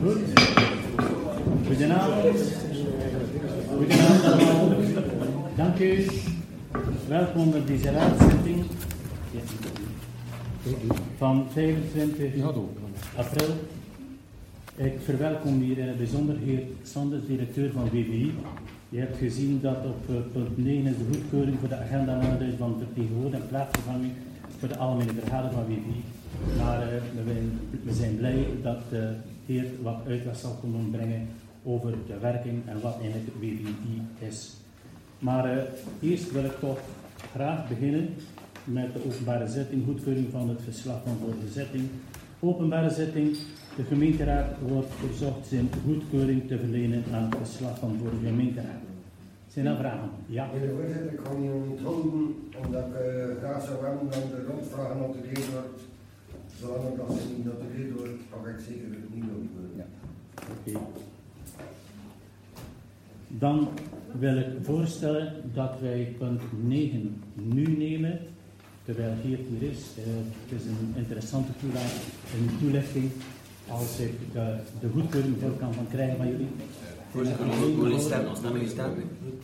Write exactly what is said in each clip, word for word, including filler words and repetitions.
Goed. Goedenavond. Goedenavond allemaal. Dank u. Welkom bij deze raadszitting van vijfentwintig april. Ik verwelkom hier in het bijzonder heer Sanders, directeur van W V I. Je hebt gezien dat op punt negen is de goedkeuring voor de agenda aanduidt van vertegenwoordiging en plaatsvervanging voor de algemene vergadering van W V I. Maar uh, we, we zijn blij dat de heer wat uitleg zal kunnen brengen over de werking en wat eigenlijk W V I is. Maar uh, eerst wil ik toch graag beginnen met de openbare zitting, goedkeuring van het verslag van vorige zitting. Openbare zitting. De gemeenteraad wordt verzocht zijn goedkeuring te verlenen aan het verslag van vorige gemeenteraad. Zijn er vragen? Ja. Meneer de voorzitter, ik ga niet onthouden, omdat ik uh, graag zou hebben dat de rondvragen notuleerd wordt. Zolang dat ze niet notuleerd wordt, mag ik zeker niet goedkeuren. Ja. Oké. Okay. Dan wil ik voorstellen dat wij punt negen nu nemen, terwijl Geert hier is. Uh, het is een interessante toelichting. Als ik de, de goedkeuring voor kan van krijgen van jullie. Voorzitter, hoe is het als naam staat?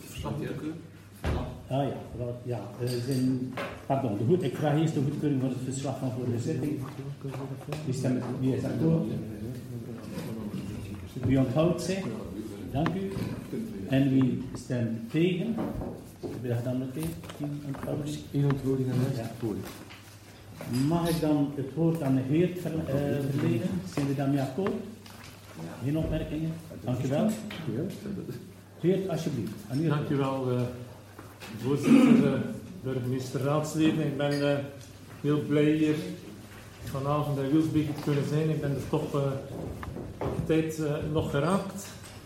Ah ja, wel, ja. Zijn, pardon, de goed, ik vraag eerst de goedkeuring van het verslag van vorige zitting. Wie stemt, wie is akkoord? Wie onthoudt zich? Dank u. En wie stemt tegen? Heb je dat dan meteen? Eén onthouding en rest voor. Mag ik dan het woord aan de heer ver, uh, verlenen? Zijn we daarmee akkoord? Geen opmerkingen? Dank u wel. Geert, alsjeblieft. Dank u wel, uh, voorzitter, uh, burgemeester, raadsleden. Ik ben uh, heel blij hier vanavond in Wilsbeke te kunnen zijn. Ik ben er toch uh, op tijd uh, nog geraakt.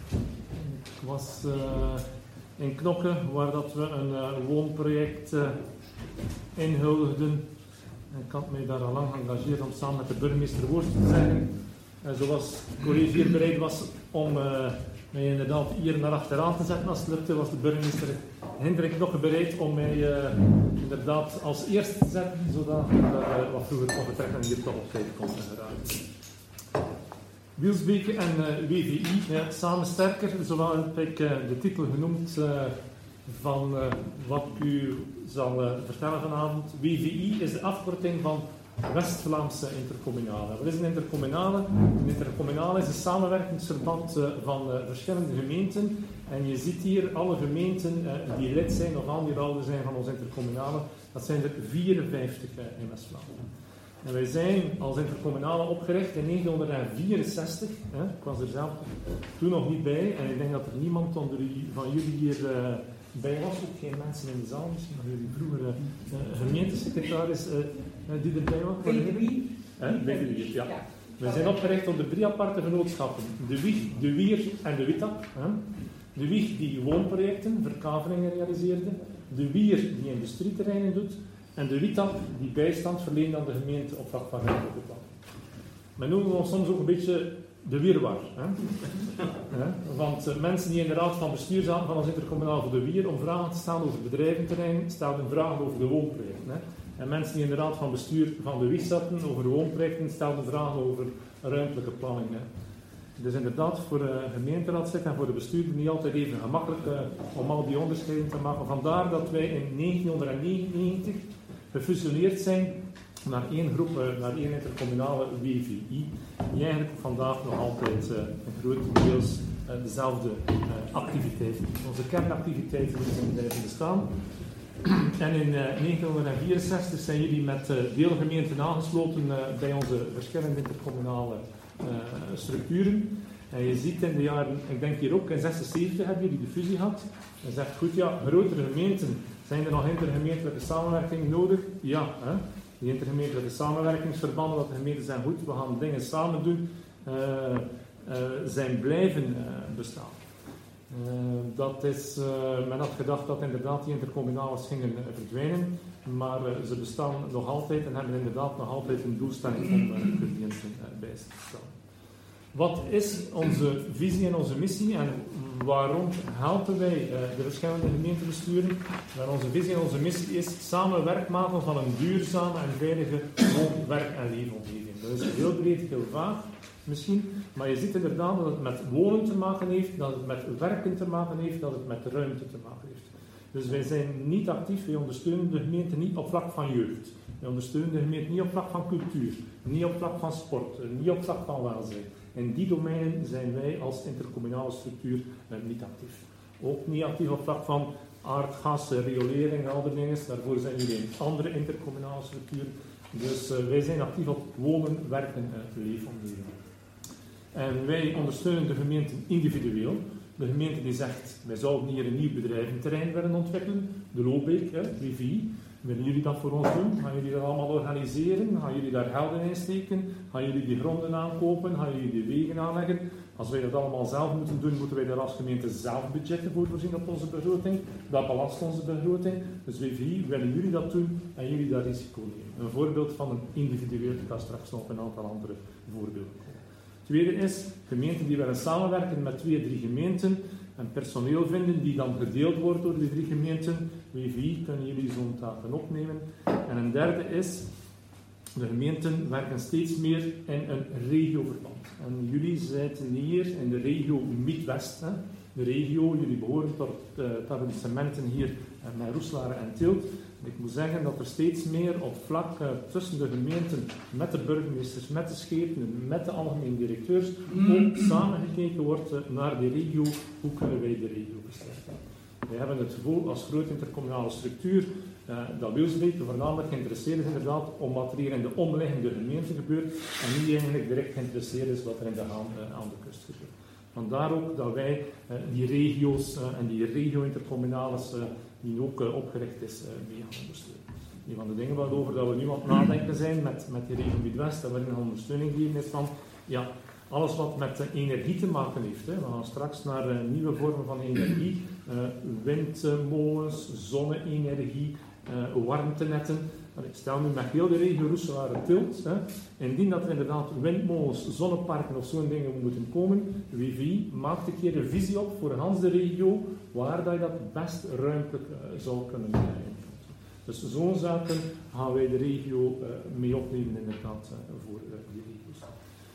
Ik was uh, in Knokke, waar dat we een uh, woonproject uh, inhuldigden. Ik had mij daar al lang geëngageerd om samen met de burgemeester woord te zeggen. En zoals het college hier bereid was om uh, mij inderdaad hier naar achteraan te zetten als het lukte, was de burgemeester Hendrik nog bereid om mij uh, inderdaad als eerste te zetten, zodat ik uh, wat vroeger kon vertrekken en hier toch op tijd kon geraken. Wilsbeke en uh, W V I, ja, samen sterker, zo heb ik uh, de titel genoemd uh, van uh, wat ik u zal uh, vertellen vanavond. W V I is de afkorting van West-Vlaamse intercommunale. Wat is een intercommunale? Een intercommunale is een samenwerkingsverband uh, van uh, verschillende gemeenten. En je ziet hier alle gemeenten uh, die lid zijn of aandeelhouder zijn van onze intercommunale. Dat zijn er vierenvijftig uh, in West-Vlaanderen. En wij zijn als intercommunale opgericht in negentienhonderdvierenzestig. Hè. Ik was er zelf toen nog niet bij. En ik denk dat er niemand onder u, van jullie hier uh, bij was. Ook geen mensen in de zaal. Misschien nog jullie vroeger uh, uh, gemeentesecretaris uh, uh, die erbij was. Bij de wie? Bij de wie, ja. We zijn opgericht onder drie aparte venootschappen. De Wieg, de Wier en de Wittap. Hè. De Wieg die woonprojecten, verkavelingen realiseerde. De Wier die industrieterreinen doet. En de Wittap die bijstand verleent aan de gemeente op vlak van ruimtelijke plan. Men noemen ons soms ook een beetje de wirwar. Hè? Ja, want uh, mensen die in de raad van bestuur zaten van ons intercommunaal voor de Wier om vragen te stellen over bedrijventerrein, stelden vragen over de woonprojecten. Hè? En mensen die in de raad van bestuur van de Wieg zaten over de woonprojecten, stelden vragen over ruimtelijke planning. Hè? Dus inderdaad, voor de gemeenteraadslid en voor de bestuurder niet altijd even gemakkelijk uh, om al die onderscheiden te maken. Vandaar dat wij in negentienhonderdnegenennegentig gefusioneerd zijn naar één groep, uh, naar één intercommunale W V I, die eigenlijk vandaag nog altijd uh, grotendeels uh, dezelfde uh, activiteiten. Onze kernactiviteiten zijn blijven bestaan. En in uh, negentienhonderdvierenzestig zijn jullie met uh, deelgemeenten aangesloten uh, bij onze verschillende intercommunale uh, structuren. En je ziet in de jaren, ik denk hier ook in zesenzeventig hebben jullie de fusie gehad. En zegt goed, ja, grotere gemeenten, zijn er nog intergemeentelijke samenwerking nodig? Ja, hè? Die intergemeentelijke samenwerkingsverbanden, dat de gemeenten zijn goed, we gaan dingen samen doen, uh, uh, zijn blijven uh, bestaan. Uh, dat is, uh, men had gedacht dat inderdaad die intercommunales gingen uh, verdwijnen, maar uh, ze bestaan nog altijd en hebben inderdaad nog altijd een doelstelling om uh, gemeenten uh, bij te staan. Wat is onze visie en onze missie en waarom helpen wij uh, de verschillende gemeentebesturen? Wel, onze visie en onze missie is samen werk maken van een duurzame en veilige woon-, werk- en leefomgeving. Dat is heel breed, heel vaag. misschien. Maar je ziet inderdaad dat het met wonen te maken heeft, dat het met werken te maken heeft, dat het met ruimte te maken heeft. Dus wij zijn niet actief, wij ondersteunen de gemeente niet op vlak van jeugd. Wij ondersteunen de gemeente niet op vlak van cultuur, niet op vlak van sport, niet op vlak van welzijn. In die domeinen zijn wij als intercommunale structuur eh, niet actief. Ook niet actief op vlak van aard, gas, riolering en andere dingen. Daarvoor zijn jullie een andere intercommunale structuur. Dus uh, wij zijn actief op wonen, werken en leefomgeving. En wij ondersteunen de gemeente individueel. De gemeente die zegt, wij zouden hier een nieuw bedrijventerrein willen ontwikkelen. De Loobeek, W V I. Willen jullie dat voor ons doen? Gaan jullie dat allemaal organiseren? Gaan jullie daar gelden in steken? Gaan jullie die gronden aankopen? Gaan jullie die wegen aanleggen? Als wij dat allemaal zelf moeten doen, moeten wij daar als gemeente zelf budgetten voor voorzien op onze begroting. Dat belast onze begroting. Dus W V I, willen jullie dat doen en jullie dat risico nemen? Een voorbeeld van een individueel, ik ga straks nog een aantal andere voorbeelden komen. Tweede is, gemeenten die willen samenwerken met twee, drie gemeenten en personeel vinden die dan gedeeld wordt door die drie gemeenten. W V I, kunnen jullie zo'n taken opnemen? En een derde is, de gemeenten werken steeds meer in een regioverband. En jullie zitten hier in de regio Midwest. Hè? De regio, jullie behoren tot uh, het arrondissementen hier uh, met Roeselare en Tielt. Ik moet zeggen dat er steeds meer op vlak uh, tussen de gemeenten, met de burgemeesters, met de schepenen, met de algemeen directeurs, ook samengekeken wordt uh, naar die regio. Hoe kunnen wij de regio versterken? Wij hebben het gevoel als grote intercommunale structuur uh, dat Wilsbeek voornamelijk geïnteresseerd is inderdaad om wat er hier in de omliggende gemeente gebeurt en niet eigenlijk direct geïnteresseerd is wat er in de Haan uh, aan de kust gebeurt. Vandaar ook dat wij uh, die regio's uh, en die regio-intercommunales uh, die ook uh, opgericht is, uh, mee gaan ondersteunen. Een van de dingen waarover dat we nu aan het nadenken zijn met, met die regio Midwest, dat we een ondersteuning geven is van ja, alles wat met uh, energie te maken heeft. Hè. We gaan straks naar uh, nieuwe vormen van energie, uh, windmolens, zonne-energie, uh, warmtenetten. Ik stel nu met heel de regio Roeselare Tielt. Hè. Indien dat er inderdaad windmolens, zonneparken of zo'n dingen moeten komen, W V I maakt een keer een visie op voor gans de regio waar dat je dat best ruimtelijk uh, zou kunnen krijgen. Dus zo'n zaken gaan wij de regio uh, mee opnemen inderdaad uh, voor uh, die regio's.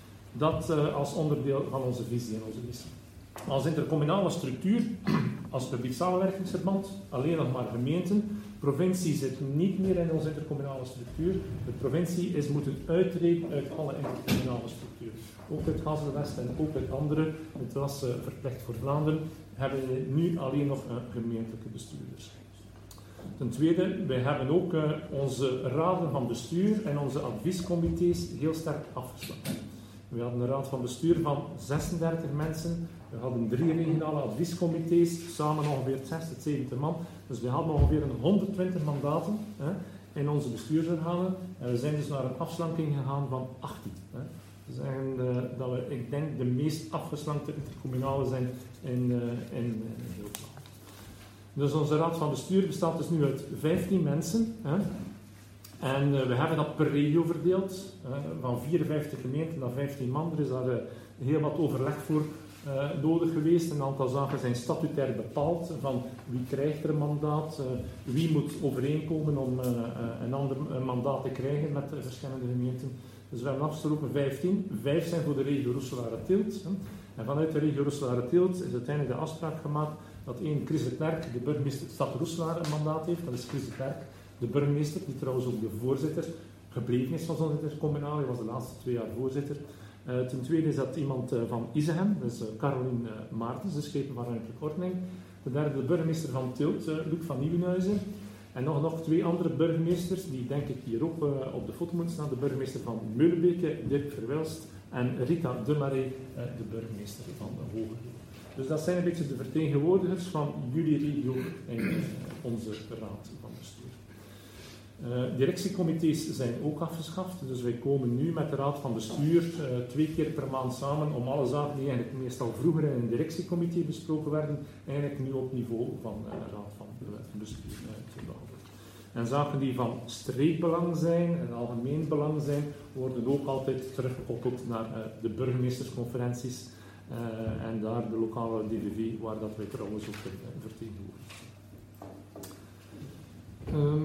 Dat uh, als onderdeel van onze visie en onze missie. Als intercommunale structuur, als publiek samenwerkingsverband, alleen nog maar gemeenten. De provincie zit niet meer in onze intercommunale structuur. De provincie is moeten uittreden uit alle intercommunale structuren. Ook uit Gazelwest en ook uit andere. Het was uh, verplicht voor Vlaanderen. Hebben we nu alleen nog uh, gemeentelijke bestuurders. Ten tweede, wij hebben ook uh, onze raden van bestuur en onze adviescomité's heel sterk afgeslagen. We hadden een raad van bestuur van zesendertig mensen. We hadden drie regionale adviescomité's, samen ongeveer zestig, zeventig man. Dus we hadden ongeveer honderdtwintig mandaten hè, in onze bestuursorganen. En we zijn dus naar een afslanking gegaan van achttien. Hè. We zeggen uh, dat we, ik denk, de meest afgeslankte intercommunale zijn in, uh, in, in heel Vlaanderen. Dus onze raad van bestuur bestaat dus nu uit vijftien mensen. Hè. En uh, we hebben dat per regio verdeeld, uh, van vierenvijftig gemeenten naar vijftien man. Er is daar uh, heel wat overleg voor uh, nodig geweest. Een aantal zaken zijn statutair bepaald, van wie krijgt er een mandaat, uh, wie moet overeenkomen om uh, uh, een ander uh, mandaat te krijgen met uh, verschillende gemeenten. Dus we hebben afgesproken vijftien, vijf zijn voor de regio Roeselare Tielt. Hè. En vanuit de regio Roeselare Tielt is uiteindelijk de afspraak gemaakt dat één Chris de Klerk, de burgemeester stad Roeselare, een mandaat heeft. Dat is Chris de Klerk. De burgemeester, die trouwens ook de voorzitter gebleven is van zo'n intercommunale, hij was de laatste twee jaar voorzitter. Uh, ten tweede is dat iemand uh, van Izehem, dat is uh, Caroline uh, Maartens, de schepen van ruimtelijke ordening. Ten derde de burgemeester van Tielt, uh, Luc van Nieuwenhuizen. En nog, nog twee andere burgemeesters, die denk ik hier ook uh, op de foto moeten staan. De burgemeester van Meulenbeke, Dirk Verwelst, en Rita de Marais, uh, de burgemeester van uh, Hogeveen. Dus dat zijn een beetje de vertegenwoordigers van jullie regio en uh, onze raad van bestuur. Uh, directiecomité's zijn ook afgeschaft, dus wij komen nu met de raad van bestuur uh, twee keer per maand samen om alle zaken die eigenlijk meestal vroeger in een directiecomité besproken werden, eigenlijk nu op niveau van uh, de raad van bestuur uh, te behandelen. En zaken die van streekbelang zijn en algemeen belang zijn, worden ook altijd teruggekoppeld naar uh, de burgemeestersconferenties uh, en daar de lokale D V V, waar dat wij trouwens ook uh, vertegenwoordigen. Um,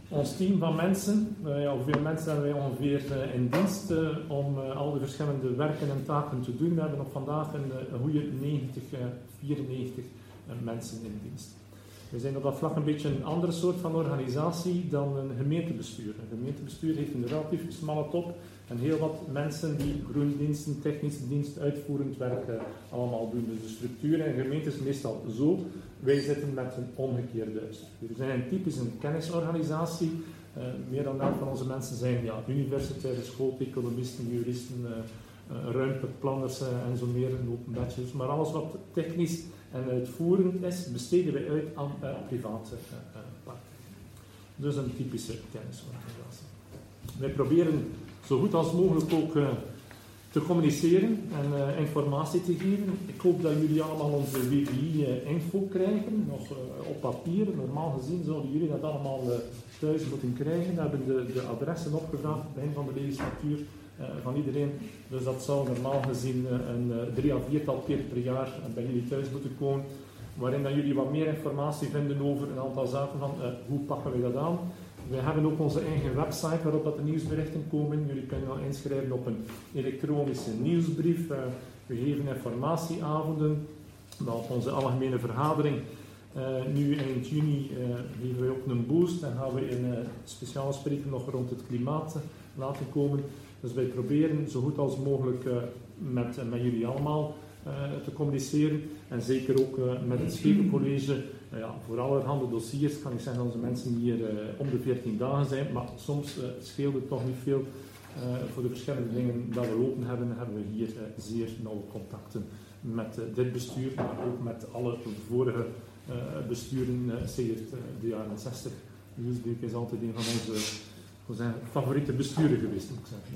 Ons team van mensen, uh, ja, hoeveel mensen hebben wij ongeveer uh, in dienst uh, om uh, al de verschillende werken en taken te doen. We hebben op vandaag een, een goede negentig, uh, vierennegentig uh, mensen in dienst. We zijn op dat vlak een beetje een andere soort van organisatie dan een gemeentebestuur. Een gemeentebestuur heeft een relatief smalle top en heel wat mensen die groendiensten, technische dienst, uitvoerend werk uh, allemaal doen. Dus de structuur in gemeentes is meestal zo. Wij zitten met een omgekeerde structuur. We zijn een typisch een kennisorganisatie. Uh, meer dan de helft van onze mensen zijn ja, universitaire schooleconomisten, juristen, uh, uh, ruimtelijk planners uh, en zo meer, open bachelors. Maar alles wat technisch en uitvoerend is, besteden wij uit aan uh, private uh, uh, partijen. Dus een typische kennisorganisatie. Wij proberen zo goed als mogelijk ook uh, te communiceren en uh, informatie te geven. Ik hoop dat jullie allemaal onze W B I-info uh, krijgen, nog uh, op papier. Normaal gezien zouden jullie dat allemaal uh, thuis moeten krijgen. We hebben de, de adressen opgevraagd aan het begin van de legislatuur uh, van iedereen. Dus dat zou normaal gezien uh, een uh, drie à viertal keer per jaar bij jullie thuis moeten komen. Waarin dat jullie wat meer informatie vinden over een aantal zaken van uh, hoe pakken we dat aan. We hebben ook onze eigen website waarop dat de nieuwsberichten komen. Jullie kunnen al inschrijven op een elektronische nieuwsbrief. Uh, we geven informatieavonden. Maar op onze algemene vergadering, uh, nu eind juni, uh, geven we ook een boost. En gaan we een uh, speciale spreker nog rond het klimaat uh, laten komen. Dus wij proberen zo goed als mogelijk uh, met, uh, met jullie allemaal uh, te communiceren. En zeker ook uh, met het Schepencollege. Uh, ja, voor allerhande dossiers kan ik zeggen dat onze mensen hier uh, om de veertien dagen zijn. Maar soms uh, scheelt het toch niet veel. Uh, voor de verschillende dingen dat we lopen hebben, hebben we hier uh, zeer nauwe contacten met uh, dit bestuur. Maar ook met alle vorige uh, besturen uh, sinds uh, de jaren zestig. Nieuwsbrief is altijd een van onze zijn favoriete besturen geweest, moet ik zeggen.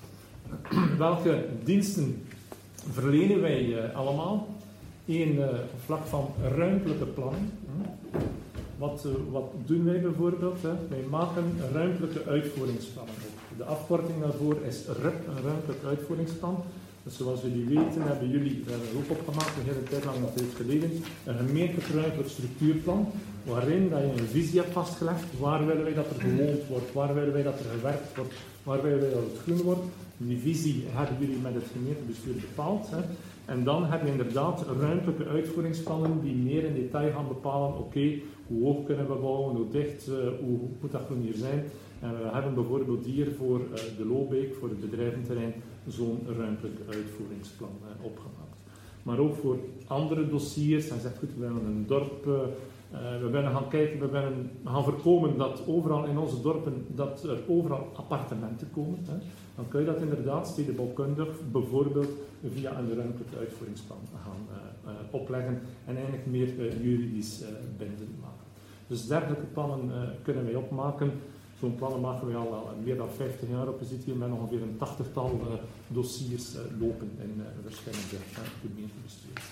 Hè. Welke diensten verlenen wij uh, allemaal? Eén uh, vlak van ruimtelijke planning. Hm. Wat, uh, wat doen wij bijvoorbeeld? Hè? Wij maken ruimtelijke uitvoeringsplannen op. De afkorting daarvoor is R U P, een ruimtelijk uitvoeringsplan. Dus zoals jullie weten hebben jullie, we hebben ook opgemaakt, een hele tijd lang natuurlijk geleden, een gemeentelijk ruimtelijk structuurplan, waarin dat je een visie hebt vastgelegd, waar willen wij dat er gewoond wordt, waar willen wij dat er gewerkt wordt, waar willen wij dat het groen wordt. Die visie hebben jullie met het gemeentebestuur bepaald. Hè. En dan hebben we inderdaad ruimtelijke uitvoeringsplannen die meer in detail gaan bepalen, oké, okay, hoe hoog kunnen we bouwen, hoe dicht, uh, hoe moet dat groen hier zijn. En we hebben bijvoorbeeld hier voor uh, de Loobeek, voor het bedrijventerrein, zo'n ruimtelijk uitvoeringsplan uh, opgemaakt. Maar ook voor andere dossiers, en zegt goed, we willen een dorp, uh, uh, we willen gaan kijken, we willen gaan voorkomen dat overal in onze dorpen, dat er overal appartementen komen. Hè. Dan kun je dat inderdaad stedenbouwkundig bijvoorbeeld via een ruimtelijk uitvoeringsplan gaan uh, uh, opleggen en eigenlijk meer uh, juridisch uh, bindend maken. Dus dergelijke plannen uh, kunnen wij opmaken. Zo'n plannen maken we al, al meer dan vijftig jaar op. Je ziet hier met ongeveer een tachtigtal uh, dossiers uh, lopen in uh, verschillende uh, gemeentebesturen.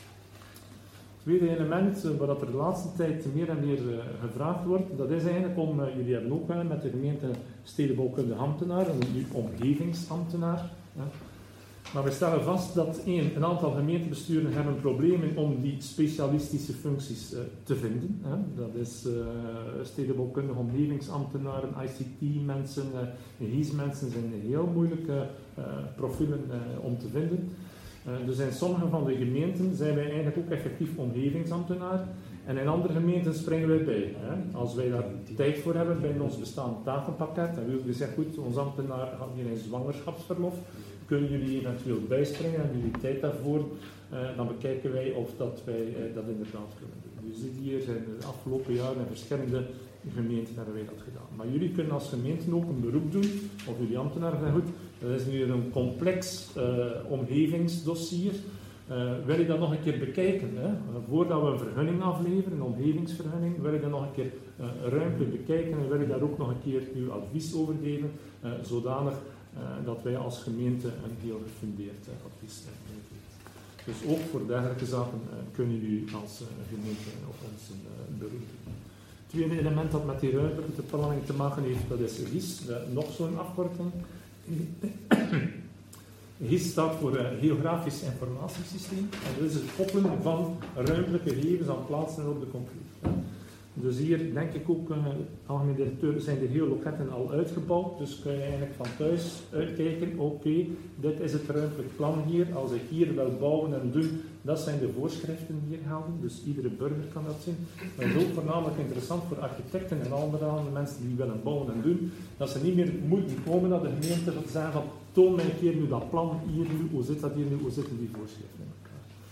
Het tweede element uh, waar er de laatste tijd meer en meer uh, gevraagd wordt, dat is eigenlijk om, uh, jullie hebben ook uh, met de gemeente stedenbouwkundige ambtenaar, en nu omgevingsambtenaar. Uh, Maar we stellen vast dat één, een aantal gemeentebesturen hebben problemen om die specialistische functies uh, te vinden. Hè. Dat is uh, stedenbouwkundige omgevingsambtenaren, I C T-mensen, uh, G I S-mensen zijn heel moeilijke uh, profielen uh, om te vinden. Uh, dus in sommige van de gemeenten zijn wij eigenlijk ook effectief omgevingsambtenaar. En in andere gemeenten springen wij bij. Hè. Als wij daar tijd voor hebben bij ons bestaand takenpakket, dan wil je zeggen, goed, ons ambtenaar gaat hier in zwangerschapsverlof. Kunnen jullie eventueel bijspringen en jullie tijd daarvoor, uh, dan bekijken wij of dat wij uh, dat inderdaad kunnen doen. Je ziet hier, in de afgelopen jaren in verschillende gemeenten hebben wij dat gedaan. Maar jullie kunnen als gemeente ook een beroep doen, of jullie ambtenaren zijn goed, dat is nu een complex uh, omgevingsdossier. Uh, wil je dat nog een keer bekijken? Hè? Voordat we een vergunning afleveren, een omgevingsvergunning, wil je dat nog een keer uh, ruimtelijk bekijken en wil je daar ook nog een keer uw advies over geven, uh, zodanig Uh, dat wij als gemeente een heel gefundeerd uh, advies uh, geven. Dus ook voor dergelijke zaken uh, kunnen jullie als uh, gemeente op ons een uh, beroep doen. Het tweede element dat met die ruimtelijke planning te maken heeft, dat is G I S, uh, nog zo'n afkorting. G I S staat voor uh, Geografisch Informatiesysteem en dat is het koppelen van ruimtelijke gegevens aan plaatsen op de computer. Dus hier denk ik ook, uh, algemeen directeur, zijn de hele loketten al uitgebouwd. Dus kun je eigenlijk van thuis uitkijken, oké, okay, dit is het ruimtelijk plan hier. Als ik hier wil bouwen en doen, dat zijn de voorschriften die hier gelden. Dus iedere burger kan dat zien. Dat is ook voornamelijk interessant voor architecten en andere mensen die willen bouwen en doen. Dat ze niet meer moeten komen naar de gemeente om te zeggen van, toon mij een keer nu dat plan hier nu, hoe zit dat hier nu, hoe zitten die voorschriften in elkaar.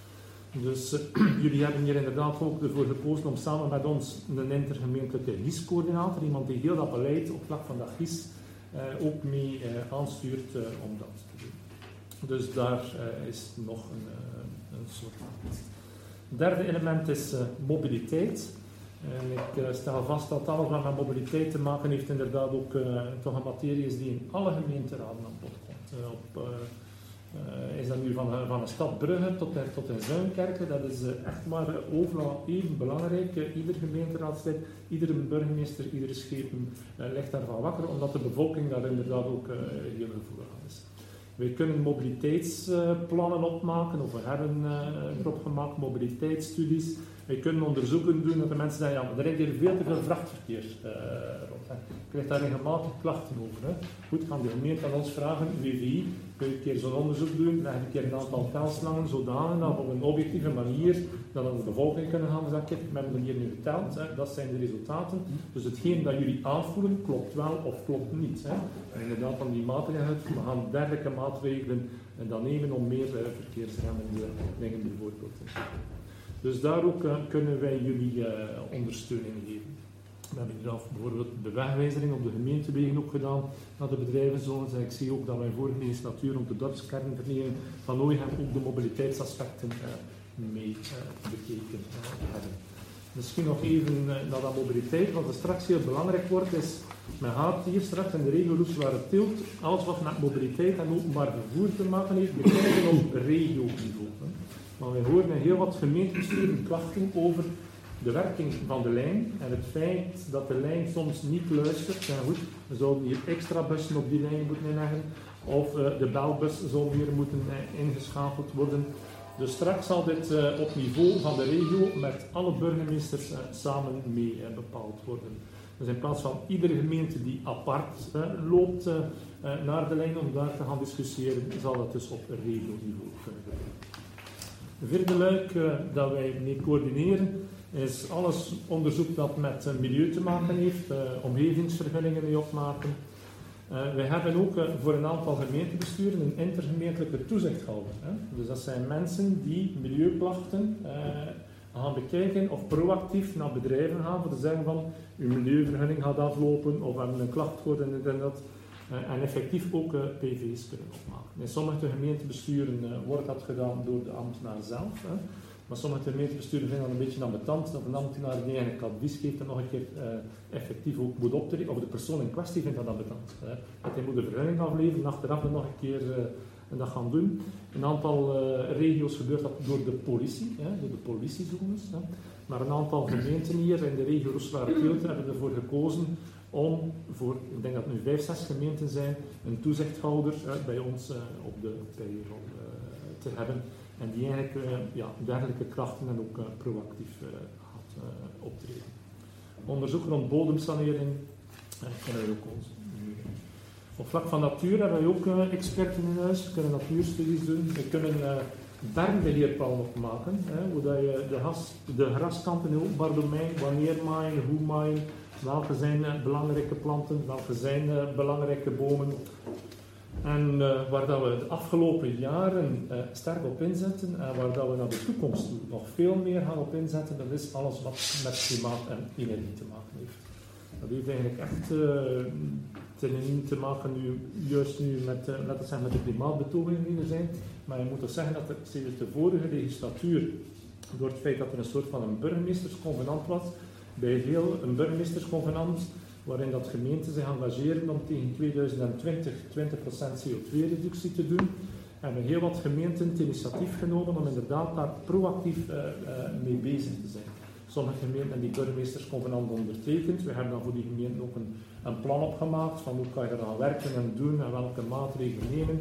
Dus uh, jullie hebben hier inderdaad ook ervoor gekozen om samen met ons een intergemeentelijke G I S-coördinator, iemand die heel dat beleid op vlak van dat G I S uh, ook mee uh, aanstuurt uh, om dat te doen. Dus daar uh, is nog een, uh, een soort van. Het derde element is uh, mobiliteit. En ik uh, stel vast dat alles wat met mobiliteit te maken heeft inderdaad ook uh, toch een materie is die in alle gemeenteraden aan bod komt. Uh, op, uh, Uh, is dat nu van, van een stad Brugge tot, tot in Zuinkerken, dat is uh, echt maar uh, overal even belangrijk. Uh, ieder gemeenteraadslid, iedere burgemeester, iedere schepen uh, ligt daarvan wakker, omdat de bevolking daar inderdaad ook uh, heel gevoelig aan is. Wij kunnen mobiliteitsplannen uh, opmaken, of we hebben uh, erop gemaakt mobiliteitsstudies. Wij kunnen onderzoeken doen dat de mensen zeggen, ja, maar er rijdt hier veel te veel vrachtverkeer uh, rond. Hè. Ik krijg daar regelmatig klachten over. Hè. Goed, kan de gemeente aan ons vragen, W V I, kun je een keer zo'n onderzoek doen, leg een keer een aantal telslangen zodanig dat we op een objectieve manier dat aan de bevolking kunnen gaan zeggen, kijk, we hebben er hier nu geteld, hè, dat zijn de resultaten. Dus hetgeen dat jullie aanvoelen, klopt wel of klopt niet. Hè. En inderdaad van die maatregelen, we gaan dergelijke maatregelen en dan nemen om meer uh, verkeersremmende dingen bijvoorbeeld te zetten. Dus daar ook uh, kunnen wij jullie uh, ondersteuning geven. We hebben hier bijvoorbeeld de wegwijzering op de gemeentewegen ook gedaan naar de bedrijvenzones. En ik zie ook dat wij vorige legislatuur op de dorpskernvernieuwing van Ooijhem ook de mobiliteitsaspecten uh, mee uh, bekeken uh, hebben. Misschien nog even uh, naar dat mobiliteit, wat er straks heel belangrijk wordt, is men gaat hier straks in de regio Roeselare-Tielt alles wat met mobiliteit en openbaar vervoer te maken heeft, bekijken op regio-niveau. Maar wij horen in heel wat gemeentebesturen klachten over de werking van de lijn en het feit dat de lijn soms niet luistert. Ja, goed, we zouden hier extra bussen op die lijn moeten inleggen of uh, de belbus zou meer moeten uh, ingeschakeld worden. Dus straks zal dit uh, op niveau van de regio met alle burgemeesters uh, samen mee uh, bepaald worden. Dus in plaats van iedere gemeente die apart uh, loopt uh, uh, naar de lijn om daar te gaan discussiëren, zal dat dus op regio-niveau kunnen gebeuren. De vierde luik uh, dat wij mee coördineren is alles onderzoek dat met uh, milieu te maken heeft, uh, omgevingsvergunningen mee opmaken. Uh, wij hebben ook uh, voor een aantal gemeentebesturen een intergemeentelijke toezichthouder. Hè? Dus dat zijn mensen die milieuklachten uh, gaan bekijken of proactief naar bedrijven gaan voor te zeggen van uw milieuvergunning gaat aflopen of we hebben een klacht gehoord en dit en dat. Uh, en effectief ook uh, P V's kunnen opmaken. In sommige gemeentebesturen uh, wordt dat gedaan door de ambtenaar zelf. Hè. Maar sommige gemeentebesturen vinden dat een beetje ambetant dat een ambtenaar die eigenlijk advies geeft en nog een keer uh, effectief ook moet optreden. Of de persoon in kwestie vindt dat ambetant. Hè. Dat hij moet de vergunning afleveren en achteraf dan nog een keer uh, dat gaan doen. In een aantal uh, regio's gebeurt dat door de politie, hè, door de politiezones. Hè. Maar een aantal gemeenten hier in de regio Roeselare-Tielt hebben ervoor gekozen om voor, ik denk dat het nu vijf, zes gemeenten zijn, een toezichthouder uh, bij ons uh, op de payroll uh, te hebben. En die eigenlijk uh, ja, dergelijke krachten en ook uh, proactief uh, gaat uh, optreden. Onderzoek rond bodemsanering uh, kennen wij ook ons. Op vlak van natuur hebben wij ook uh, experten in huis. We kunnen natuurstudies doen. We kunnen uh, bermbeheerplannen opmaken. Hè, hoe dat je de, has, de graskanten in het openbaar domein, wanneer maaien, hoe maaien, welke zijn uh, belangrijke planten, welke zijn uh, belangrijke bomen. En uh, waar dat we de afgelopen jaren uh, sterk op inzetten en waar dat we naar de toekomst toe nog veel meer gaan op inzetten, dat is alles wat met klimaat en energie te maken heeft. Dat heeft eigenlijk echt uh, te, te maken nu, juist nu met, uh, laten we zeggen, met de klimaatbetogingen die er zijn. Maar je moet toch zeggen dat er sinds de vorige legislatuur, door het feit dat er een soort van een burgemeestersconvenant was, bij heel een burgemeestersconvenant, waarin dat gemeenten zich engageren om tegen tweeduizend twintig twintig procent C O twee reductie te doen, hebben heel wat gemeenten het initiatief genomen om inderdaad daar proactief uh, uh, mee bezig te zijn. Sommige gemeenten hebben die burgemeestersconvenant ondertekend. We hebben dan voor die gemeenten ook een, een plan opgemaakt van hoe kan je eraan werken en doen en welke maatregelen nemen.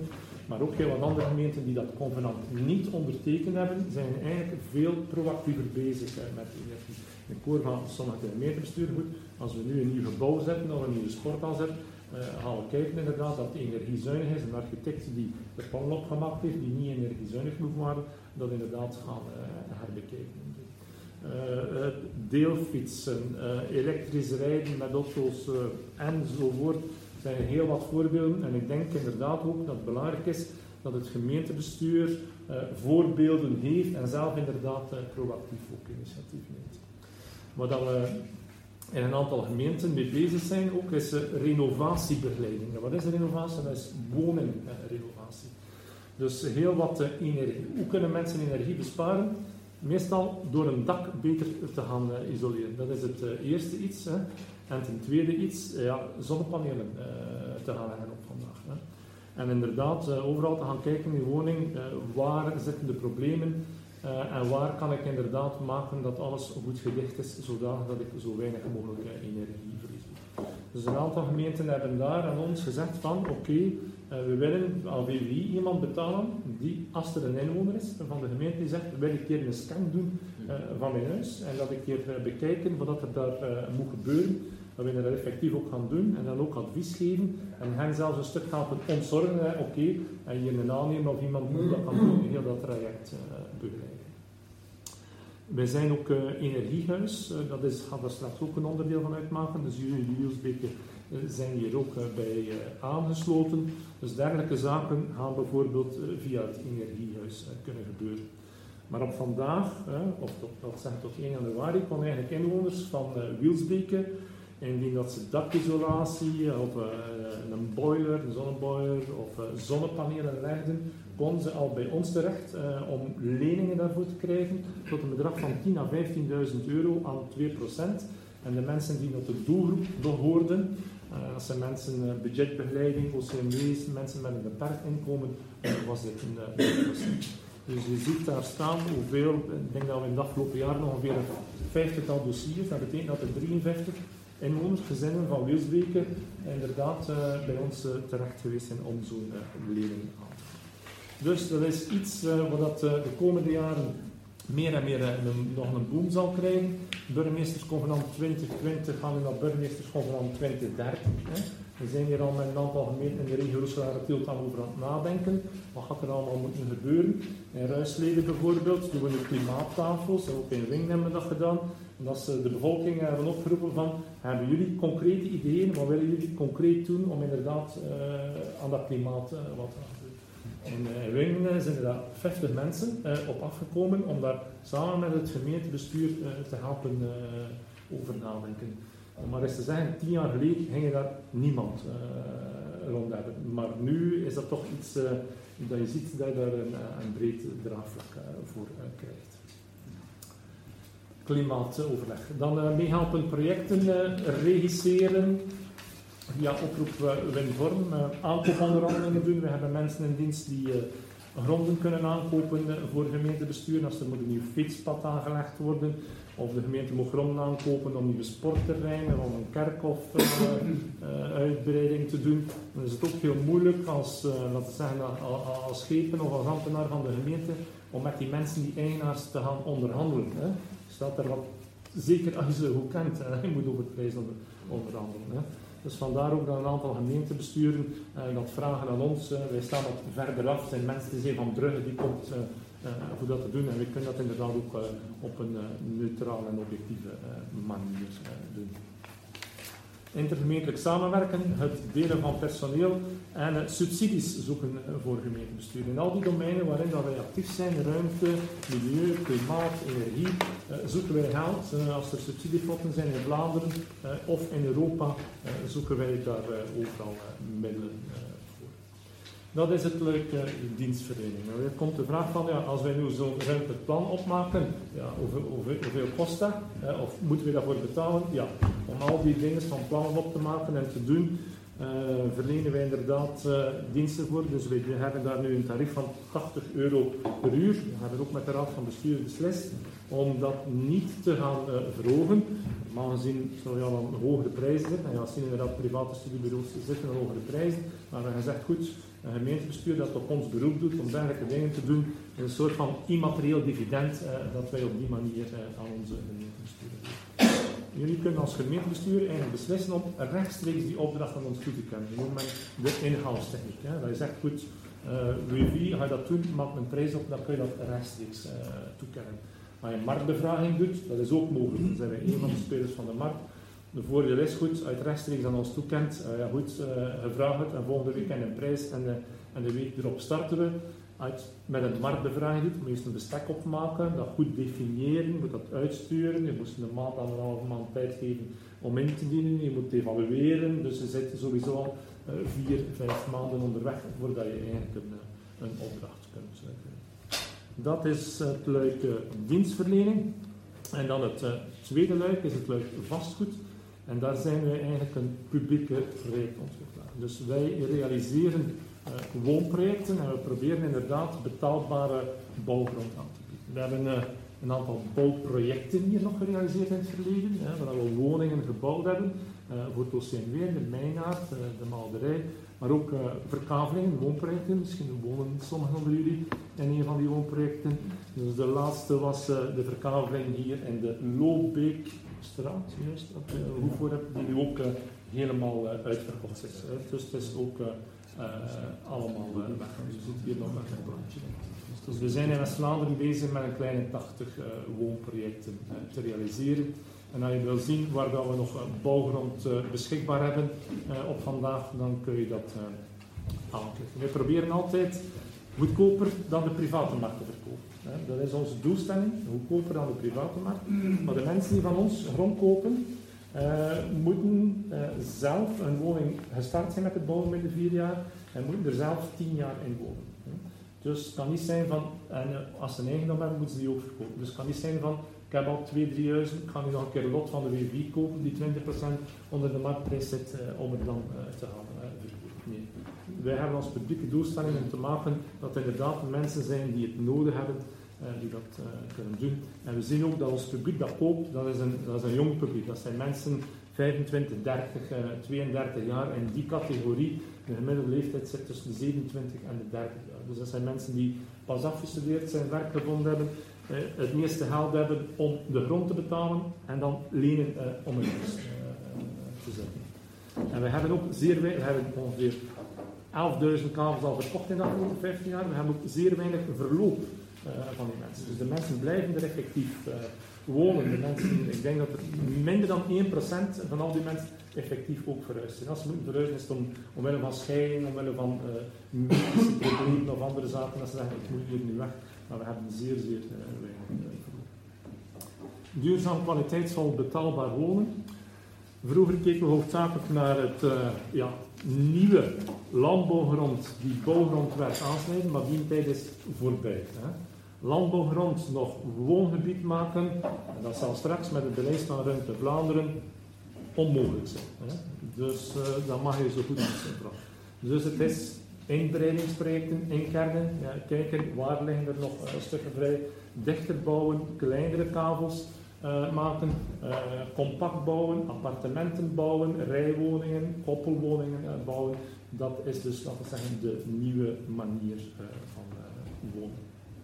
maar ook heel wat andere gemeenten die dat convenant niet ondertekend hebben, zijn eigenlijk veel proactiever bezig uh, met energie. Ik hoor van sommige gemeentebesturen, goed, als we nu een nieuw gebouw zetten of een nieuwe sporthal zetten, uh, gaan we kijken inderdaad dat het energiezuinig is. Een architect die de plannen opgemaakt heeft, die niet energiezuinig genoeg waren, dat inderdaad gaan uh, herbekijken. Uh, deelfietsen, uh, elektrisch rijden met auto's uh, enzovoort zijn heel wat voorbeelden. En ik denk inderdaad ook dat het belangrijk is dat het gemeentebestuur uh, voorbeelden heeft en zelf inderdaad uh, proactief ook initiatief neemt. Wat dan uh, in een aantal gemeenten mee bezig zijn ook is uh, renovatiebegeleiding. En wat is renovatie? Dat is woningrenovatie. Dus heel wat uh, energie. Hoe kunnen mensen energie besparen? Meestal door een dak beter te gaan uh, isoleren. Dat is het uh, eerste iets. Hè. En ten tweede iets, uh, ja, zonnepanelen uh, te gaan leggen op vandaag. Hè. En inderdaad, uh, overal te gaan kijken in de woning, uh, waar zitten de problemen uh, en waar kan ik inderdaad maken dat alles goed gedicht is, zodanig dat ik zo weinig mogelijk uh, energie verlies. Dus een aantal gemeenten hebben daar aan ons gezegd van, oké, okay, uh, we willen aan V V I iemand betalen die, als er een inwoner is van de gemeente, die zegt, wil ik hier een scan doen uh, van mijn huis en dat ik hier uh, bekijken wat er daar uh, moet gebeuren, dat we dat effectief ook gaan doen en dan ook advies geven en hen zelfs een stuk gaan ontzorgen, uh, oké, okay, en hier een aannemer of iemand moet dat gaan doen, heel dat traject uh, begeleiden. Wij zijn ook uh, energiehuis, uh, dat is, gaat daar straks ook een onderdeel van uitmaken, dus jullie Wielsbeke uh, zijn hier ook uh, bij uh, aangesloten. Dus dergelijke zaken gaan bijvoorbeeld uh, via het energiehuis uh, kunnen gebeuren. Maar op vandaag, uh, of tot, dat zeg, tot één januari, kon eigenlijk inwoners van uh, Wielsbeke, indien dat ze dakisolatie of uh, een boiler, een zonneboiler of uh, zonnepanelen legden, konden ze al bij ons terecht uh, om leningen daarvoor te krijgen tot een bedrag van tien à vijftienduizend euro aan twee procent. En de mensen die tot de doelgroep behoorden, uh, dat zijn mensen uh, budgetbegeleiding, O C M W's, mensen met een beperkt inkomen, uh, was dit een uh, twee procent. Dus je ziet daar staan hoeveel, ik denk dat we in het afgelopen jaar nog ongeveer een vijftigtal dossiers, dat betekent dat er drieënvijftig inwoners, gezinnen van Wielsbeke inderdaad uh, bij ons uh, terecht geweest zijn om zo'n uh, lening aan te gaan. Dus dat is iets uh, wat uh, de komende jaren meer en meer uh, een, nog een boom zal krijgen. Burgemeestersconvenant twintig twintig gaan we naar burgemeestersconvenant twintig dertig. Hè. We zijn hier al met een aantal gemeenten in de regio Roeselare-Tielt aan over aan het nadenken. Wat gaat er allemaal moeten gebeuren? In Ruisleden bijvoorbeeld doen we nu klimaattafels, ook in Wingen hebben we dat gedaan. En dat ze de bevolking hebben opgeroepen van, hebben jullie concrete ideeën, wat willen jullie concreet doen om inderdaad uh, aan dat klimaat uh, wat te doen? En uh, in Wingen zijn er daar vijftig mensen uh, op afgekomen om daar samen met het gemeentebestuur uh, te helpen uh, over nadenken. Om maar eens te zeggen, tien jaar geleden ging daar niemand uh, rond hebben. Maar nu is dat toch iets uh, dat je ziet dat je daar een, een breed draagvlak uh, voor uh, krijgt. Klimaatoverleg. Dan uh, meehelpen projecten uh, regisseren. Via oproep uh, Winvorm. Uh, aankooponderhandelingen doen. We hebben mensen in dienst die uh, gronden kunnen aankopen uh, voor gemeentebestuur. Als er moet een nieuw fietspad aangelegd worden. Of de gemeente moet gronden aankopen om nieuwe sportterreinen, om een kerkhof uh, uh, uitbreiding te doen. Dan is het ook heel moeilijk als, uh, laten we zeggen, als schepen of als ambtenaar van de gemeente om met die mensen, die eigenaars, te gaan onderhandelen. Hè. Staat er wat, zeker als je ze goed kent, hè. Je moet over prijs onder, onderhandelen. Hè. Dus vandaar ook dat een aantal gemeentebesturen uh, dat vragen aan ons. Uh, wij staan wat verder af, zijn mensen die zijn van Brugge, die komt uh, uh, voor dat te doen. En we kunnen dat inderdaad ook uh, op een uh, neutrale en objectieve uh, manier uh, doen. Intergemeentelijk samenwerken, het delen van personeel en uh, subsidies zoeken uh, voor gemeentebestuur. In al die domeinen waarin dat wij actief zijn, ruimte, milieu, klimaat, energie, uh, zoeken wij geld. Uh, als er subsidiepotten zijn in Vlaanderen uh, of in Europa, uh, zoeken wij daar uh, overal uh, middelen uh, voor. Dat is het leuke uh, dienstverlening. Nou, er komt de vraag van, ja, als wij nu zo'n ruimtelijk plan opmaken, ja, hoeveel, hoeveel, hoeveel kost dat? Uh, of moeten we daarvoor betalen? Ja, om al die dingen van plannen op te maken en te doen, uh, verlenen wij inderdaad uh, diensten voor. Dus we hebben daar nu een tarief van tachtig euro per uur. We hebben ook met de Raad van Bestuur beslist om dat niet te gaan uh, verhogen. Maar gezien zul je al een hogere prijzen zitten. En ja, zien inderdaad private studiebureaus zitten aan hogere prijzen. Maar we hebben gezegd, goed, een gemeentebestuur dat op ons beroep doet om dergelijke dingen te doen, is een soort van immaterieel dividend uh, dat wij op die manier uh, aan onze gemeentebestuur doen. Jullie kunnen als gemeentebestuur eigenlijk beslissen om rechtstreeks die opdracht aan ons toe te kennen. Je noemt men de inhaalstechniek. Hè. Dat je zegt, goed, uh, wie ga je dat doen, maak een prijs op, dan kun je dat rechtstreeks uh, toekennen. Als je een marktbevraging doet, dat is ook mogelijk. Dan zijn wij een van de spelers van de markt. De voordeel is goed, als je het rechtstreeks aan ons toekent, uh, ja goed, uh, gevraagd het en volgende week en een prijs en de, en de week erop starten we. Als je het met een marktbevraging doet, moet je eerst een bestek opmaken, dat goed definiëren, je moet dat uitsturen, je moet een maand aan een halve maand tijd geven om in te dienen, je moet evalueren, dus je zit sowieso al uh, vier, vijf maanden onderweg voordat je eigenlijk een, een opdracht kunt sluiten. Dat is het luik uh, dienstverlening. En dan het uh, tweede luik is het luik vastgoed. En daar zijn wij eigenlijk een publieke projectontwikkelaar. Dus wij realiseren uh, woonprojecten en we proberen inderdaad betaalbare bouwgrond aan te bieden. We hebben uh, een aantal bouwprojecten hier nog gerealiseerd in het verleden, hè, waar we woningen gebouwd hebben, uh, voor het O C M W, de Mijnaard, uh, de Maalderij, maar ook uh, verkavelingen, woonprojecten. Misschien wonen sommigen onder jullie in een van die woonprojecten. Dus de laatste was uh, de verkaveling hier in de Loobeekstraat, juist, op de Hoefvoorheb, die nu ook uh, helemaal uh, uitverkocht is. Hè. Dus het is ook uh, uh, allemaal uh, weg. Je ziet hier nog een plaatje. Dus we zijn in West-Vlaanderen bezig met een kleine tachtig uh, woonprojecten uh, te realiseren. En als je wil zien waar dat we nog uh, bouwgrond uh, beschikbaar hebben uh, op vandaag, dan kun je dat uh, aanklikken. We proberen altijd goedkoper dan de private markt te verkopen. Hè. Dat is onze doelstelling, goedkoper dan de private markt. Maar de mensen die van ons grond kopen, uh, moeten uh, zelf een woning gestart zijn met het bouwen binnen vier jaar en moeten er zelf tien jaar in wonen. Dus het kan niet zijn van, en als ze een eigendom hebben, moeten ze die ook verkopen. Dus het kan niet zijn van, ik heb al twee, drie huizen, ik ga nu nog een keer een lot van de W V I kopen, die twintig procent onder de marktprijs zit, uh, om het dan uh, te gaan uh, verkopen. Nee. Wij hebben als publieke doelstelling om te maken dat er inderdaad mensen zijn die het nodig hebben, uh, die dat uh, kunnen doen. En we zien ook dat ons publiek dat koopt, dat is een, dat is een jong publiek. Dat zijn mensen vijfentwintig, dertig, uh, tweeëndertig jaar in die categorie. De gemiddelde leeftijd zit tussen de zevenentwintig en de dertig jaar. Dus dat zijn mensen die pas afgestudeerd zijn, werk gevonden hebben, eh, het meeste geld hebben om de grond te betalen en dan lenen eh, om een huis eh, te zetten. En we hebben ook zeer weinig, we hebben ongeveer elfduizend kavels al verkocht in de afgelopen vijftien jaar. We hebben ook zeer weinig verloop uh, van die mensen. Dus de mensen blijven er effectief uh, wonen. De mensen, ik denk dat er minder dan één procent van al die mensen effectief ook verhuisd zijn. Als ze moeten verhuizen is het om, omwille van scheiding, omwille van uh, medische problemen of andere zaken. Dat ze zeggen, ik moet hier nu weg. Maar we hebben zeer, zeer uh, weinig uh, verloop. Duurzaam kwaliteitsvol betaalbaar wonen. Vroeger keken we hoofdzakelijk naar het uh, ja, nieuwe landbouwgrond die bouwgrond werd aansnijden, maar die tijd is voorbij. Hè. Landbouwgrond nog woongebied maken, en dat zal straks met het beleid van Ruimte Vlaanderen onmogelijk zijn. Hè. Dus uh, dan mag je zo goed als vragen. Dus het is inbreidingsprojecten, inkernen, ja, kijken waar liggen er nog uh, stukken vrij, dichter bouwen, kleinere kavels uh, maken, uh, compact bouwen, appartementen bouwen, rijwoningen, koppelwoningen uh, bouwen. Dat is dus, laten we zeggen, de nieuwe manier uh, van uh, wonen.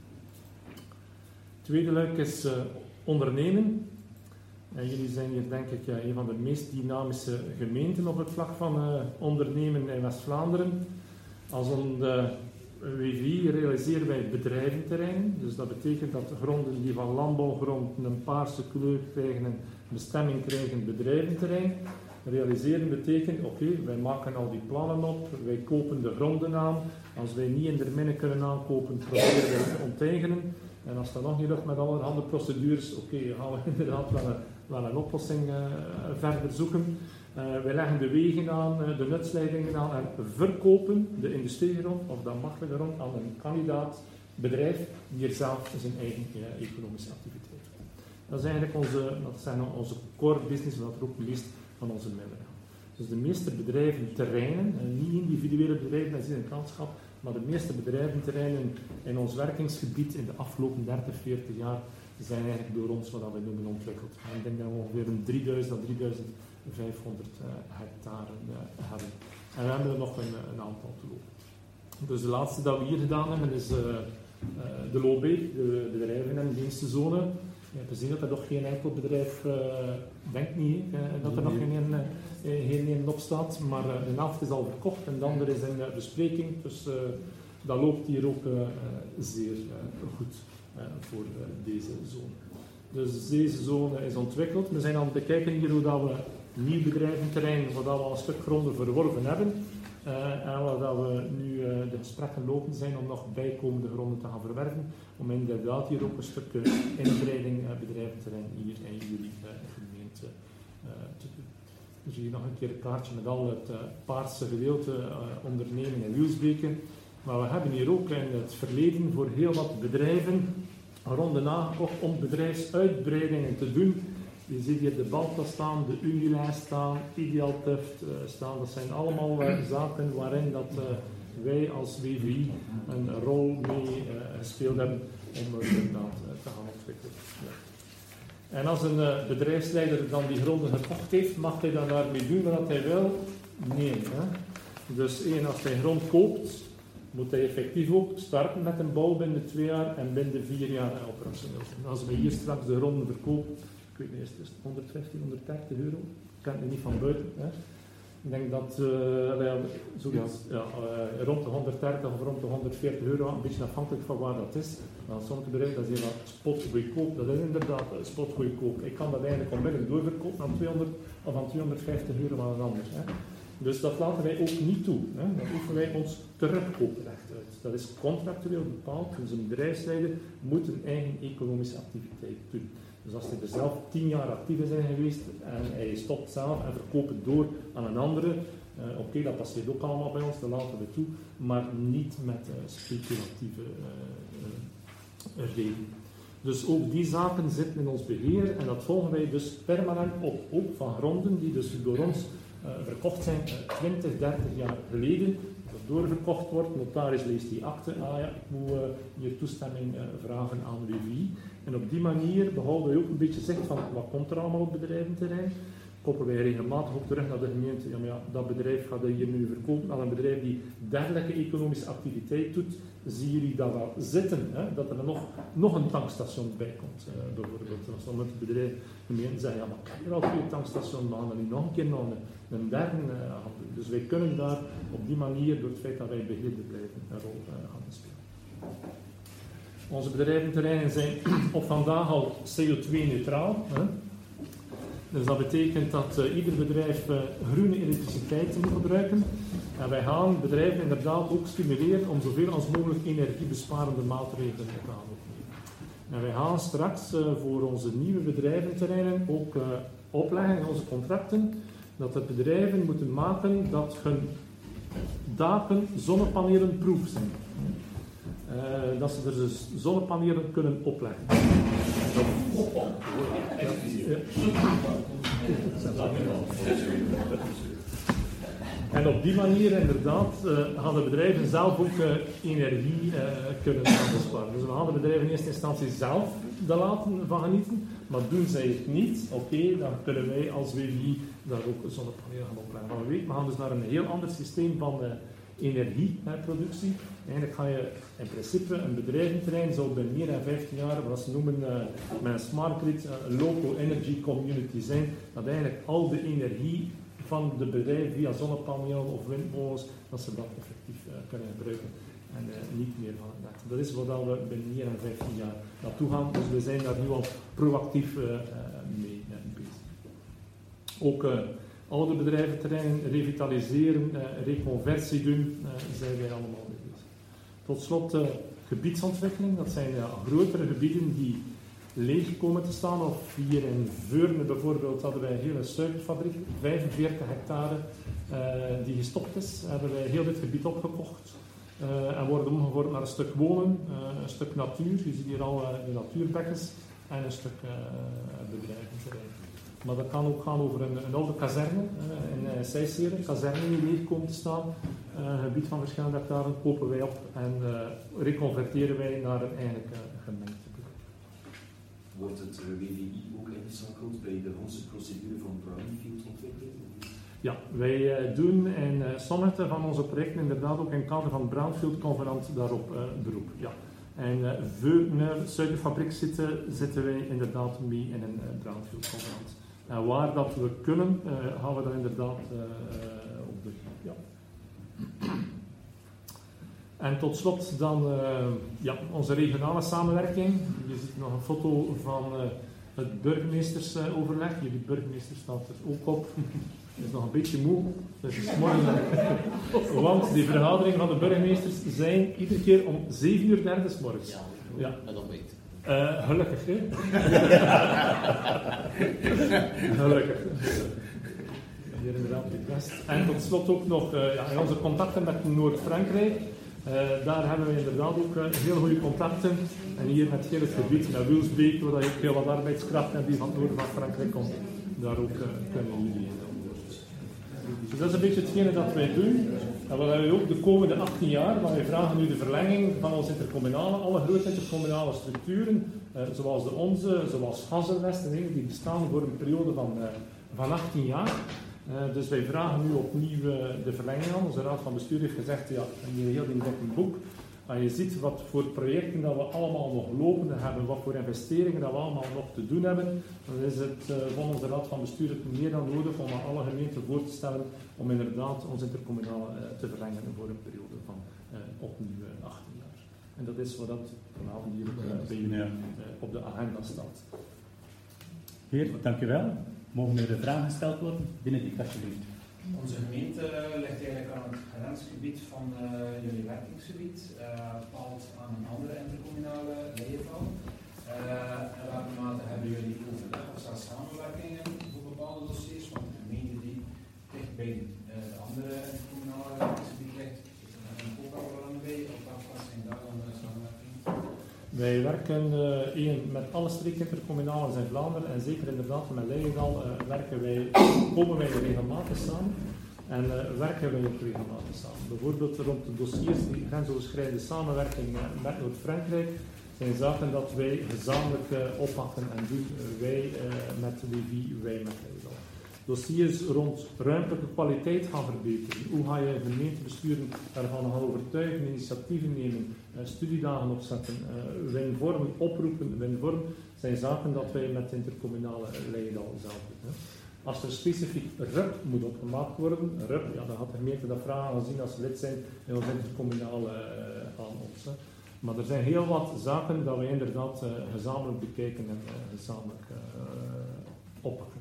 Het tweede luik is uh, ondernemen. En jullie zijn hier denk ik uh, een van de meest dynamische gemeenten op het vlak van uh, ondernemen in West-Vlaanderen. Als een uh, W V I realiseren wij bedrijventerreinen. Dus dat betekent dat de gronden die van landbouwgrond een paarse kleur krijgen en bestemming krijgen bedrijventerrein. Realiseren betekent, oké, okay, wij maken al die plannen op, wij kopen de gronden aan. Als wij niet in de minne kunnen aankopen, proberen we te onteigenen. En als dat nog niet lukt met allerhande procedures, oké, okay, gaan we inderdaad wel een, wel een oplossing uh, verder zoeken. Uh, wij leggen de wegen aan, uh, de nutsleidingen aan en verkopen de industriegrond of de makkelijke grond aan een kandidaat bedrijf die er zelf zijn eigen uh, economische activiteit doet. Dat is eigenlijk onze, dat zijn onze core business, wat er ook het meest van onze middelen gaan. Dus de meeste bedrijventerreinen, en niet individuele bedrijven, dat is in een landschap, maar de meeste bedrijventerreinen in ons werkingsgebied in de afgelopen dertig, veertig jaar zijn eigenlijk door ons wat we noemen ontwikkeld. En ik denk dat we ongeveer een drieduizend tot drieduizendvijfhonderd uh, hectare uh, hebben. En we hebben er nog een, een aantal te lopen. Dus de laatste dat we hier gedaan hebben is uh, uh, de L O B, de bedrijven- en dienstenzone. Je hebt gezien dat er nog geen enkel bedrijf, uh, denk niet, uh, dat er nog geen een, uh, geen een op staat, maar uh, de helft is al verkocht en de andere is in uh, bespreking. Dus uh, dat loopt hier ook uh, zeer uh, goed uh, voor uh, deze zone. Dus deze zone is ontwikkeld. We zijn aan het bekijken hier hoe dat we nieuw bedrijventerrein, waar we al een stuk gronden verworven hebben. Uh, en waar dat we nu uh, de gesprekken lopen zijn om nog bijkomende gronden te gaan verwerven, om inderdaad hier ook een stuk uh, inbreiding uh, bedrijventerrein hier in jullie uh, gemeente uh, te doen. Dus hier nog een keer een kaartje met al het uh, paarse gedeelte uh, ondernemen in Wielsbeke. Maar we hebben hier ook in het verleden voor heel wat bedrijven gronden nagekocht om bedrijfsuitbreidingen te doen. Je ziet hier de Balta staan, de Unilijst staan, Idealtuft uh, staan. Dat zijn allemaal uh, zaken waarin dat, uh, wij als W V I een rol mee uh, gespeeld hebben om uh, inderdaad uh, te gaan ontwikkelen. Ja. En als een uh, bedrijfsleider dan die gronden gekocht heeft, mag hij dan daarmee doen wat hij wil? Nee. Hè? Dus één, als hij grond koopt, moet hij effectief ook starten met een bouw binnen twee jaar en binnen vier jaar operationeel zijn. Als we hier straks de gronden verkopen, ik weet niet, is het honderdvijftig, honderddertig euro? Ik ken het niet van buiten. Hè. Ik denk dat uh, wij zoiets, ja, uh, rond de honderddertig of rond de honderdveertig euro, een beetje afhankelijk van waar dat is. Maar sommige bedrijven dat is heel spotgoedkoop, dat is inderdaad spotgoedkoop. Ik kan dat eigenlijk onmiddellijk doorverkopen aan tweehonderd of aan tweehonderdvijftig euro aan een ander. Hè. Dus dat laten wij ook niet toe. Hè. Dat oefenen wij ons terugkooprecht uit. Dat is contractueel bepaald. Dus een bedrijfsleider moet een eigen economische activiteit doen. Dus als hij er zelf tien jaar actief is in geweest en hij stopt zelf en verkoopt het door aan een andere, uh, oké, okay, dat passeert ook allemaal bij ons, dat laten we toe, maar niet met uh, speculatieve uh, uh, redenen. Dus ook die zaken zitten in ons beheer en dat volgen wij dus permanent op, ook van gronden die dus door ons uh, verkocht zijn uh, twintig, dertig jaar geleden. Dat doorverkocht wordt, notaris leest die akte, ah ja, ik moet uh, hier toestemming uh, vragen aan W V I. En op die manier behouden wij ook een beetje zicht van wat komt er allemaal op bedrijventerrein. Koppelen wij regelmatig ook terug naar de gemeente. Ja, maar ja, dat bedrijf gaat hier nu verkopen aan een bedrijf die dergelijke economische activiteit doet. Zien jullie dat wel zitten? Hè? Dat er nog, nog een tankstation bij komt, uh, bijvoorbeeld. Als dan het bedrijf gemeente zegt, ja, maar ik heb hier al twee tankstations, maar gaan we nu nog een keer nog een, een derde uh, gaan doen. Dus wij kunnen daar op die manier, door het feit dat wij beheerder blijven, een rol uh, gaan spelen. Onze bedrijventerreinen zijn op vandaag al C O twee neutraal. Hè? Dus dat betekent dat uh, ieder bedrijf uh, groene elektriciteit moet gebruiken. En wij gaan bedrijven inderdaad ook stimuleren om zoveel als mogelijk energiebesparende maatregelen te gaan opnemen. En wij gaan straks uh, voor onze nieuwe bedrijventerreinen ook uh, opleggen in onze contracten dat de bedrijven moeten maken dat hun daken zonnepanelenproof zijn. Uh, dat ze er dus zonnepanelen kunnen opleggen. Dat, ja, ja. En op die manier inderdaad uh, gaan de bedrijven zelf ook uh, energie uh, kunnen besparen. Dus we gaan de bedrijven in eerste instantie zelf de laten van genieten, maar doen zij het niet, oké, okay, dan kunnen wij als W V I daar ook zonnepanelen gaan opleggen. Maar we gaan dus naar een heel ander systeem van uh, energieproductie. Eigenlijk ga je in principe een bedrijventerrein zou bij meer dan vijftien jaar, wat ze noemen uh, met een smart grid, een uh, local energy community zijn, dat eigenlijk al de energie van de bedrijven via zonnepanelen of windmolens, dat ze dat effectief uh, kunnen gebruiken en uh, niet meer van het net. Dat is wat we binnen meer dan vijftien jaar naartoe gaan, dus we zijn daar nu al proactief uh, uh, mee uh, bezig. Ook uh, oude bedrijventerreinen revitaliseren, uh, reconversie doen, uh, zijn wij allemaal mee bezig. Tot slot uh, gebiedsontwikkeling, dat zijn uh, grotere gebieden die leeg komen te staan. Of hier in Veurne bijvoorbeeld hadden wij een hele suikerfabriek, vijfenveertig hectare, uh, die gestopt is. Hebben wij heel dit gebied opgekocht uh, en worden omgevormd naar een stuk wonen, uh, een stuk natuur. Je ziet hier al uh, de natuurbekkens en een stuk uh, bedrijventerrein. Maar dat kan ook gaan over een, een oude kazerne uh, in uh, Sijselen, een kazerne die leeg komt te staan. Uh, een gebied van verschillende hectare kopen wij op en uh, reconverteren wij naar een eigenlijk uh, gemengd gebied. Wordt het uh, W V I ook ingeschakeld bij de onze procedure van brownfield ontwikkeling? Ja, wij uh, doen in uh, sommige van onze projecten inderdaad ook in het kader van het Brownfield Covenant daarop uh, beroep. Ja. En uh, voor een suikerfabriek zitten, zitten wij inderdaad mee in een uh, Brownfield Covenant. En waar dat we kunnen, uh, gaan we dat inderdaad uh, op doen. Ja. En tot slot dan uh, ja, onze regionale samenwerking. Je ziet nog een foto van uh, het burgemeestersoverleg. Jullie burgemeester staat er ook op. Hij is nog een beetje moe. Dus het is morgen. Want die vergaderingen van de burgemeesters zijn iedere keer om zeven uur dertig 's morgens. Ja, ja. Met ontbijt. Uh, gelukkig, hè? Gelukkig. Hier inderdaad het best. En tot slot ook nog uh, ja, in onze contacten met Noord-Frankrijk. Uh, daar hebben we inderdaad ook uh, heel goede contacten. En hier met heel het gebied, met Wilsbeek, waar je ook heel wat arbeidskracht hebt die van het noorden van Frankrijk komt. Daar ook uh, kunnen jullie in. Dus dat is een beetje hetgene dat wij doen. En wat wij ook de komende achttien jaar, maar wij vragen nu de verlenging van onze intercommunale, alle grote intercommunale structuren, uh, zoals de onze, zoals Hazelwest en dingen die bestaan voor een periode van, uh, van achttien jaar. Uh, dus wij vragen nu opnieuw uh, de verlenging aan. Onze raad van bestuur heeft gezegd, ja, hier heel in een boek. En je ziet wat voor projecten dat we allemaal nog lopende hebben, wat voor investeringen dat we allemaal nog te doen hebben. Dan is het uh, van onze raad van bestuur het meer dan nodig om aan alle gemeenten voor te stellen om inderdaad ons intercommunale uh, te verlengen voor een periode van uh, opnieuw uh, achttien jaar. En dat is wat dat vanavond hier uh, bij jullie uh, op de agenda staat. Heer, dank u wel. Mogen er vragen gesteld worden? Benedict, alsjeblieft. Onze gemeente ligt eigenlijk aan het grensgebied van uh, jullie werkingsgebied, uh, bepaald aan een andere intercommunale leefval. Uh, in welke mate hebben jullie overleg of zelfs samenwerkingen voor bepaalde dossiers? Want de gemeente die dicht bij uh, de andere intercommunale werkingsgebied ligt, daar hebben we ook al belang bij. Of wat zijn daar dan de samenwerkingen? Wij werken uh, één, met alle streekintercommunales in Vlaanderen en zeker inderdaad met Leijendal uh, werken wij, komen wij regelmatig samen en uh, werken wij ook regelmatig samen. Bijvoorbeeld rond de dossiers die grensoverschrijdende samenwerking uh, met Noord-Frankrijk zijn zaken dat wij gezamenlijk uh, oppakken en doen. Uh, wij uh, met W V I, wij met Leijendal. Dossiers rond ruimtelijke kwaliteit gaan verbeteren. Hoe ga je gemeentebesturen daarvan gaan overtuigen, initiatieven nemen, uh, studiedagen opzetten, uh, winvorm, oproepen, winvorm, zijn zaken dat wij met de intercommunale Leijendal zelf doen. Hè. Als er specifiek R U P moet opgemaakt worden, R U P, ja, dan gaat de gemeente dat vragen aanzien als ze lid zijn in ons intercommunale uh, aan ons. Hè. Maar er zijn heel wat zaken dat wij inderdaad uh, gezamenlijk bekijken en uh, gezamenlijk uh, oppakken.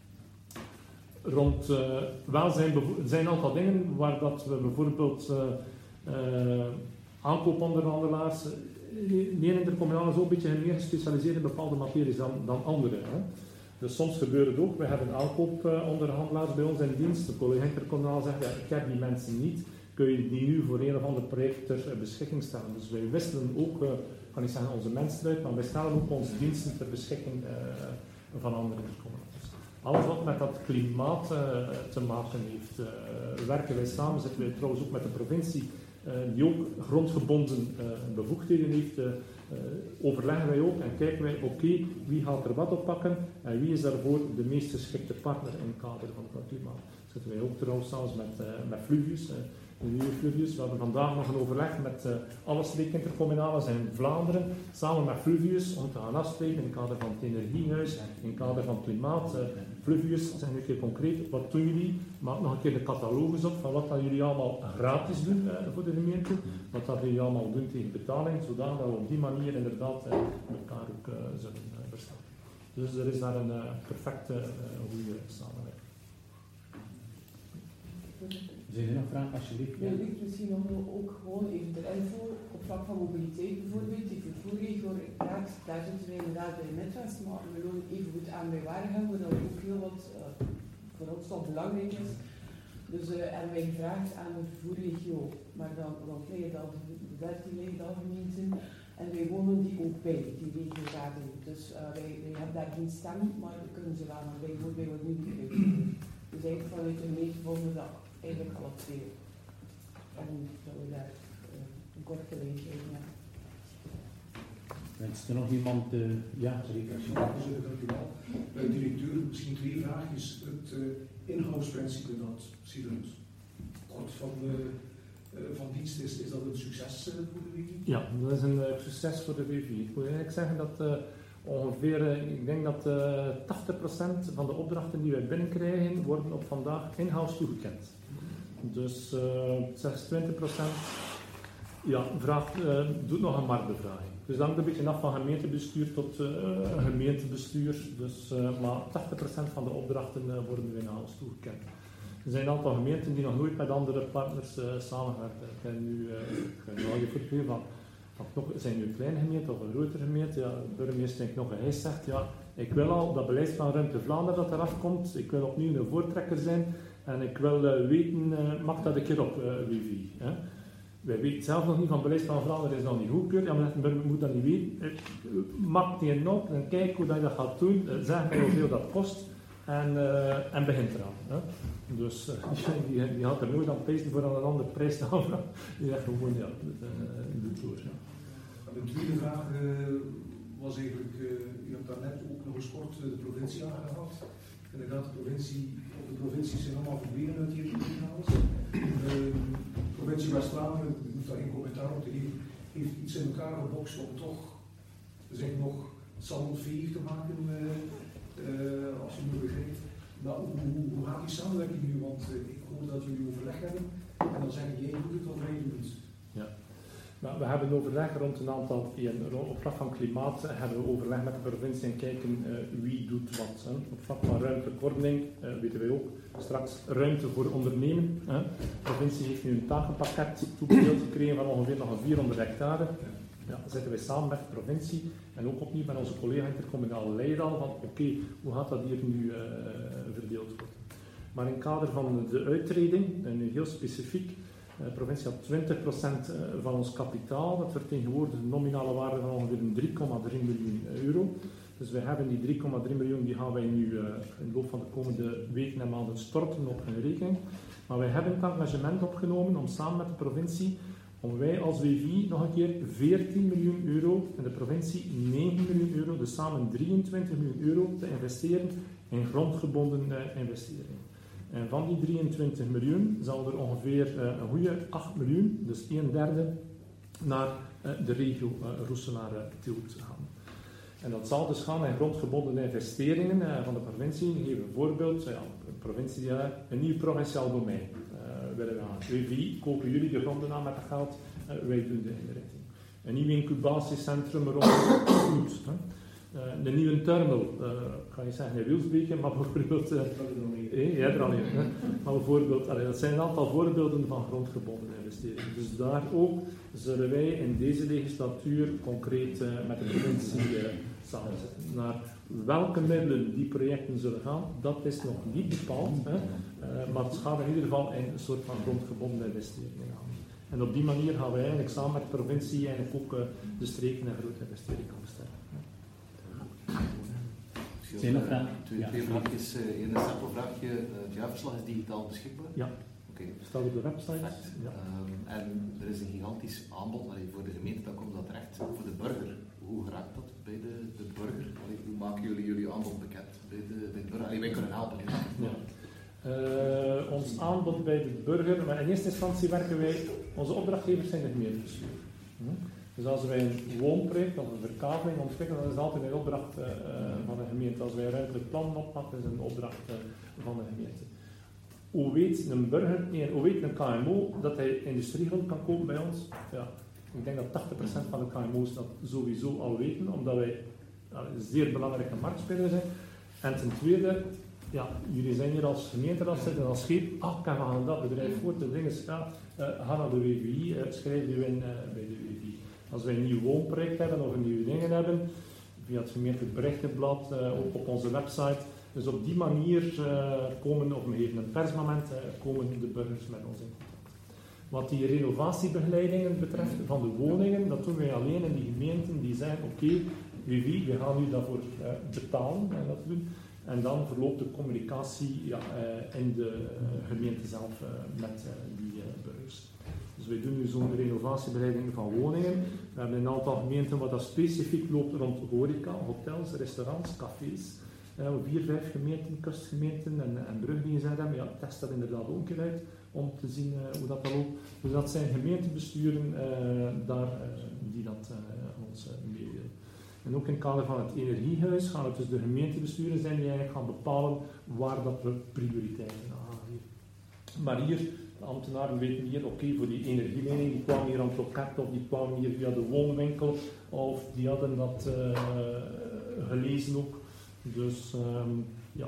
Rond uh, welzijn, er zijn een aantal dingen waar dat we bijvoorbeeld uh, uh, aankooponderhandelaars, de ene intercommunale is ook een beetje meer gespecialiseerd in bepaalde materies dan, dan andere. Hè. Dus soms gebeurt het ook, we hebben aankooponderhandelaars bij ons in dienst, de collega intercommunaal zegt, ja, ik heb die mensen niet, kun je die nu voor een of ander project ter beschikking stellen. Dus wij wisselen ook, uh, ik kan niet zeggen onze mensen uit, maar wij stellen ook onze diensten ter beschikking uh, van andere intercommunalen. Alles wat met dat klimaat uh, te maken heeft, uh, werken wij samen, zitten wij trouwens ook met de provincie, uh, die ook grondgebonden uh, bevoegdheden heeft, uh, uh, overleggen wij ook en kijken wij, oké, okay, wie gaat er wat oppakken en wie is daarvoor de meest geschikte partner in het kader van het klimaat. Zitten wij ook trouwens samen met, uh, met Fluvius, uh, de nieuwe Fluvius. We hebben vandaag nog een overleg met uh, alle streekintercommunales in Vlaanderen, samen met Fluvius, om te gaan afspreken in het kader van het energiehuis, in het kader van het klimaat. Uh, Fluvius, zeg een keer concreet, wat doen jullie? Maak nog een keer de catalogus op van wat dat jullie allemaal gratis doen uh, voor de gemeente, wat dat jullie allemaal doen tegen betaling, zodat we op die manier inderdaad uh, elkaar ook uh, zullen uh, verstaan. Dus er is daar een uh, perfecte uh, goede samenwerking. Zijn er nog vragen, alsjeblieft? Ja, ik misschien nog ook gewoon even de info op vlak van mobiliteit bijvoorbeeld. Die vervoerregio Raad, daar zitten wij inderdaad bij Midwest, maar we lopen even goed aan bij Waregem, waar dat ook heel wat uh, voor ons toch belangrijk is. Dus uh, hebben wij gevraagd aan de vervoerregio, maar dan rond Leijendal, de dertien Leijendal gemeenten, En wij wonen die ook bij, die regioraden. Dus uh, wij, wij hebben daar geen stem, maar we kunnen ze wel, maar wij, wij worden niet begrepen. Dus eigenlijk vanuit de gemeente vonden we dat eigenlijk al op twee. En dat we daar uh, een kort geleid hebben. Ja. Wenst er nog iemand? Uh, ja, Rika. Ja, voorzitter, dank u wel. Uh, directeur, misschien twee vraagjes. Het uh, inhoudsprincipe dat Siderus kort van, uh, uh, van dienst is, is dat een succes uh, voor de W V I? Ja, dat is een uh, succes voor de W V I. Ik moet eigenlijk zeggen dat uh, ongeveer, uh, ik denk dat uh, tachtig procent van de opdrachten die wij binnenkrijgen, worden op vandaag in-house toegekend. Dus uh, zesentwintig procent ja, vraagt, uh, doet nog een marktbevraging. Dus dat hangt een beetje af van gemeentebestuur tot uh, gemeentebestuur. Dus, uh, maar tachtig procent van de opdrachten uh, worden nu in-house toegekend. Er zijn een aantal gemeenten die nog nooit met andere partners uh, samengewerkt hebben. En nu, uh, ik ga nu al je voorbeeld van, van nog, zijn nu een kleine gemeente of een grotere gemeente? Ja, de burgemeester denkt nog, hij zegt, ja, ik wil al dat beleidsplan Ruimte Vlaanderen dat eraf komt. Ik wil opnieuw een voortrekker zijn. En ik wil uh, weten, uh, mag dat een keer op, uh, W V I? Hè? Wij weten zelf nog niet van beleidsplan Vlaanderen is nog niet goedkeurd. Ja, maar we moeten dat niet weten. Maak die een op en kijk hoe dat je dat gaat doen. Zeg mij hoeveel dat kost. En, uh, en begint eraan. Hè. Dus uh, die, die had er nooit aan pezen voor aan een andere prijs te aanvragen. Die zegt gewoon, ja, uh, doe door. Ja. De tweede vraag uh, was eigenlijk, uh, u hebt daarnet ook nog eens kort uh, de provincie aangehaald. Inderdaad, de provincie, de provincies zijn allemaal verdwenen uit die regionales. De provincie West-Vlaanderen, ik moet daar geen commentaar op te geven, heeft iets in elkaar gebokst om toch zeg, nog salonveeg te maken, uh, uh, als je me begrijpt. Nou, hoe, hoe, hoe gaat die samenwerking nu? Want uh, ik hoor dat jullie overleg hebben en dan zeggen jij doet het of wij doen het. Ja. Nou, we hebben overleg rond een aantal, op vlak van klimaat hebben we overleg met de provincie en kijken uh, wie doet wat. Hè. Op vlak van ruimtelijke ordening uh, weten wij ook straks ruimte voor ondernemen. Hè. De provincie heeft nu een takenpakket toebedeeld gekregen van ongeveer nog een vierhonderd hectare. Ja, dan zitten wij samen met de provincie en ook opnieuw met onze collega intercommunale leider al van oké, okay, hoe gaat dat hier nu uh, verdeeld worden. Maar in het kader van de uittreding, en nu heel specifiek, de provincie had twintig procent van ons kapitaal, dat vertegenwoordigt een nominale waarde van ongeveer drie komma drie miljoen euro. Dus wij hebben die drie komma drie miljoen, die gaan wij nu uh, in de loop van de komende weken en maanden storten op een rekening. Maar wij hebben het engagement opgenomen om samen met de provincie, om wij als W V I nog een keer veertien miljoen euro en de provincie negen miljoen euro, dus samen drieëntwintig miljoen euro te investeren in grondgebonden uh, investeringen. En van die drieëntwintig miljoen zal er ongeveer uh, een goede acht miljoen, dus een derde, naar uh, de regio uh, Roeselare-Tielt gaan. En dat zal dus gaan in grondgebonden investeringen uh, van de provincie. Ik geef een voorbeeld, ja, een provincie, uh, een nieuw provinciaal domein uh, willen we aan. W V I, kopen jullie de gronden aan met dat geld, uh, wij doen de inrichting. Een nieuw incubatiecentrum rond goed. Uh, de nieuwe terminal, uh, ik ga niet zeggen in Wielsbeke, maar bijvoorbeeld, uh, eh, ja, er al niet, hè? Maar bijvoorbeeld, allee, dat zijn een aantal voorbeelden van grondgebonden investeringen. Dus daar ook zullen wij in deze legislatuur concreet uh, met de provincie uh, samenzetten. Naar welke middelen die projecten zullen gaan, dat is nog niet bepaald, hè? Uh, maar het gaat in ieder geval in een soort van grondgebonden investeringen gaan. En op die manier gaan wij eigenlijk samen met de provincie eigenlijk ook uh, de streken en grote investeringen bestellen. Zijn er vragen? Twee, Ja. twee vraagjes. Eén uh, simpel vraagje. Uh, het jaarverslag is digitaal beschikbaar? Ja. Oké. Okay. Staat op de website. Ja. Um, en er is een gigantisch aanbod. Allee, voor de gemeente dan komt dat terecht. Voor de burger, hoe geraakt dat bij de, de burger? Allee, hoe maken jullie jullie aanbod bekend bij de, bij de burger? Allee, wij kunnen helpen. Ja. Uh, ons aanbod bij de burger, maar in eerste instantie werken wij, onze opdrachtgevers zijn de gemeentebestuur. Hm? Dus als wij een woonproject of een verkaveling ontwikkelen, dan is het altijd een opdracht uh, van de gemeente. Als wij een ruimtelijk plan oppakken, is het een opdracht uh, van de gemeente. Hoe weet een burger, nee, hoe weet een K M O dat hij industriegrond kan kopen bij ons? Ja, ik denk dat tachtig procent van de K M O's dat sowieso al weten, omdat wij uh, een zeer belangrijke marktspeler zijn. En ten tweede, ja, jullie zijn hier als gemeente, als zitten als scheep, ah, kan gaan dat bedrijf voor, de dingen ja, uh, ga naar de W V I, uh, schrijf je in uh, bij de W V I. Als wij een nieuw woonproject hebben of een nieuwe dingen hebben, via het gemeentelijk berichtenblad, uh, ook op onze website. Dus op die manier uh, komen, of we geven een persmoment, uh, komen de burgers met ons in contact. Wat die renovatiebegeleidingen betreft van de woningen, dat doen wij alleen in die gemeenten die zeggen, oké, okay, wie wie, we gaan u daarvoor uh, betalen en dat doen. En dan verloopt de communicatie ja, uh, in de uh, gemeente zelf uh, met uh, die uh, burgers. Dus wij doen nu zo'n renovatiebegeleiding van woningen. We hebben een aantal gemeenten wat dat specifiek loopt rond horeca, hotels, restaurants, cafés. Uh, vier, vijf gemeenten, kustgemeenten en, en bruggen die gezegd hebben, ja, test dat inderdaad ook een keer uit om te zien uh, hoe dat, dat loopt. Dus dat zijn gemeentebesturen uh, daar, uh, die dat uh, ons uh, meedelen. En ook in het kader van het energiehuis gaan het dus de gemeentebesturen zijn die eigenlijk gaan bepalen waar dat we prioriteiten aan geven. Maar hier, de ambtenaren weten hier, oké, okay, voor die energielening, die kwamen hier aan het loket of die kwamen hier via de woonwinkel of die hadden dat uh, gelezen ook. Dus um, ja.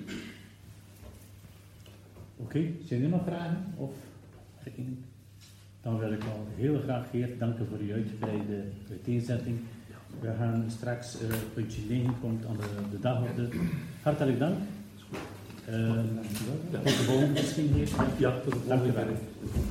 Oké, okay, zijn er nog vragen of opmerkingen? Dan wil ik al heel graag Geert danken voor uw uitgebreide uiteenzetting. We gaan straks, uh, puntje negen komt aan de, de dagorde. Hartelijk dank. Uh, tot de volgende misschien, Geert. Ja, tot de volgende. Dank u wel.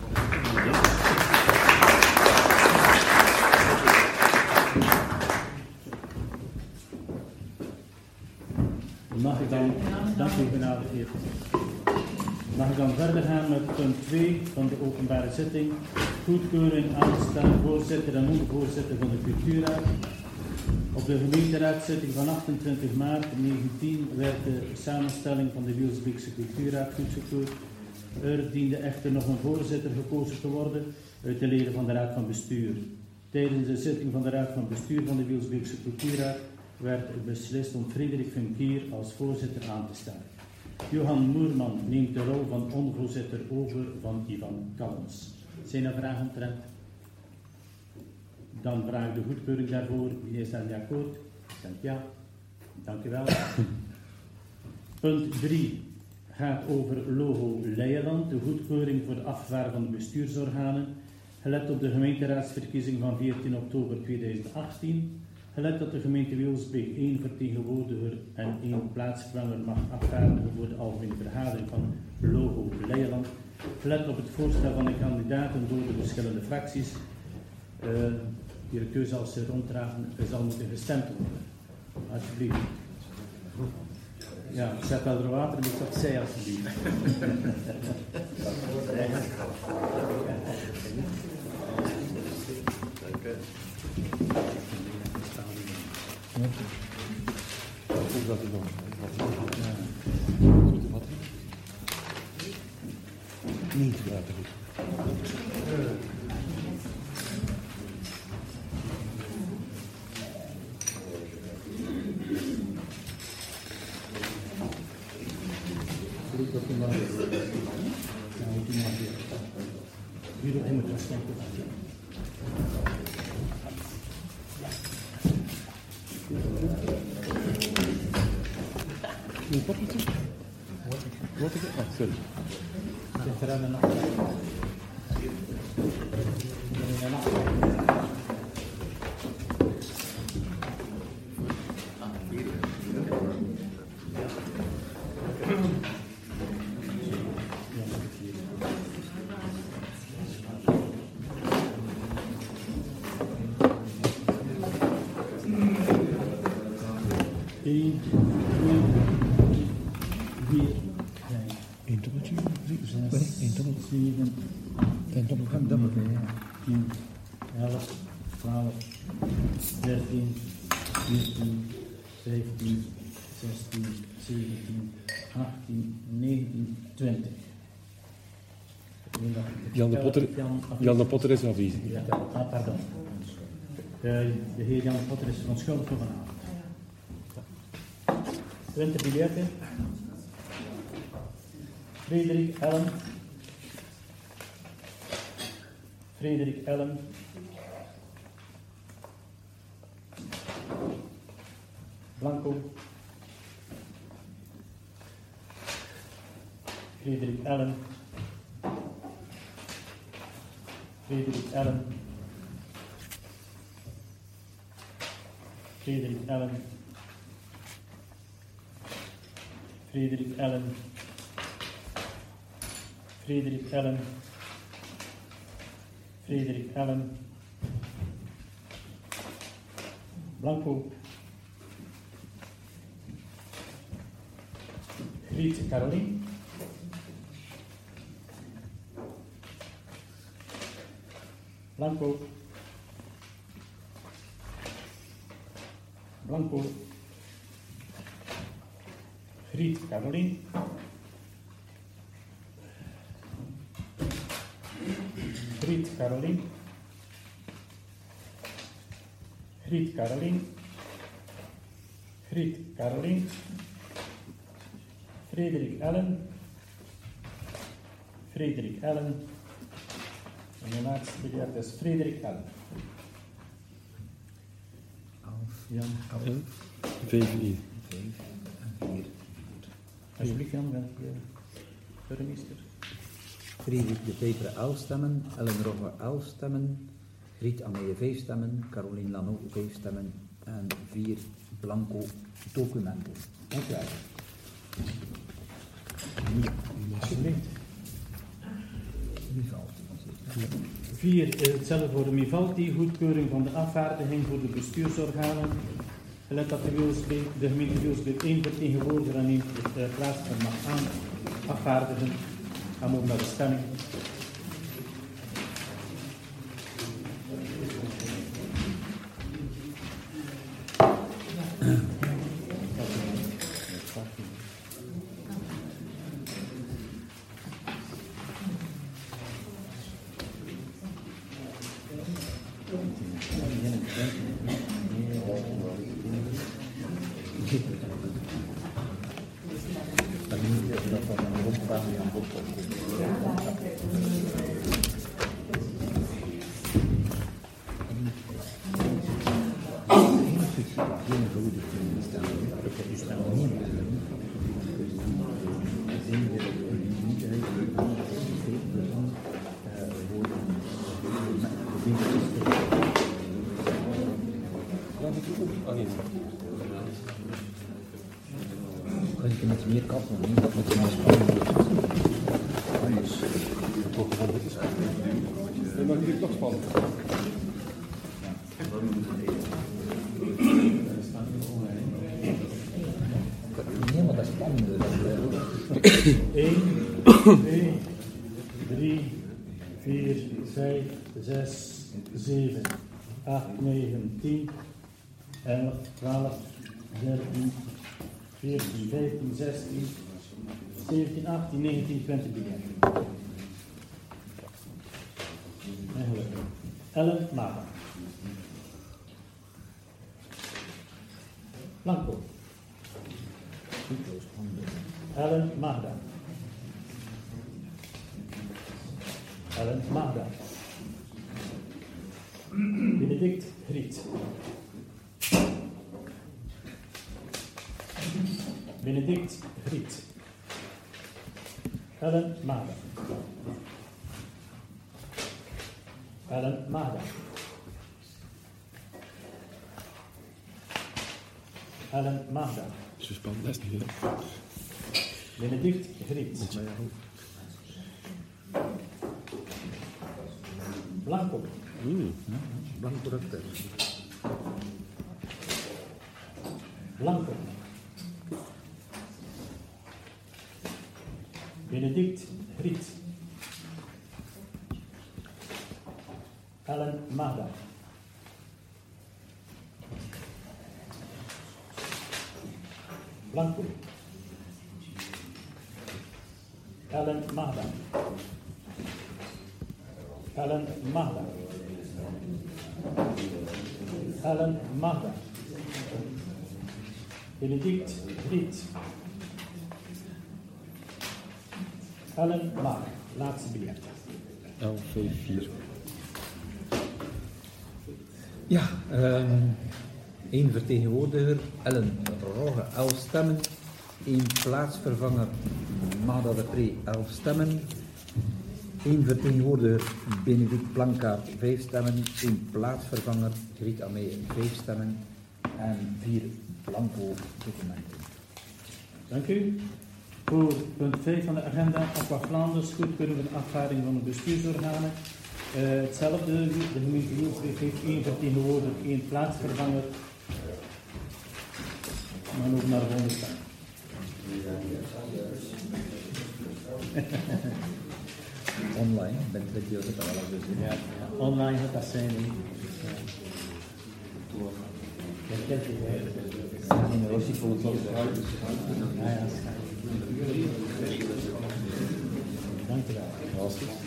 Mag ik dan, dank u vanavond Geert. Mag ik dan verder gaan met punt twee van de openbare zitting. Goedkeuring aanstaan voorzitter en ondervoorzitter van de Cultuurraad. Op de gemeenteraadszitting van achtentwintig maart negentien werd de samenstelling van de Wielsbeekse Cultuurraad goedgekeurd. Er diende echter nog een voorzitter gekozen te worden uit de leden van de Raad van Bestuur. Tijdens de zitting van de Raad van Bestuur van de Wielsbeekse Cultuurraad werd beslist om Frederik Funkier als voorzitter aan te stellen. Johan Moerman neemt de rol van ondervoorzitter over van Ivan Kalms. Zijn er vragen omtrent? Dan vraag ik de goedkeuring daarvoor. Wie is daarmee akkoord? Stemt ja. Dank u wel. Punt drie gaat over logo Leijeland. De goedkeuring voor de afwaar van de bestuursorganen. Gelet op de gemeenteraadsverkiezing van veertien oktober tweeduizend achttien. Gelet dat de gemeente Wielsbeek één vertegenwoordiger en één plaatsvervanger mag afvaardigen voor de algemene vergadering van logo Leijeland. Gelet op het voorstel van de kandidaten door de verschillende fracties. Uh, de directeur zal ze ronddragen, er zal moeten gestemd worden. Alsjeblieft. Ja, zet wel er water, maar ik dat zij alsjeblieft. Hoe dat het dan? Niet water. Wat is het? Wat is het? Ah, sorry. Zit er aan de nacht. één, twee, vier, vijf. Eén dubbeltje? zes, één dubbel. zeven, Eén dubbel. Een dubbel. tien, elf, twaalf, dertien, veertien, vijftien, zestien, zeventien, achttien, negentien, twintig. Jan de Potter, Jan de Potter is afwezig. Ja, ah, pardon. De, de heer Jan de Potter is onschuldig voor vanavond. twintig biljetten. Frederik Ellen. Frederik Ellen. Blanco. Frederik Ellen. Frederik Ellen. Frederik Ellen. Frederik Ellen. Frederik Ellen. Frederik Ellen. Blanco. Griet Carolien. Blanco. Blanco. Griet Carolien. Griet Carolien. Griet Carolien. Griet Carolien. Frederik Ellen. Frederik Ellen. En de laatste biljet is Frederik Ellen. Jan, vijf I. Alsjeblieft Jan, ben ik burgemeester. Frederik de Peper elf stemmen, Ellen Rogge elf stemmen, Griet Ameije vijf stemmen, Caroline Lano vijf stemmen en vier blanco documenten. Dank u wel. Alsjeblieft. Vier is hetzelfde voor de Mivalti, goedkeuring van de afvaardiging voor de bestuursorganen. Gelet dat de, de gemeente Wielsbeek één vertegenwoordiger aan één uh, plaats mag aan afvaardigen. Gaan we ook naar de stemming. Kan ik met meer kappen? Niet dat met meer spannend. Anders. Dan mag ik nog spannend. Nee, maar dat is spannend. één, twee, drie, vier, vijf, zes, zeven, acht, negen, tien, elf, twaalf, dertien, veertien, vijftien, zestien, zeventien, achttien, negentien, twintig biljetten. En gelukkig. Ellen Mara. Blanco. Ellen Magda. Ellen Magda. Benedict Griet. Benedict Griet. Ellen Magda. Ellen Magda. Ellen Magda. Zo spannend, dat is niet hè. Benedict Griet. Blanco. Mm. Blanco Rutter. Blanco. Benedict Griet. Ellen Magda. Blanco. Ellen Magda. Ellen Magda. Ellen Magda. Benedict Griet. Ellen Magda. Laatste biljet. L vijf vier. Ja, um, één vertegenwoordiger, Ellen Rogge, elf stemmen. Eén plaatsvervanger, Magda de Pre, elf stemmen. Eén vertegenwoordiger, Benedict Blankaart, vijf stemmen. Eén plaatsvervanger, Griet Ameije, vijf stemmen. En vier blanco documenten. Dank u. Voor punt vijf van de agenda, Aqua Flanders, goedkeuring van de afvaarding van de bestuursorganen. Uh, hetzelfde, de gemeente Wielsbeek heeft één vertegenwoordiger, één plaatsvervanger. Maar ook naar volgende staan. Online, ben ik je het al dus. Ja, ja, online gaat dat zijn. Dat kent je wel. In de Rossi voor het land. Ja, ja, dank je wel.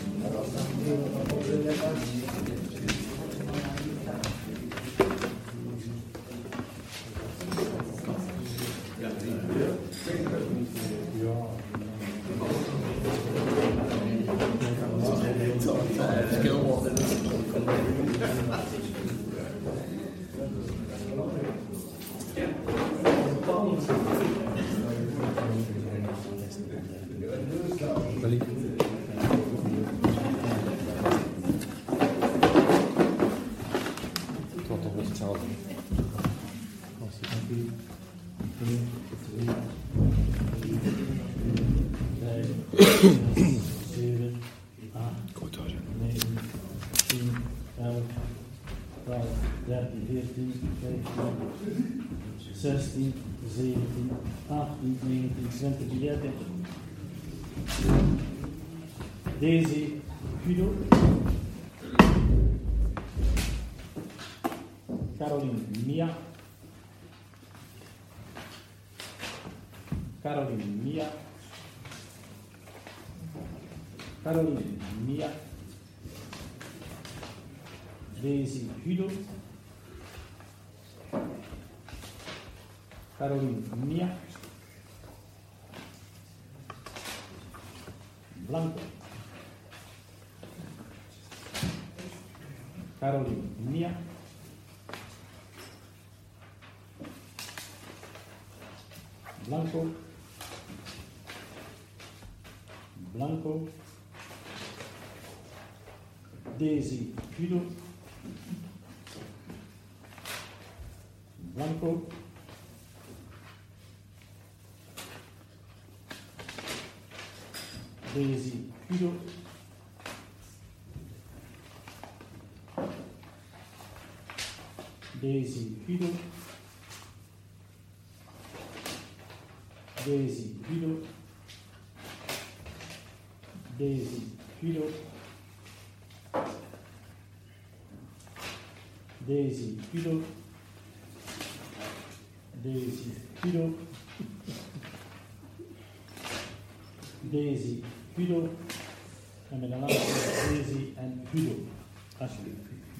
zestien, zeventien, achttien, negentien, twintig biljetten. Daisy, Guido. Caroline, Mia. Caroline, Mia. Caroline, Mia. Daisy, Guido. Caroline, Mia. Blanco. Caroline, Mia. Blanco. Blanco. Daisy, Guido. Blanco. Daisy, Guido. Daisy, Guido. Daisy, Guido. Daisy, Guido. Daisy, Guido. Daisy, Guido. Daisy, Guido. En met de laatste Daisy en Guido. Alsjeblieft.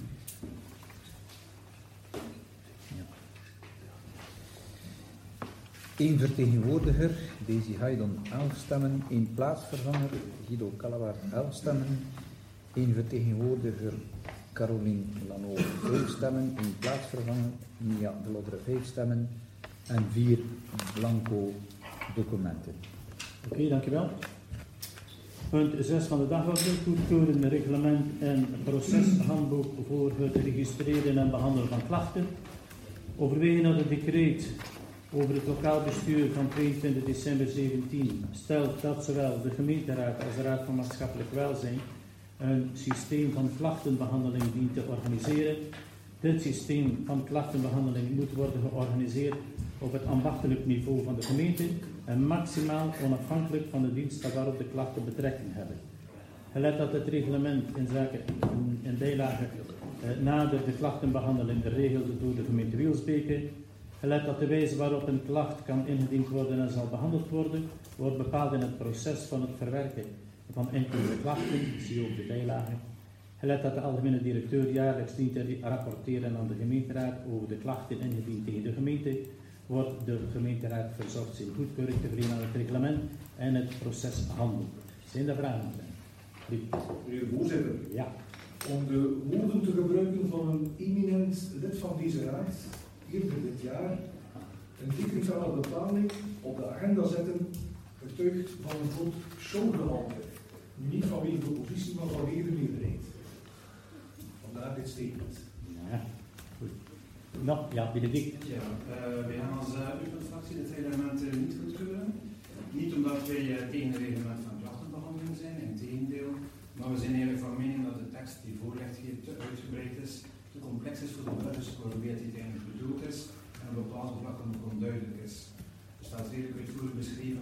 Eén vertegenwoordiger, Daisy Haydon, elf stemmen. Eén plaatsvervanger, Guido Kalawaard, elf stemmen. Eén vertegenwoordiger, Caroline Lano, vijf stemmen. Eén plaatsvervanger, Mia de Lodre, vijf stemmen. En vier blanco documenten. Oké, okay, dankjewel. Punt zes van de dagordening, goedkeuren, reglement en proceshandboek voor het registreren en behandelen van klachten. Overwegen naar het decreet over het lokaal bestuur van tweeëntwintig december zeventien stelt dat zowel de gemeenteraad als de Raad van Maatschappelijk Welzijn een systeem van klachtenbehandeling dient te organiseren. Dit systeem van klachtenbehandeling moet worden georganiseerd op het ambachtelijk niveau van de gemeente en maximaal onafhankelijk van de diensten waarop de klachten betrekking hebben. Gelet dat het reglement in zaken in bijlage eh, nader de klachtenbehandeling geregeld door de gemeente Wielsbeke. Gelet dat de wijze waarop een klacht kan ingediend worden en zal behandeld worden, wordt bepaald in het proces van het verwerken van enkele klachten, zie ook de bijlage. Gelet dat de algemene directeur jaarlijks dient te rapporteren aan de gemeenteraad over de klachten ingediend tegen de gemeente, wordt de gemeenteraad verzocht zijn goedkeuring te verlenen aan het reglement en het proceshandboek. Zijn er vragen? Meneer de voorzitter, ja. Om de woorden te gebruiken van een eminent lid van deze raad, eerder dit jaar, een decriminale bepaling op de agenda zetten, getuigt van een groot showgehalte. Niet vanwege de oppositie, maar vanwege de meerderheid. Vandaar dit statement. Ja, goed. Nou, ja, Benedict. Ja, uh, wij gaan als uh, U P fractie dit reglement uh, niet goedkeuren. Niet omdat wij uh, tegen het reglement van klachtenbehandeling zijn, in tegendeel. Maar we zijn eigenlijk van mening dat de tekst die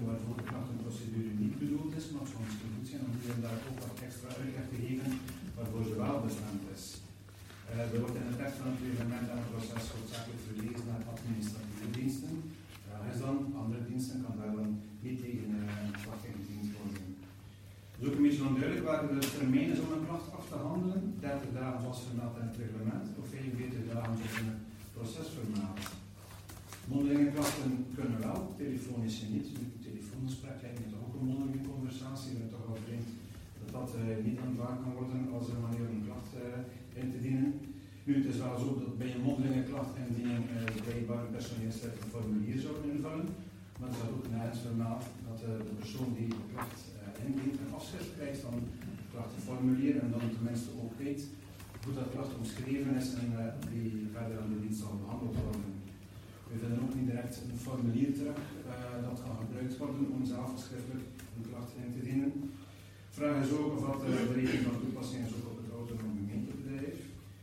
waarvoor de klachtenprocedure niet bedoeld is, maar het zou misschien goed zijn om hier en daar ook wat extra uitleg te geven waarvoor ze wel bestemd is. Uh, er wordt in de tekst van het reglement aan het proces hoofdzakelijk verwezen naar administratieve diensten. Vraag is dan, andere diensten kan daar dan niet tegen uh, een klacht ingediend worden. Het is ook een beetje onduidelijk waar de termijn is om een klacht af te handelen. dertig dagen zoals vermeld in het reglement, of vijfenveertig dagen zoals in het proces vermeld. Mondelinge klachten kunnen wel, telefonische niet. Nu, een telefoongesprek lijkt me toch ook een mondelinge conversatie. Ik ben toch wel vreemd dat dat uh, niet aanvaard kan worden als een manier om een klacht uh, in te dienen. Nu, het is wel zo dat bij een mondelinge klachtindiening uh, blijkbaar een personeelslid een formulier zou invullen. Maar er staat ook nergens vermeld dat uh, de persoon die de klacht uh, indient een afschrift krijgt van het klachtenformulier en dan tenminste ook weet hoe dat klacht omschreven is en uh, die verder aan de dienst zal behandeld worden. We vinden ook niet direct een formulier terug uh, dat kan gebruikt worden om zelf schriftelijk een klacht in te dienen. De vraag is ook of dat uh, de regeling van toepassing is ook op het autonome gemeentebedrijf.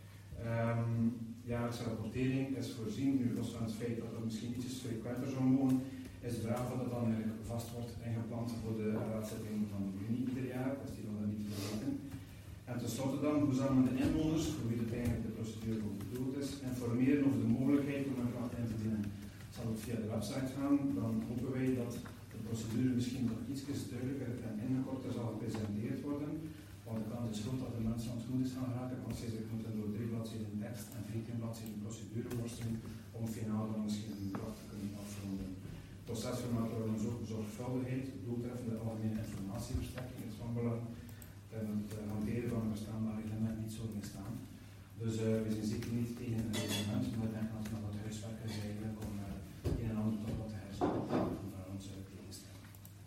Um, jaarlijkse rapportering is voorzien, nu los van het feit dat dat misschien ietsjes frequenter zou mogen, is de vraag of dat dan eigenlijk vast wordt ingepland voor de raadzetting van juni ieder jaar, dat is die dan niet te vergeten. En tenslotte dan, hoe zal men de inwoners, voor wie het eigenlijk de procedure ook bedoeld is, informeren over de mogelijkheid om een klacht in te dienen. Zal het via de website gaan, dan hopen wij dat de procedure misschien nog iets duidelijker en ingekorter zal gepresenteerd worden. Want de kans is groot dat de mensen aan het goed is gaan raken als ze zich moeten door drie bladzijden tekst en veertien bladzijden procedure worstelen om finaal dan misschien een klacht te kunnen afronden. Het proces vermeldt trouwens ook zorgvuldigheid, doeltreffende algemene informatieverstrekking is van belang. En het uh, hanteren van een bestaande reglement niet zo staan. Dus uh, we zijn zeker niet tegen een reglement, maar ik denk dat het nog wat huiswerk is eigenlijk om uh, een en ander toch wat te herstellen om naar ons uh, tegen te stellen.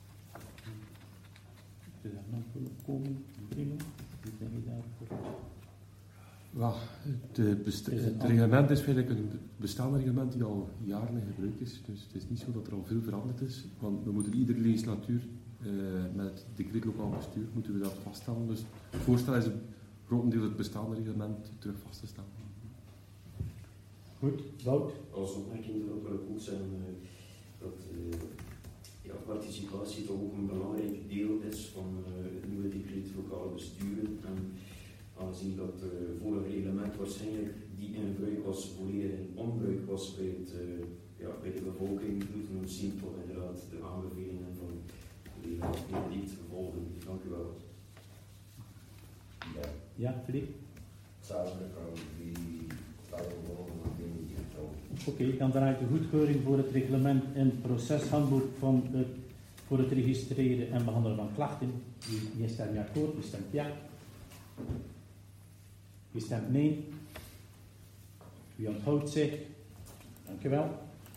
Is er nog komen? Prima. Hoe denk je daarvoor? Ja, het, best- het reglement is feitelijk een bestaande reglement die al jaren in gebruik is. Dus het is niet zo dat er al veel veranderd is. Want we moeten iedere legislatuur Uh, met het decreet lokaal bestuur moeten we dat vaststellen. Dus het voorstel is grotendeels het bestaande reglement terug vast te stellen. Goed, Wout? Als opmerking erop wil ik ook zeggen uh, dat uh, ja, participatie toch ook een belangrijk deel is van uh, het nieuwe decreet lokaal besturen. En aangezien dat het uh, vorige reglement waarschijnlijk die in gebruik was, volledig in onbruik was bij, het, uh, ja, bij de bevolking, moeten we zien tot inderdaad de aanbevelingen van die niet vervolgen. Dank u wel. Ja, ja Filip? Hetzelfde kan die staat gewoon op de Oké, okay, dan draait de goedkeuring voor het reglement en proceshandboek van het, voor het registreren en behandelen van klachten. Wie, wie stemt akkoord, wie stemt ja. Wie stemt nee. Wie onthoudt zich. Dank u wel.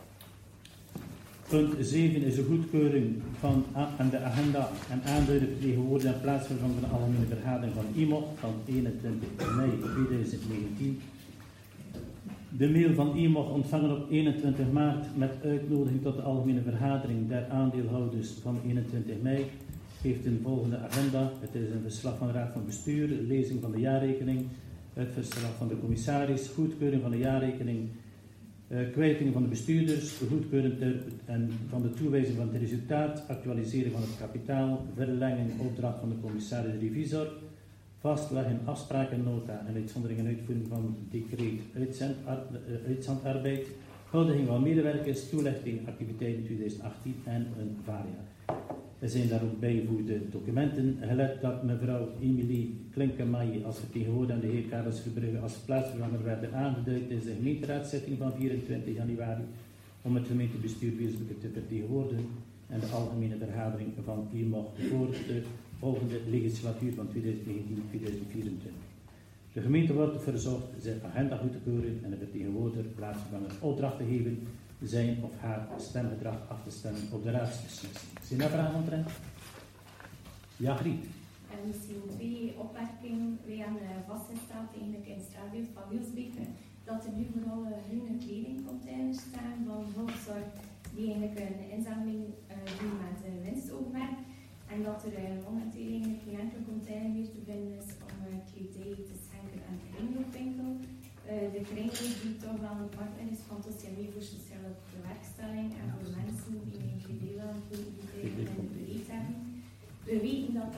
Punt zeven is de goedkeuring van aan de agenda en aanduiden vertegenwoordigen en plaatsvervanging van de algemene vergadering van I M O van eenentwintig mei tweeduizend negentien. De mail van I M O ontvangen op eenentwintig maart met uitnodiging tot de algemene vergadering der aandeelhouders van eenentwintig mei geeft een volgende agenda. Het is een verslag van de Raad van Bestuur, de lezing van de jaarrekening, het verslag van de commissaris, goedkeuring van de jaarrekening, Uh, kwijting van de bestuurders, goedkeuring ter, en van de toewijzing van het resultaat, actualiseren van het kapitaal, verlenging opdracht van de commissaris revisor, vastleggen afsprakennota en uitzondering en uitvoering van decreet uitzandarbeid, huldiging van medewerkers, toelichting activiteiten tweeduizend achttien en een varia. Er zijn daar ook bijgevoegde documenten, gelet dat mevrouw Emilie Klinkemaai als vertegenwoordiger en de heer Karels Verbrugge als plaatsvervanger werden aangeduid in de gemeenteraadszitting van vierentwintig januari om het gemeentebestuur wezenlijk te vertegenwoordigen en de algemene vergadering van I M O voor de volgende legislatuur van tweeduizend negentien tot tweeduizend vierentwintig. De gemeente wordt verzocht zijn agenda goed te keuren en de vertegenwoordiger plaatsvervanger opdracht te geven zijn of haar stemgedrag af te stemmen op de raadsbeslissing. Zijn er vragen omtrent? Ja, Griet. En misschien twee opmerkingen. Wij hebben vastgesteld eigenlijk in het straatbeeld van Wielsbeek dat er nu vooral groene kledingcontainers staan van Volkszorg die eigenlijk een inzameling uh, doen met uh, winstoogmerk. En dat er uh, momenteel eigenlijk geen enkele container meer te vinden is om uh, kledij te schenken aan de kringloopwinkel. Uh, de kringloop die toch wel een partner is van Tosja mee voor sociale bewerkstelling en voor mensen die een kledij willen kopen die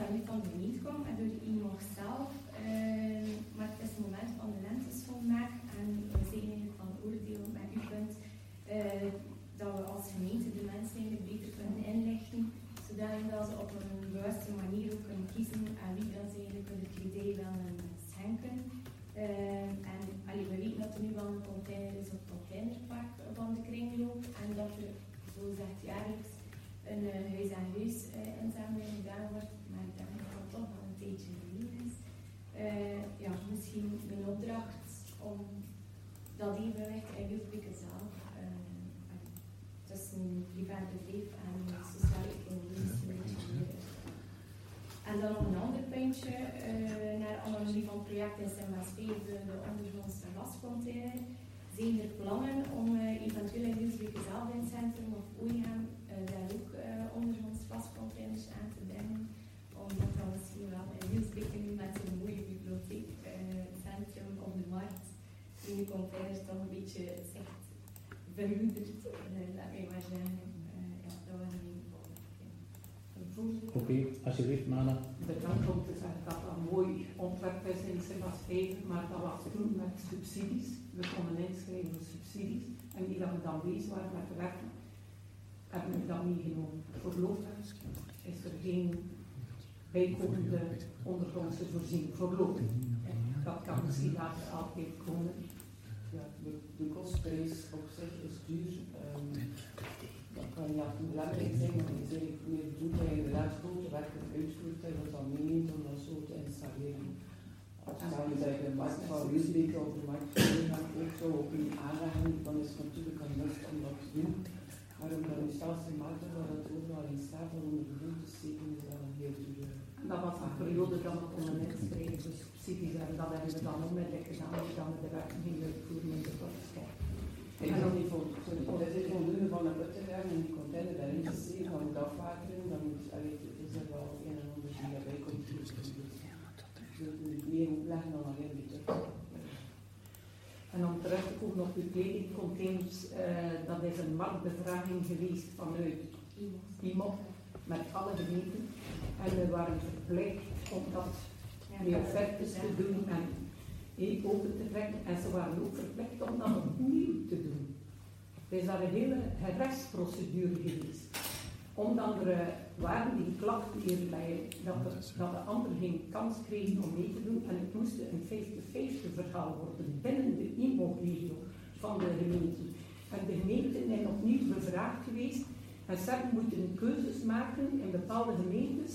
dat niet van de gemeente kwam, maar door I M O G zelf. Uh, maar het is het moment van de lenteschoonmaak en we zijn eigenlijk van oordeel met uw punt uh, dat we als gemeente de mensen eigenlijk beter kunnen inlichten, zodat ze op een bewuste manier ook kunnen kiezen aan wie dat ze eigenlijk hun kledij willen schenken. Uh, en allee, we weten dat er nu wel een container is op het containerpark van de kringloop en dat er, zo zegt jaarlijks, een uh, huis-aan-huis uh, inzameling gedaan wordt, maar ik denk dat dat toch al een tijdje geleden is. Uh, ja, misschien een opdracht om dat evenwicht in Wielsbeke zelf uh, tussen privaat bedrijf en sociaal-economische. En dan nog een ander puntje, uh, naar analogie van het project in Sint-Maaspeer, de, de ondergrondse wascontainer. Zijn er plannen om uh, eventueel in Wielsbeke zelf in het centrum of Ooigaan uh, daar ook uh, ondergrondse wascontainers aan te brengen? Omdat dan misschien wel in Wielsbeke nu met zo'n mooie bibliotheek, uh, centrum op de markt, die de containers toch een beetje zicht vermoederd, uh, laat mij maar zeggen. Uh, ja, dat waren mijn Oké, okay, alsjeblieft, Mana. Bedankt om te zeggen dat dat een mooi ontwerp is in Sint-Maaspeer, maar dat was toen met subsidies. We konden inschrijven voor subsidies en die dat we dan bezig waren met werken, hebben we dat meegenomen. Voorlopig is er geen bijkomende ondergrondse voorziening. Voorlopig. Dat kan misschien later altijd komen. Ja, de, de kostprijs op zich is duur. Um, dat kan ja belangrijk zijn, maar je zegt meer doet dat je inderdaad grote werken uitvoert en dat dan meeneemt om dat zo te installeren. Als je bij de markt van Wielsbeke of de markt van Ooigaan ook zo op een aanraking, dan is het natuurlijk een lust om dat te doen. Maar om dan zelfs de markt waar dat overal in staat om onder de grond te steken, is dat een heel duur. Dat was een periode dat we konden inschrijven voor subsidies en dat hebben we dan onmiddellijk gedaan, als dan de werking ging uitvoeren in de kortschap. Ik kan niet voor het is voldoende van een put te gaan en die container daarin te steken, dan moet afwateren, dan moet het is er wel een en ander die daarbij komt. Je moet meer opleggen dan alleen die put. En om terug te komen op de kledingcontainers, uh, dat is een marktbevraging geweest vanuit I M O G met alle gemeenten. En we waren verplicht om dat met offertes te doen en open te trekken. En ze waren ook verplicht om dat opnieuw te doen. Er is daar een hele rechtsprocedure geweest. Omdat er uh, waren die klachten neerleggen dat, dat de ander geen kans kregen om mee te doen. En het moest een vijftig-vijftig verhaal worden binnen de I M O G-regio van de gemeente. En de gemeenten zijn opnieuw bevraagd geweest. En ze moeten keuzes maken in bepaalde gemeentes.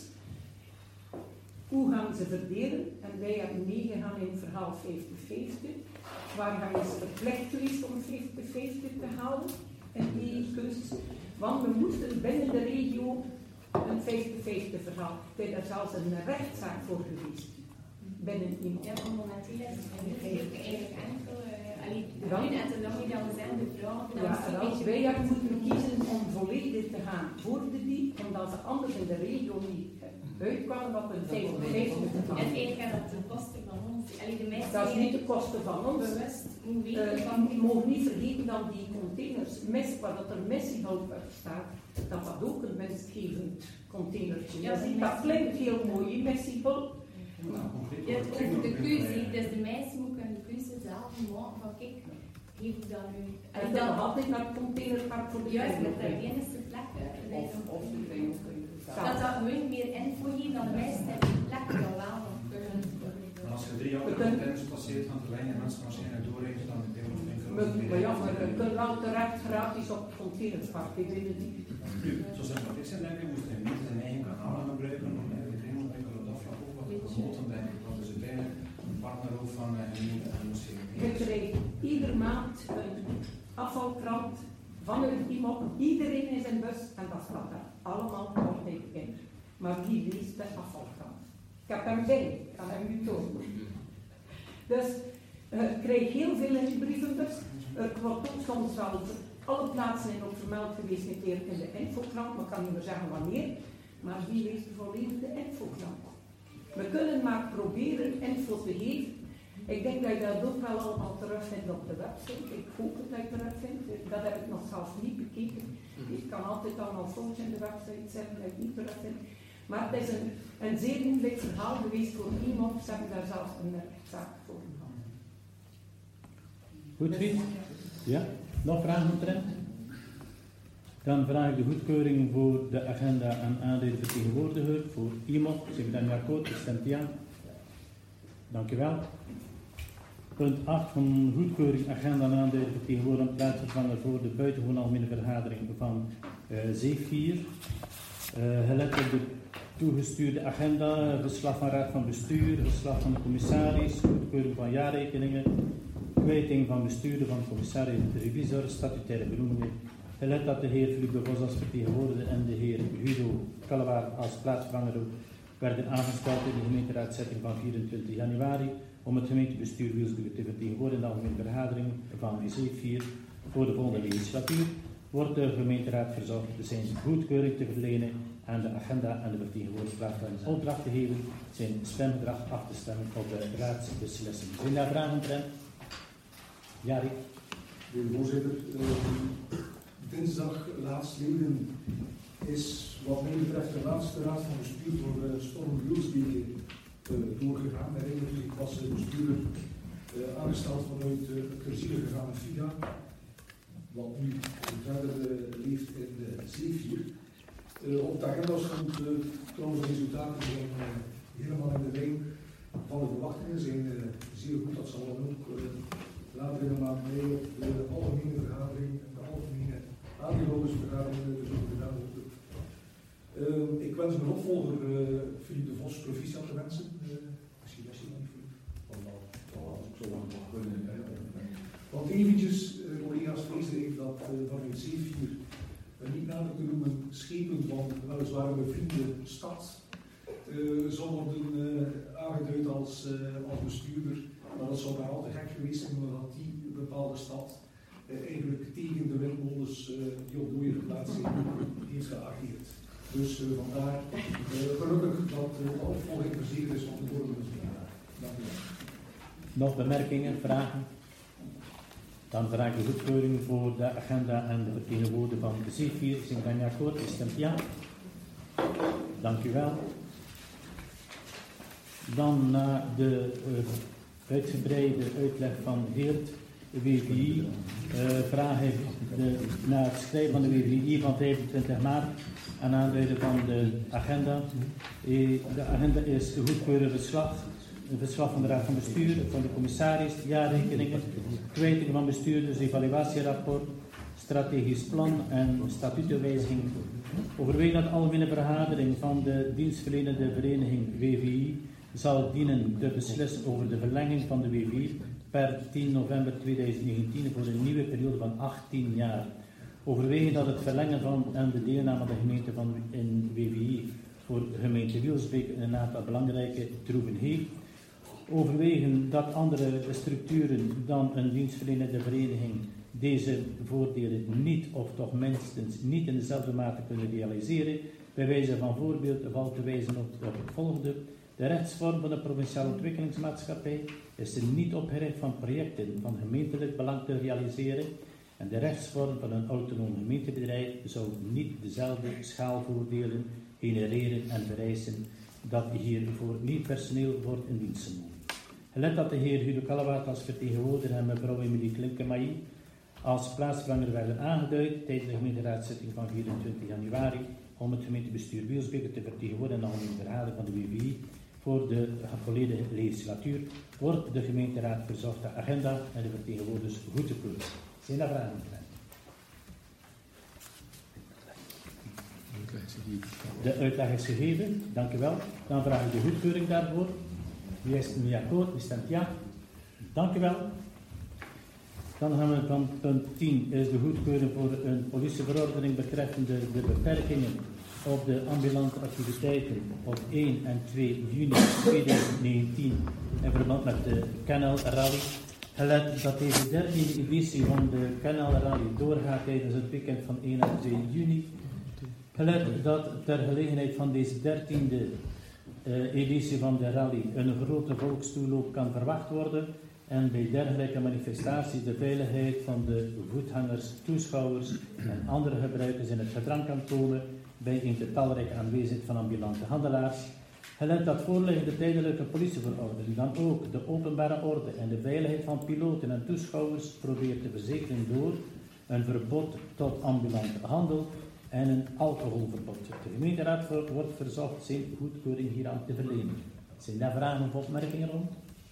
Hoe gaan ze verdelen? En wij hebben meegegaan in het verhaal vijftig-vijftig. Waar gaan ze verplicht geweest om vijftig-vijftig te halen? En die keuzes. Want we moesten binnen de regio een vijftig-vijftig verhaal. Er is zelfs een rechtszaak voor geweest. Binnen iemand. Ja, momenteel is het eigenlijk enkel. Alleen, net en dan moet je dan zijn de vraag. Ja, als wij hebben moeten kiezen om volledig te gaan voor de die, omdat ze anders in de regio niet uitkwamen dat een vijftig-vijftig te gaan. En eigenlijk gaat dat ten koste van ons. Allee, de meeste dat is niet de kosten van ons. Bewust moet weten uh, van je mag niet vergeten dat die containers, mis, waar dat er missiehulp op staat, dat dat ook een winstgevend containertje is. Ja, dat klinkt heel mooi, missiehulp. Ja, over de keuze, dus de meisjes moeten de keuze zelf maken van kijk, geef ik dat nu. En dat had ik naar het containerpark voor de juist met de enige plekken. Of de kringel. Dat dat gewoon meer info geeft dan de meeste plekken dan wel nog kunnen. Maar als je drie andere containers passeert van de lijn en mensen waarschijnlijk doorrekenen, dan is het heel Maar ja, maar je kunt wel terecht gratis op het containerpark, ik weet het niet. Zo zijn wat ik zei, denk ik, moest hij niet zijn eigen kanalen gebruiken om de kringel op dat vlak ook wat te promoten, denk ik. Dat is uiteindelijk een partner ook van een museum. Je krijgt ieder maand een afvalkrant vanuit I M O G. Iedereen is in bus en dat staat daar allemaal altijd in. Maar wie leest de afvalkrant? Ik heb hem bij, ik kan hem nu tonen. Dus uh, ik krijg heel veel in de brievenbus. Er wordt ook soms wel alle plaatsen in ook vermeld geweest een keer in de infokrant, maar ik kan niet meer zeggen wanneer. Maar wie leest de volledige infokrant? We kunnen maar proberen info te geven. Ik denk dat je dat ook wel allemaal terugvindt op de website. Ik hoop dat je terugvindt. Dat heb ik nog zelfs niet bekeken. Ik kan altijd allemaal foto's in de website zetten dat ik niet terugvind. Maar het is een, een zeer moeilijk verhaal geweest voor iemand. Ze hebben daar zelfs een rechtszaak voor gehad. Goed, Fried? Ja? Nog vragen omtrent? Dan vraag ik de goedkeuring voor de agenda aan aanleden vertegenwoordiger. Voor iemand, zeg ik dan akkoord, stemt ja. Dank u wel. Punt acht van goedkeuring agenda aan aanleden vertegenwoordiger en plaatsvervanger voor de buitengewoon algemene vergadering van uh, Zeevier. Uh, gelet op de toegestuurde agenda, verslag van raad van bestuur, verslag van de commissaris, goedkeuring van jaarrekeningen, kwijting van bestuurder van de commissaris en de revisor, statutaire benoemingen. Gelet dat de heer Philippe de Vos als vertegenwoordiger en de heer Guido Kallewaard als plaatsvervanger werden aangesteld in de gemeenteraadszetting van vierentwintig januari om het gemeentebestuur Wielsbrugge te vertegenwoordigen in de algemene vergadering van W C vier voor de volgende legislatuur, wordt de gemeenteraad verzocht zijn goedkeuring te verlenen aan de agenda en de vertegenwoordigersplaats opdracht te geven zijn stemgedrag af te stemmen op de raadsbeslissing. Zijn daar vragen omtrent? Ja, Rick. Meneer de voorzitter, uh, dinsdag laatstleden is wat mij betreft de laatste raad van bestuur voor uh, Storm Wielsbrugge uh, doorgegaan. En eigenlijk was de bestuurder uh, aangesteld vanuit uh, het terziele gegaan F I A, wat nu verder uh, leeft in de Zeevier. Uh, op de agenda stond uh, trouwens de resultaten zijn uh, helemaal in de lijn van de verwachtingen, zijn uh, zeer goed. Dat zal dan ook uh, later in de maand mee op de algemene vergadering en de algemene aandeelhoudersvergadering dus ook gedaan worden. Uh, ik wens mijn opvolger uh, Philippe de Vos proficiat te wensen. Uh, misschien wist je dat niet, Philippe. Als ik zo lang mag kunnen. Want eventjes, uh, collega's, vreesde ik dat uh, vanuit Zeevier uh, niet nader te noemen schepen van weliswaar een bevriende stad uh, zou worden uh, aangeduid als, uh, als bestuurder. Maar dat zou maar al te gek geweest zijn, omdat die bepaalde stad uh, eigenlijk tegen de windmolens uh, die op dode geplaatst zijn heeft geageerd. Dus uh, vandaar uh, gelukkig dat uh, de opvolging verzekerd is van de dorpen. Dank u wel. Nog bemerkingen, vragen? Dan vraag ik de goedkeuring voor de agenda en de vertegenwoordiger van de C vier. Zijn dan akkoord? Is stemt ja? Dank u wel. Dan na de uh, uitgebreide uitleg van Geert, de W V I, uh, vraag ik de, na het schrijven van de W V I van vijfentwintig maart aan aanleiding van de agenda. Uh, de agenda is de goedkeurde verslag. Een verslag van de Raad van Bestuur, van de commissaris, jaarrekeningen, kwijting van bestuurders, evaluatierapport, strategisch plan en statutenwijziging. Overweging dat de algemene vergadering van de dienstverlenende vereniging W V I zal dienen te beslissen over de verlenging van de W V I per tien november tweeduizend negentien voor een nieuwe periode van achttien jaar. Overweging dat het verlengen van en de deelname van de gemeente van in W V I voor de gemeente Wielsbeek een aantal belangrijke troeven heeft. Overwegen dat andere structuren dan een dienstverlenende vereniging deze voordelen niet of toch minstens niet in dezelfde mate kunnen realiseren. Bij wijze van voorbeeld valt te wijzen op, op het volgende. De rechtsvorm van de provinciale ontwikkelingsmaatschappij is er niet opgericht van projecten van gemeentelijk belang te realiseren en de rechtsvorm van een autonoom gemeentebedrijf zou niet dezelfde schaalvoordelen genereren en vereisen dat hier voor nieuw personeel wordt in dienst genomen. Gelet dat de heer Guido Kallewaard als vertegenwoordiger en mevrouw Emilie Klinkemailly als plaatsvervanger werden aangeduid tijdens de gemeenteraadszitting van vierentwintig januari om het gemeentebestuur Wielsbeke te vertegenwoordigen en de algemene vergadering van de W V I voor de volledige legislatuur, wordt de gemeenteraad verzocht de agenda en de vertegenwoordigers goed te keuren. Zijn er vragen? De uitleg is gegeven, dank u wel. Dan vraag ik de goedkeuring daarvoor. Wie is niet akkoord? Wie stemt ja? Dank u wel. Dan gaan we van punt tien, is de goedkeuring voor een politieverordening betreffende de beperkingen op de ambulante activiteiten op één en twee juni tweeduizend negentien in verband met de Canal Rally. Gelet dat deze dertiende editie van de Canal Rally doorgaat tijdens het weekend van één en twee juni. Gelet dat ter gelegenheid van deze dertiende uh, editie van de rally een grote volkstoeloop kan verwacht worden en bij dergelijke manifestaties de veiligheid van de voetgangers, toeschouwers en andere gebruikers in het gedrang kan tonen, bij een te talrijke aanwezigheid van ambulante handelaars. Gelet dat voorliggende tijdelijke politieverordening dan ook de openbare orde en de veiligheid van piloten en toeschouwers probeert te verzekeren door een verbod tot ambulante handel en een alcoholverbod. De gemeenteraad wordt verzocht zijn goedkeuring hieraan te verlenen. Zijn daar vragen of opmerkingen rond?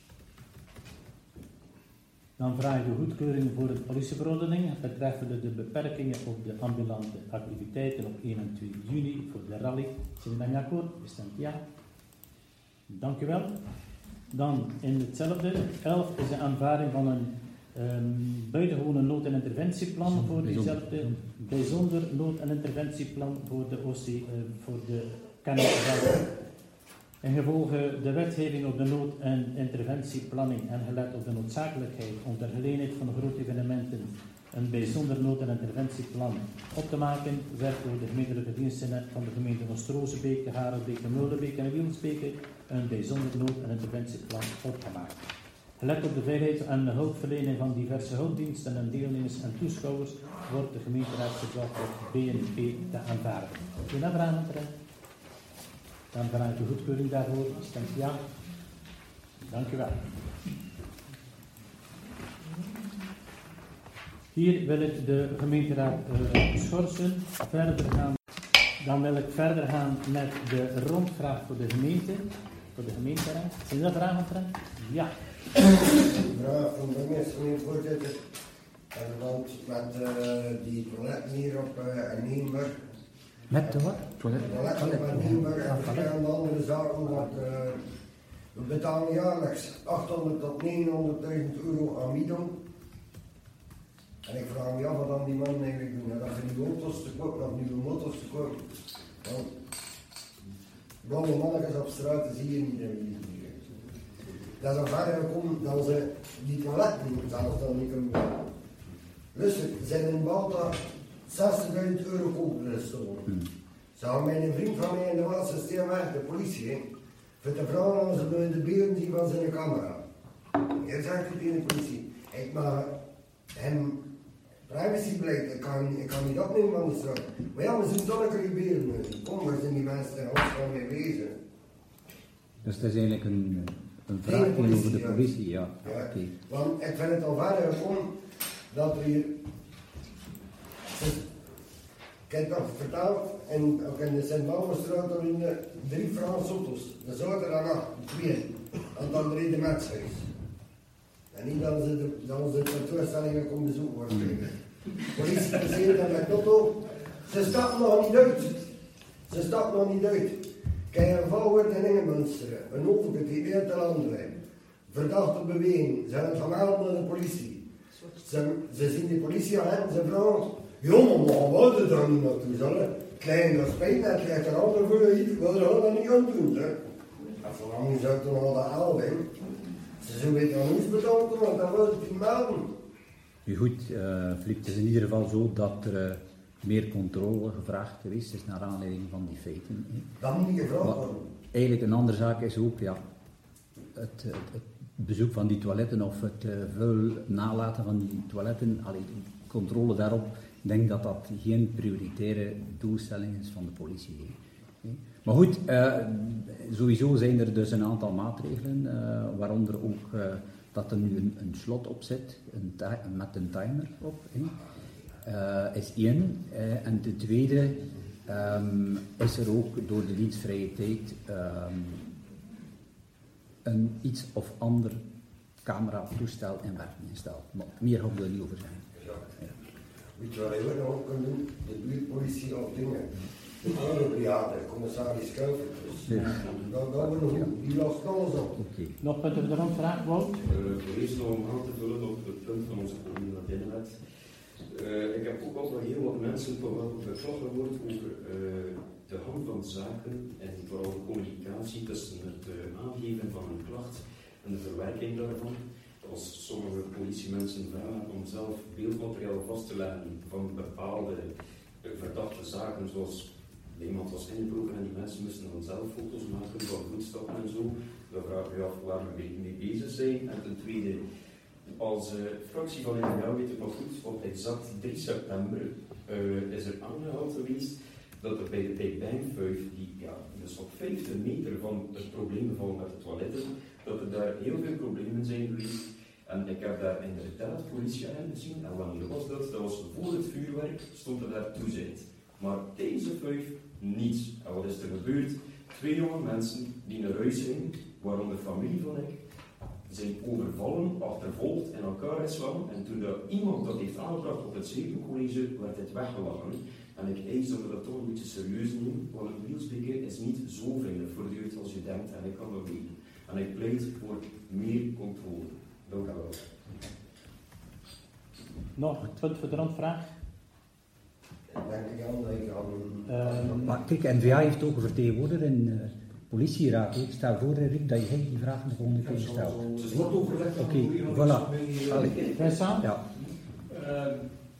Dan vraag ik de goedkeuring voor de politieverordening betreffende de beperkingen op de ambulante activiteiten op één en twee juni voor de rally. Zijn we daarmee akkoord? Bestemt ja. Dank u wel. Dan in hetzelfde, elf is de aanvaarding van een um, buitengewone nood- en interventieplan voor diezelfde bijzonder nood- en interventieplan voor de O C, uh, voor de Kennisveld. In gevolge de wetgeving op de nood- en interventieplanning en gelet op de noodzakelijkheid om ter gelegenheid van grote evenementen een bijzonder nood- en interventieplan op te maken, werd door de gemeentelijke diensten van de gemeente Oost-Rozenbeek, de Harelbeek, de Molenbeek en de Wielsbeke een bijzonder nood- en interventieplan opgemaakt. Gelet op de veiligheid en de hulpverlening van diverse hulpdiensten en deelnemers en toeschouwers wordt de gemeenteraad verzocht het B N P te aanvaarden. Heb je daar vragen terecht? Dan vraag ik de goedkeuring daarvoor. Stemt ja. Dank u wel. Hier wil ik de gemeenteraad uh, schorsen. Verder gaan. Dan wil ik verder gaan met de rondvraag voor de gemeente. Voor de gemeenteraad. Zijn er vragen terecht? Ja. Vraag van de minister, voorzitter. En want met uh, die toiletten hier op uh, Nienburg. Met de wat? Toiletten op Nienburg en verschillende andere zaken. Dat, uh, we betalen jaarlijks achthonderd tot negenhonderdduizend euro aan Midon. En ik vraag me af wat dan die man eigenlijk doen. Dat ze nieuwe auto's te kopen of nieuwe motors te kopen. Want blonde mannetjes op straat zie je niet in die. Dat is al verder gekomen dat ze die toiletten zelfs dan niet kunnen betalen. Luister, ze zijn in Balta zestigduizend euro kopen gestolen. Hmm. Ze hadden mij een vriend van mij in de Waal-systeem weg, de politie, he, voor te vragen of ze de beelden zien van zijn camera. Hij zegt het in de politie, ik mag hem privacybeleid, ik kan, ik kan niet opnemen van de straat. Maar ja, we zien toch een keer die beelden. Kom, waar zijn die mensen er ons van mee bezig? Dus dat is eigenlijk een... Een vraag over de politie, ja. ja. ja. Okay. Want ik vind het al verder gekomen dat er hier. Ik heb nog verteld, en ook in de Sint-Bouwenstraat er in de drie Franse auto's. De zaterdag twee. En dan reden Metshuis. En niet dat ze de, dat ze de toestellingen komen bezoeken worden. De politie passeert dan met auto. Ze stappen nog niet uit. Ze stappen nog niet uit. Kijk, een val wordt in Ingemünster, een overkant die weer te landen. Verdachte beweging, ze hebben het gemeld naar de politie. Ze, ze zien de politieagenten, ze vragen, jongen, maar wat is er niet naartoe? Zullen klein dat spijt net, krijgt er altijd voor iets, wat er dat niet aan doen. Hè? En vooral zou het toch al de helden. Ze zullen weten aan ons bedanken, want dat wil het niet melden. Nu goed, uh, Filip, het is in ieder geval zo dat er... Uh, meer controle gevraagd geweest is naar aanleiding van die feiten. Dat moet niet gevraagd worden. Eigenlijk een andere zaak is ook ja, het, het, het bezoek van die toiletten of het uh, veel nalaten van die toiletten, allee, controle daarop. Ik denk dat dat geen prioritaire doelstelling is van de politie. He. Maar goed, uh, sowieso zijn er dus een aantal maatregelen, uh, waaronder ook uh, dat er nu een, een slot op zit, een met een timer op. He. Uh, is één. Uh, en ten tweede um, is er ook door de dienstvrije tijd um, een iets of ander camera-toestel in werking gesteld. Maar meer ga ik er niet over zeggen. Ja. Ja. Weet je wat je ook nog kan doen? De buurtpolitie of dingen. De oorlogbrigade, commissaris Kuiper. Dus ja. dat gaan we nog doen. Die lost alles op. Okay. Nog punten voor de rondvraag, Wout? Uh, eerst nog om aan te vullen op het punt van onze coördinatiewet. Uh, ik heb ook al van heel wat mensen betrokken gehoord over uh, de hand van zaken en vooral de communicatie tussen het uh, aangeven van een klacht en de verwerking daarvan. Als sommige politiemensen vragen om zelf beeldmateriaal vast te leggen van bepaalde uh, verdachte zaken, zoals iemand was ingebroken en die mensen moesten dan zelf foto's maken van voetstappen en zo, dan vraag ik me af waar we mee bezig zijn. En ten tweede, als uh, fractie van N V A weet het nog goed, op exact drie september uh, is er aangehaald geweest dat er bij de Big Bang vijf, die ja, dus op vijftig meter van het probleem van met de toiletten, dat er daar heel veel problemen zijn geweest. En ik heb daar inderdaad politieagenten gezien. En wanneer was dat? Dat was voor het vuurwerk, stond er daar toezicht. Maar tijdens de vijf niets. En wat is er gebeurd? Twee jonge mensen die naar huis zijn, waaronder de familie van ik, zijn overvallen, achtervolgd en elkaar geslaan. En toen dat iemand dat heeft aangebracht op het Zevencollege, werd het weggelachen. En ik eis dat we dat toch een beetje serieus nemen, want een wielspeaker is niet zo vriendelijk voor de jeugd als je denkt, en ik kan dat weten. En ik pleit voor meer controle. Dank u wel. Nog een punt voor de randvraag? Denk ik aan dat ik aan... Uh, maar kijk, N V A heeft ook een vertegenwoordiger in de uh, politieraad. Ik stel voor, Rick, dat je die vraag de volgende keer stelt. Oké, okay, voilà. Vincent? Ja. Uh,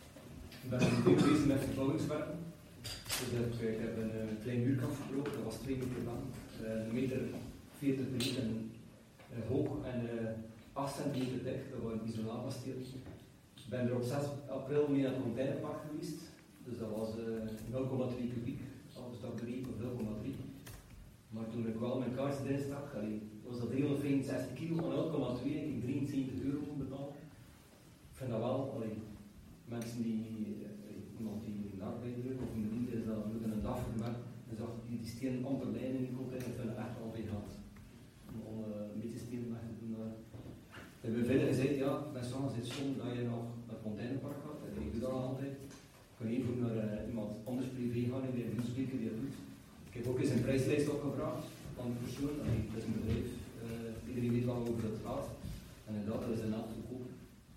ik ben nu bezig met verbouwingswerken. Dus ik, ik heb een uh, klein muurkant gebroken, dat was twee meter lang. Uh, een meter veertig breed en uh, hoog en uh, acht centimeter dik, dat was een isolaatvasteel. Ik ben er op zes april mee naar het containerpark geweest. Dus dat was uh, nul komma twee kubiek, alles dat breed of nul komma drie. Maar toen ik wel mijn kaars erin stak, allee, was dat driehonderdvijfenzestig kilo van nul komma twee en ik drieënzeventig euro moet betalen. Ik vind dat wel, allee, mensen die, uh, iemand die een arbeider of een vriend is, dat moet een dag verwerken. En zag die, die stenen amper lijnen in die container, ik vind dat echt al bij gehad. Om uh, een beetje stenen weg te doen. Uh. We hebben verder gezegd, ja, bij sommigen zit het soms dat je nog het containerpark had, en ik doe dat altijd. Ik kan even naar uh, iemand anders privé gaan en die een nieuwsbrief die dat doet. Ik heb ook eens een prijslijst opgevraagd van de persoon. Allee, het is een bedrijf, uh, iedereen weet wel over het gaat. En inderdaad, dat is een aantal te koop.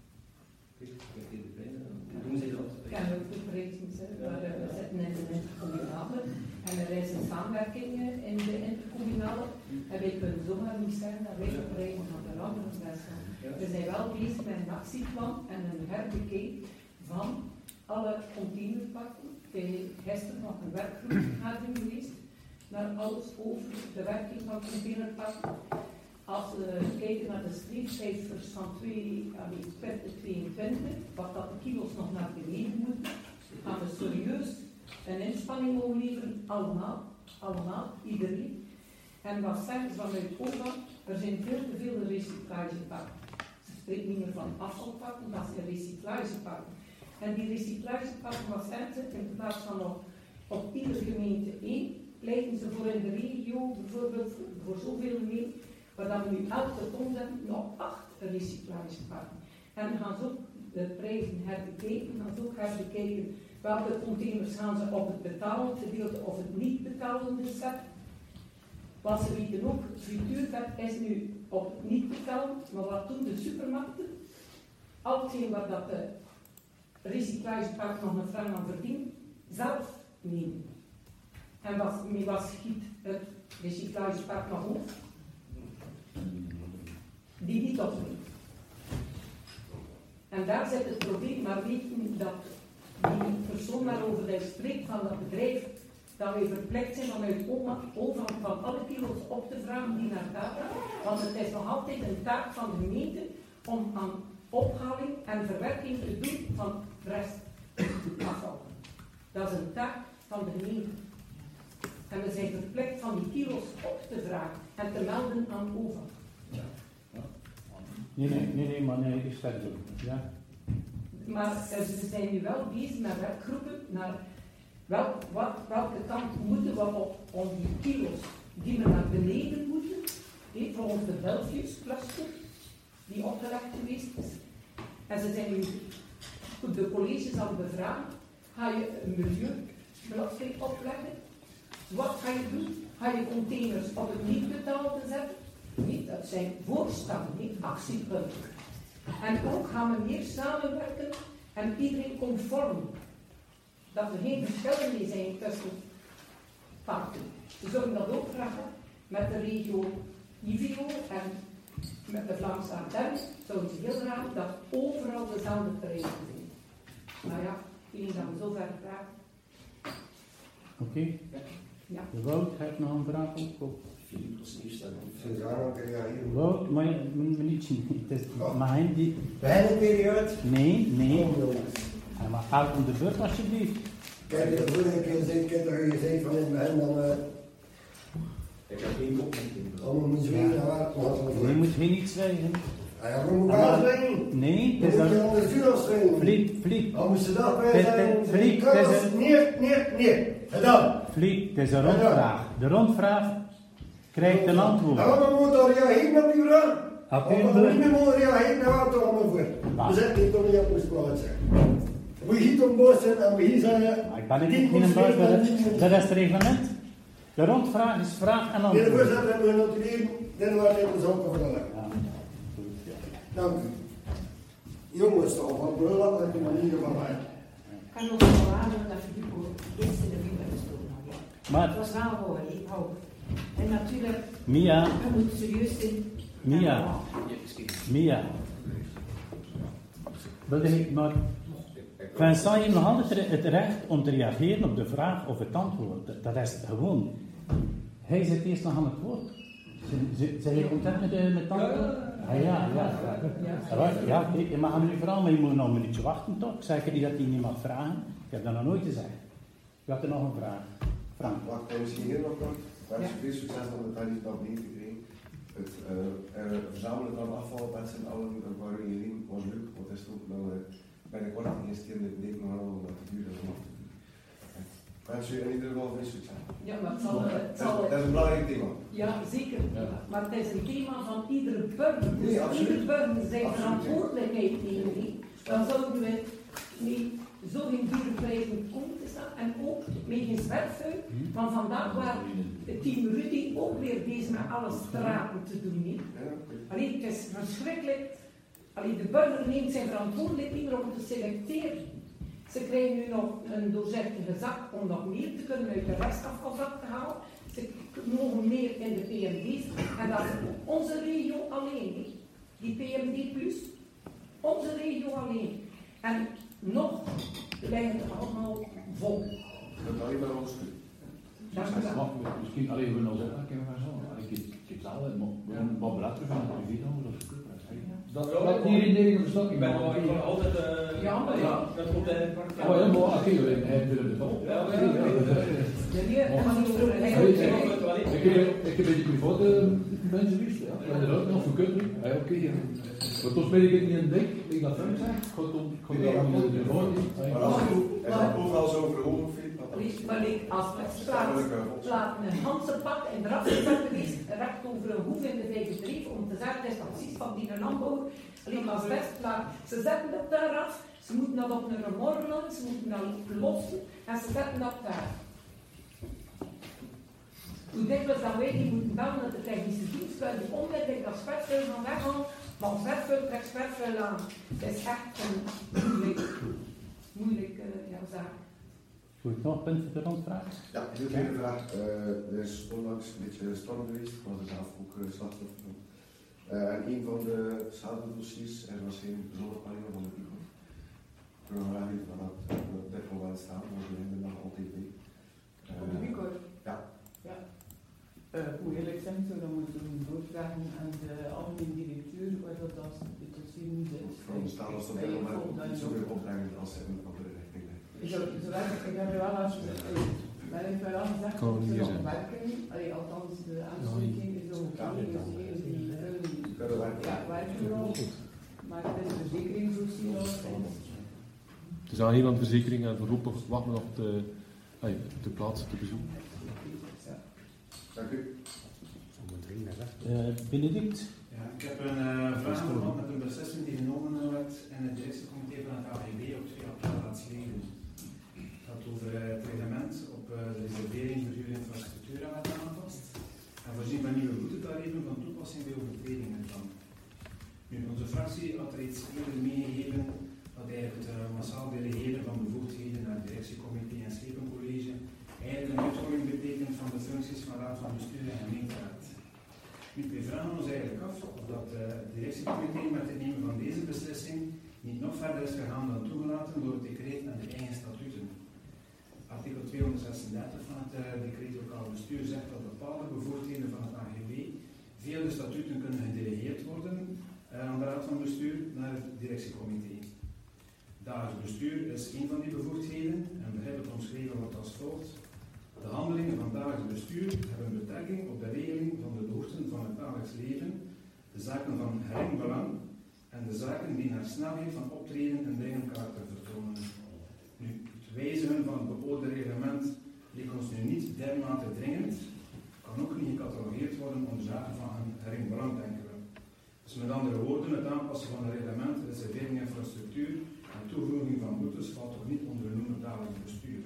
Kijk, ik heb hier de prijzen. Hoe doen ze dat? Ik kan ook de prijzen zeggen, maar uh, we zitten in de intercommunale. En er is een samenwerking in de intercommunale. En wij kunnen zomaar niet zeggen dat wij de prijzen van de andere mensen. We zijn wel bezig met een actieplan en een herbekijk van alle containerparken. Ik ben gisteren nog een werkgroepvergadering geweest naar alles over de werking van containerparken. Als we kijken naar de streefcijfers van twintig tweeëntwintig, wat dat de kilo's nog naar beneden moeten, gaan we serieus een inspanning mogen leveren, allemaal, allemaal, iedereen. En wat zeggen ze vanuit O V A? Er zijn veel te veel recyclageparken. Ze spreken niet meer van afvalparken, dat zijn recyclageparken. En die recyclageparken, wat zijn ze? In plaats van op, op iedere gemeente één, pleiten ze voor in de regio bijvoorbeeld voor, voor zoveel meer, waar dan we nu elke ton hebben, nog acht recyclageparken. En dan gaan ze ook de prijzen herbekijken, gaan ze ook herbekijken welke containers gaan ze op het betalend gedeelte of het niet betalende zetten. Want ze weten ook, het frituurvet is nu op het niet betalend, maar wat doen de supermarkten? Al hetgeen waar dat de recyclagepark nog een frank aan verdient, zelf nemen. En wat, met wat schiet het recyclagepark nog op? Die niet opneemt. En daar zit het probleem, maar weet u dat die persoon waarover hij spreekt van dat bedrijf, dat wij verplicht zijn vanuit overal van alle kilo's op te vragen die naar daar gaan. Want het is nog altijd een taak van de gemeente om aan ophaling en verwerking te doen van restafval. Dat is een taak van de gemeente. En we zijn verplicht van die kilo's op te vragen en te melden aan O V A. Nee, nee, nee, nee, maar nee, ik verder. Ja. Maar we zijn nu wel bezig met werkgroepen naar wel, wat, welke kant moeten we op om die kilo's die we naar beneden moeten, he, volgens de Belgius cluster die opgelegd geweest is. En ze zijn nu de colleges aan het bevragen, ga je een milieubelasting opleggen? Wat ga je doen? Ga je containers op het niet betaalde zetten? Niet, dat zijn voorstellen, niet actiepunten. En ook gaan we meer samenwerken en iedereen conform. Dat er geen verschillen meer zijn tussen parken. We zullen dat ook vragen met de regio I V O en met de Vlaamse Ardennen. Zouden ze heel graag dat overal dezelfde prijzen zijn. Maar ja, ik denk dat we zo ver vragen. Oké. Okay. Ja. Wout, heb je nog een vraag op? Filip was eerst aan het. Wout, maar je moet me niet zien. Het is mijn die. Bijna periode? Nee, nee. Hij mag geld om de beurt alsjeblieft. Kijk, de vorige keer zei ik dat je zei van in mijn dan. Uh, ik heb geen opmerking. Dan moet je zwijgen naar waar het Je moet hier niet zwijgen. Ja, we moeten wel zwijgen. Nee, het is dan. Je moet je anders zwijgen. Fliep, Fliep. Dan moest je dat bij zijn. Fliep, het is een... Nee, nee, nee. Gedaan. Fliep, het is een rondvraag. De rondvraag krijgt een antwoord. En we moeten reageren op die vraag. Oké, we moeten niet meer moeten reageren naar wat er allemaal voor. We zitten niet toch niet op ons plaats. We hier om boos zijn en we hier zijn. Ik ben niet in een buis, dat is het reglement. De rondvraag is vraag en antwoord. Meneer de voorzitter, hebben we noteren. Dit was even zo te vertellen. Dank u. Jongens, toch van brullen uit de manier van mij. Ik kan nog wel aandoen dat je die eerst in de video gestoken had. Maar het was wel hoor, ik hoop. En natuurlijk, Mia. je moet serieus zijn. Mia. Mia. Wil je, maar Vincent heeft nog altijd het recht om te reageren op de vraag of het antwoord. Dat is gewoon. Hij zit eerst nog aan het woord. Zijn je content met, de, met het antwoord? Ah, ja, ja. Ja, ja okay. Je mag hem nu vooral, maar je moet nog een minuutje wachten toch? Zeker niet dat hij niet mag vragen. Ik heb dat nog nooit gezegd. Je had er nog een vraag. Frank. Wacht, ik misschien hier nog kort. Ik wens je veel succes om het daar niet naar beneden te krijgen. Het uh, uh, verzamelen van afval met z'n allen een paar uur heen was leuk, want het is ook nou uh, binnenkort de eerste keer in dit week nog wel om dat te duren om af te doen. Ik wens je in ieder geval veel succes. Ja, maar het zal... Het, zal, het is een belangrijk thema. Ja, zeker. Ja. Maar het is een thema van iedere burger. Dus nee, iedere burger zijn verantwoordelijkheid nemen. Dan zouden we niet zo in dure prijzen komen te staan. En ook wegens werkvuil. Want vandaag waar het team Rudy ook weer deze met alle straten te doen heeft. Alleen het is verschrikkelijk. Alleen de burger neemt zijn verantwoordelijkheid niet meer om te selecteren. Ze krijgen nu nog een doorzichtige zak om nog meer te kunnen uit de restafvalzak te halen. Ze mogen meer in de P M D's. En dat is onze regio alleen. He. Die P M D plus, onze regio alleen. En nog lijkt het allemaal vol. Dat alleen maar ons doen. Misschien alleen we nog zeggen, ik heb maar zo. Ik zal het, maar wat belangrijk van het privé dan, dat is goed. Dat is hier in Nederland is ik ben wel altijd. Ja, maar ja. Dat komt in het park. Oh ja, maar oké, hij wil het wel. Ja, ik heb een beetje private mensen wist, ja. Ik ben er ook nog verkund. Ja, oké. Maar toch weet ik het niet in dik, ik dat vreemd zeg. Ik ga het allemaal in de woord. Hij is overal zo verhoogd. Maar ik als plaats laat een Hanse pak en eraf gezet geweest, recht over een hoef in de vijfentachtig om te zeggen, het is precies van die landbouw. Alleen als westplaat, ze zetten dat daar af, ze moeten dat op een remorren, ze moeten dat lossen en ze zetten dat daar. Hoe dikwijls dat wij die moeten bellen dat de technische dienst bij die onmiddellijk dat zwerfvuil van weghalen, want zwerfvuil trekt zwerfvuil aan. Het is echt een moeilijk, moeilijk uh, ja, zaak. Goed, nog een punt voor de rondvraag? Ja, een heel kleine vraag. Uh, er is onlangs een beetje storm geweest, ik was er zelf ook uh, slachtoffer van. Uh, en een van de zadeldossiers, er was geen zonnepanelen van de Pico. Ik wil nog wel weten van dat uh, op dit moment staat, maar we hebben nog altijd mee. Uh, op de Pico? Ja. Ja. Uh, hoe eerlijk zijn, zo dan moeten we doorvragen aan de algemeen directeur, waar dat als het dossier nu zit. Van staan als op dit moment niet zoveel opbrengen als in een andere richting. Ik heb, ik heb er wel als maar ik heb wel gezegd dat ze nog werken, allee, althans de aansluiting is nog oké, dus die kunnen ja, werken nog, maar het is een verzekeringsdossier nog. Het is aan iemand verzekering en voorlopig wachten we op de, ay, de plaats te bezoeken. Ja. Dank u. Uh, Benedict? Ja, ik heb een uh, vraag gehad met een beslissing die genomen werd in het directiecomité van het A G B op twee april laatsleden. Het gaat over uh, het reglement op uh, de reservering voor huur infrastructuur aan het aanpast en voorzien van nieuwe boetetarieven van toepassing bij overtredingen van. Nu, onze fractie had er iets eerder meegegeven dat eigenlijk het uh, massaal delegeren van bevoegdheden naar het directiecomité en schepencollege eigenlijk een uitvoering betekent van de functies van raad van bestuur en gemeenteraad. Nu, wij vragen ons eigenlijk af of dat uh, het directiecomité met het nemen van deze beslissing niet nog verder is gegaan dan toegelaten door het decreet en de eigen statuten. Artikel tweehonderdzesendertig van het uh, decreet lokaal bestuur zegt dat bepaalde bevoegdheden van het A G B via de statuten kunnen gedelegeerd worden uh, aan de raad van bestuur naar het directiecomité. Dagelijks bestuur is een van die bevoegdheden en begrijpelijk omschreven wordt als volgt. De handelingen van dagelijks bestuur hebben betrekking op de regeling van de behoeften van het dagelijks leven, de zaken van gering belang en de zaken die naar snelheid van optreden en dringend karakter vertonen. Nu, het wijzigen van het beoordeelde reglement ligt ons nu niet dermate dringend, kan ook niet gecatalogeerd worden onder zaken van een gering belang, denken we. Dus met andere woorden, het aanpassen van het reglement, reservering infrastructuur en toevoeging van boetes valt toch niet onder het noemen dagelijks bestuur.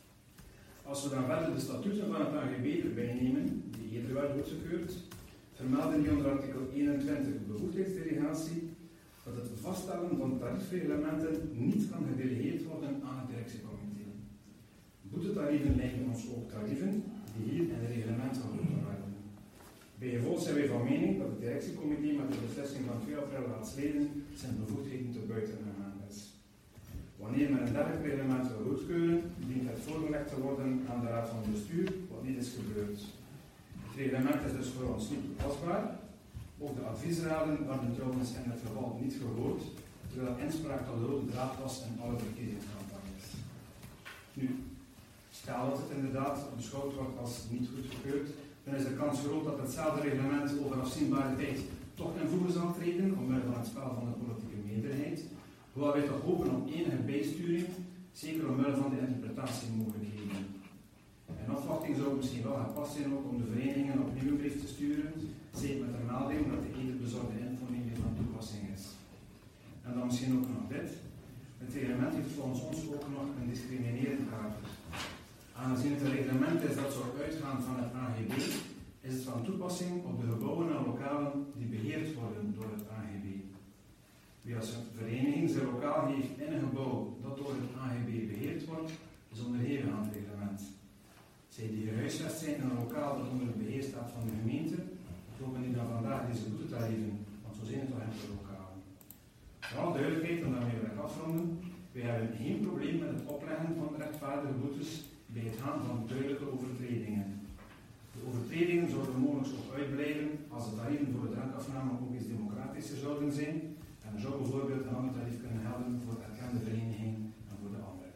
Als we dan verder de statuten van het A G B erbij nemen, die eerder werden goedgekeurd, vermelden die onder artikel eenentwintig bevoegdheidsdelegatie dat het vaststellen van tariefreglementen niet kan gedelegeerd worden aan het directiecomité. Boetetarieven lijken ons ook tarieven die hier in het reglement gehouden worden. Bij gevolg zijn wij van mening dat het directiecomité met de beslissing van twee april laatstleden zijn bevoegdheden te buiten gegaan is. Wanneer men een dergelijk reglement wil goedkeuren, dient het voorgelegd te worden aan de raad van bestuur, wat niet is gebeurd. Het reglement is dus voor ons niet toepasbaar. Ook de adviesraden werden trouwens in het geval niet gehoord, terwijl inspraak tot de rode draad was in alle verkiezingscampagnes. Nu, stel dat het inderdaad beschouwd wordt als niet goedgekeurd, dan is de kans groot dat hetzelfde reglement over afzienbare tijd toch in voege zal treden, omwille van het spel van de politieke meerderheid, hoewel wij toch hopen op enige bijsturing, zeker omwille van de interpretatiemogelijkheden. In afwachting zou het misschien wel gepast zijn ook om de verenigingen opnieuw een brief te sturen, zeker met de melding dat de eerder bezorgde info niet meer van toepassing is. En dan misschien ook nog dit. Het reglement heeft volgens ons ook nog een discriminerend karakter. Aangezien het een reglement is dat zou uitgaan van het A G B, is het van toepassing op de gebouwen en lokalen die beheerd worden door het A G B. Wie als vereniging zijn lokaal heeft in een gebouw dat door het A G B beheerd wordt, is onderhevig aan het reglement. Zij die gehuisvest zijn in een lokaal dat onder het beheer staat van de gemeente, lopen die dan vandaag deze boetetarieven, want zo zijn het wel enkele lokalen. Voor alle duidelijkheid, en daarmee wil ik afronden, wij hebben geen probleem met het opleggen van rechtvaardige boetes bij het gaan van duidelijke overtredingen. De overtredingen zouden mogelijk ook uitblijven als de tarieven voor de drankafname ook iets democratischer zouden zijn en er zou bijvoorbeeld een ander tarief kunnen gelden voor erkende verenigingen en voor de andere.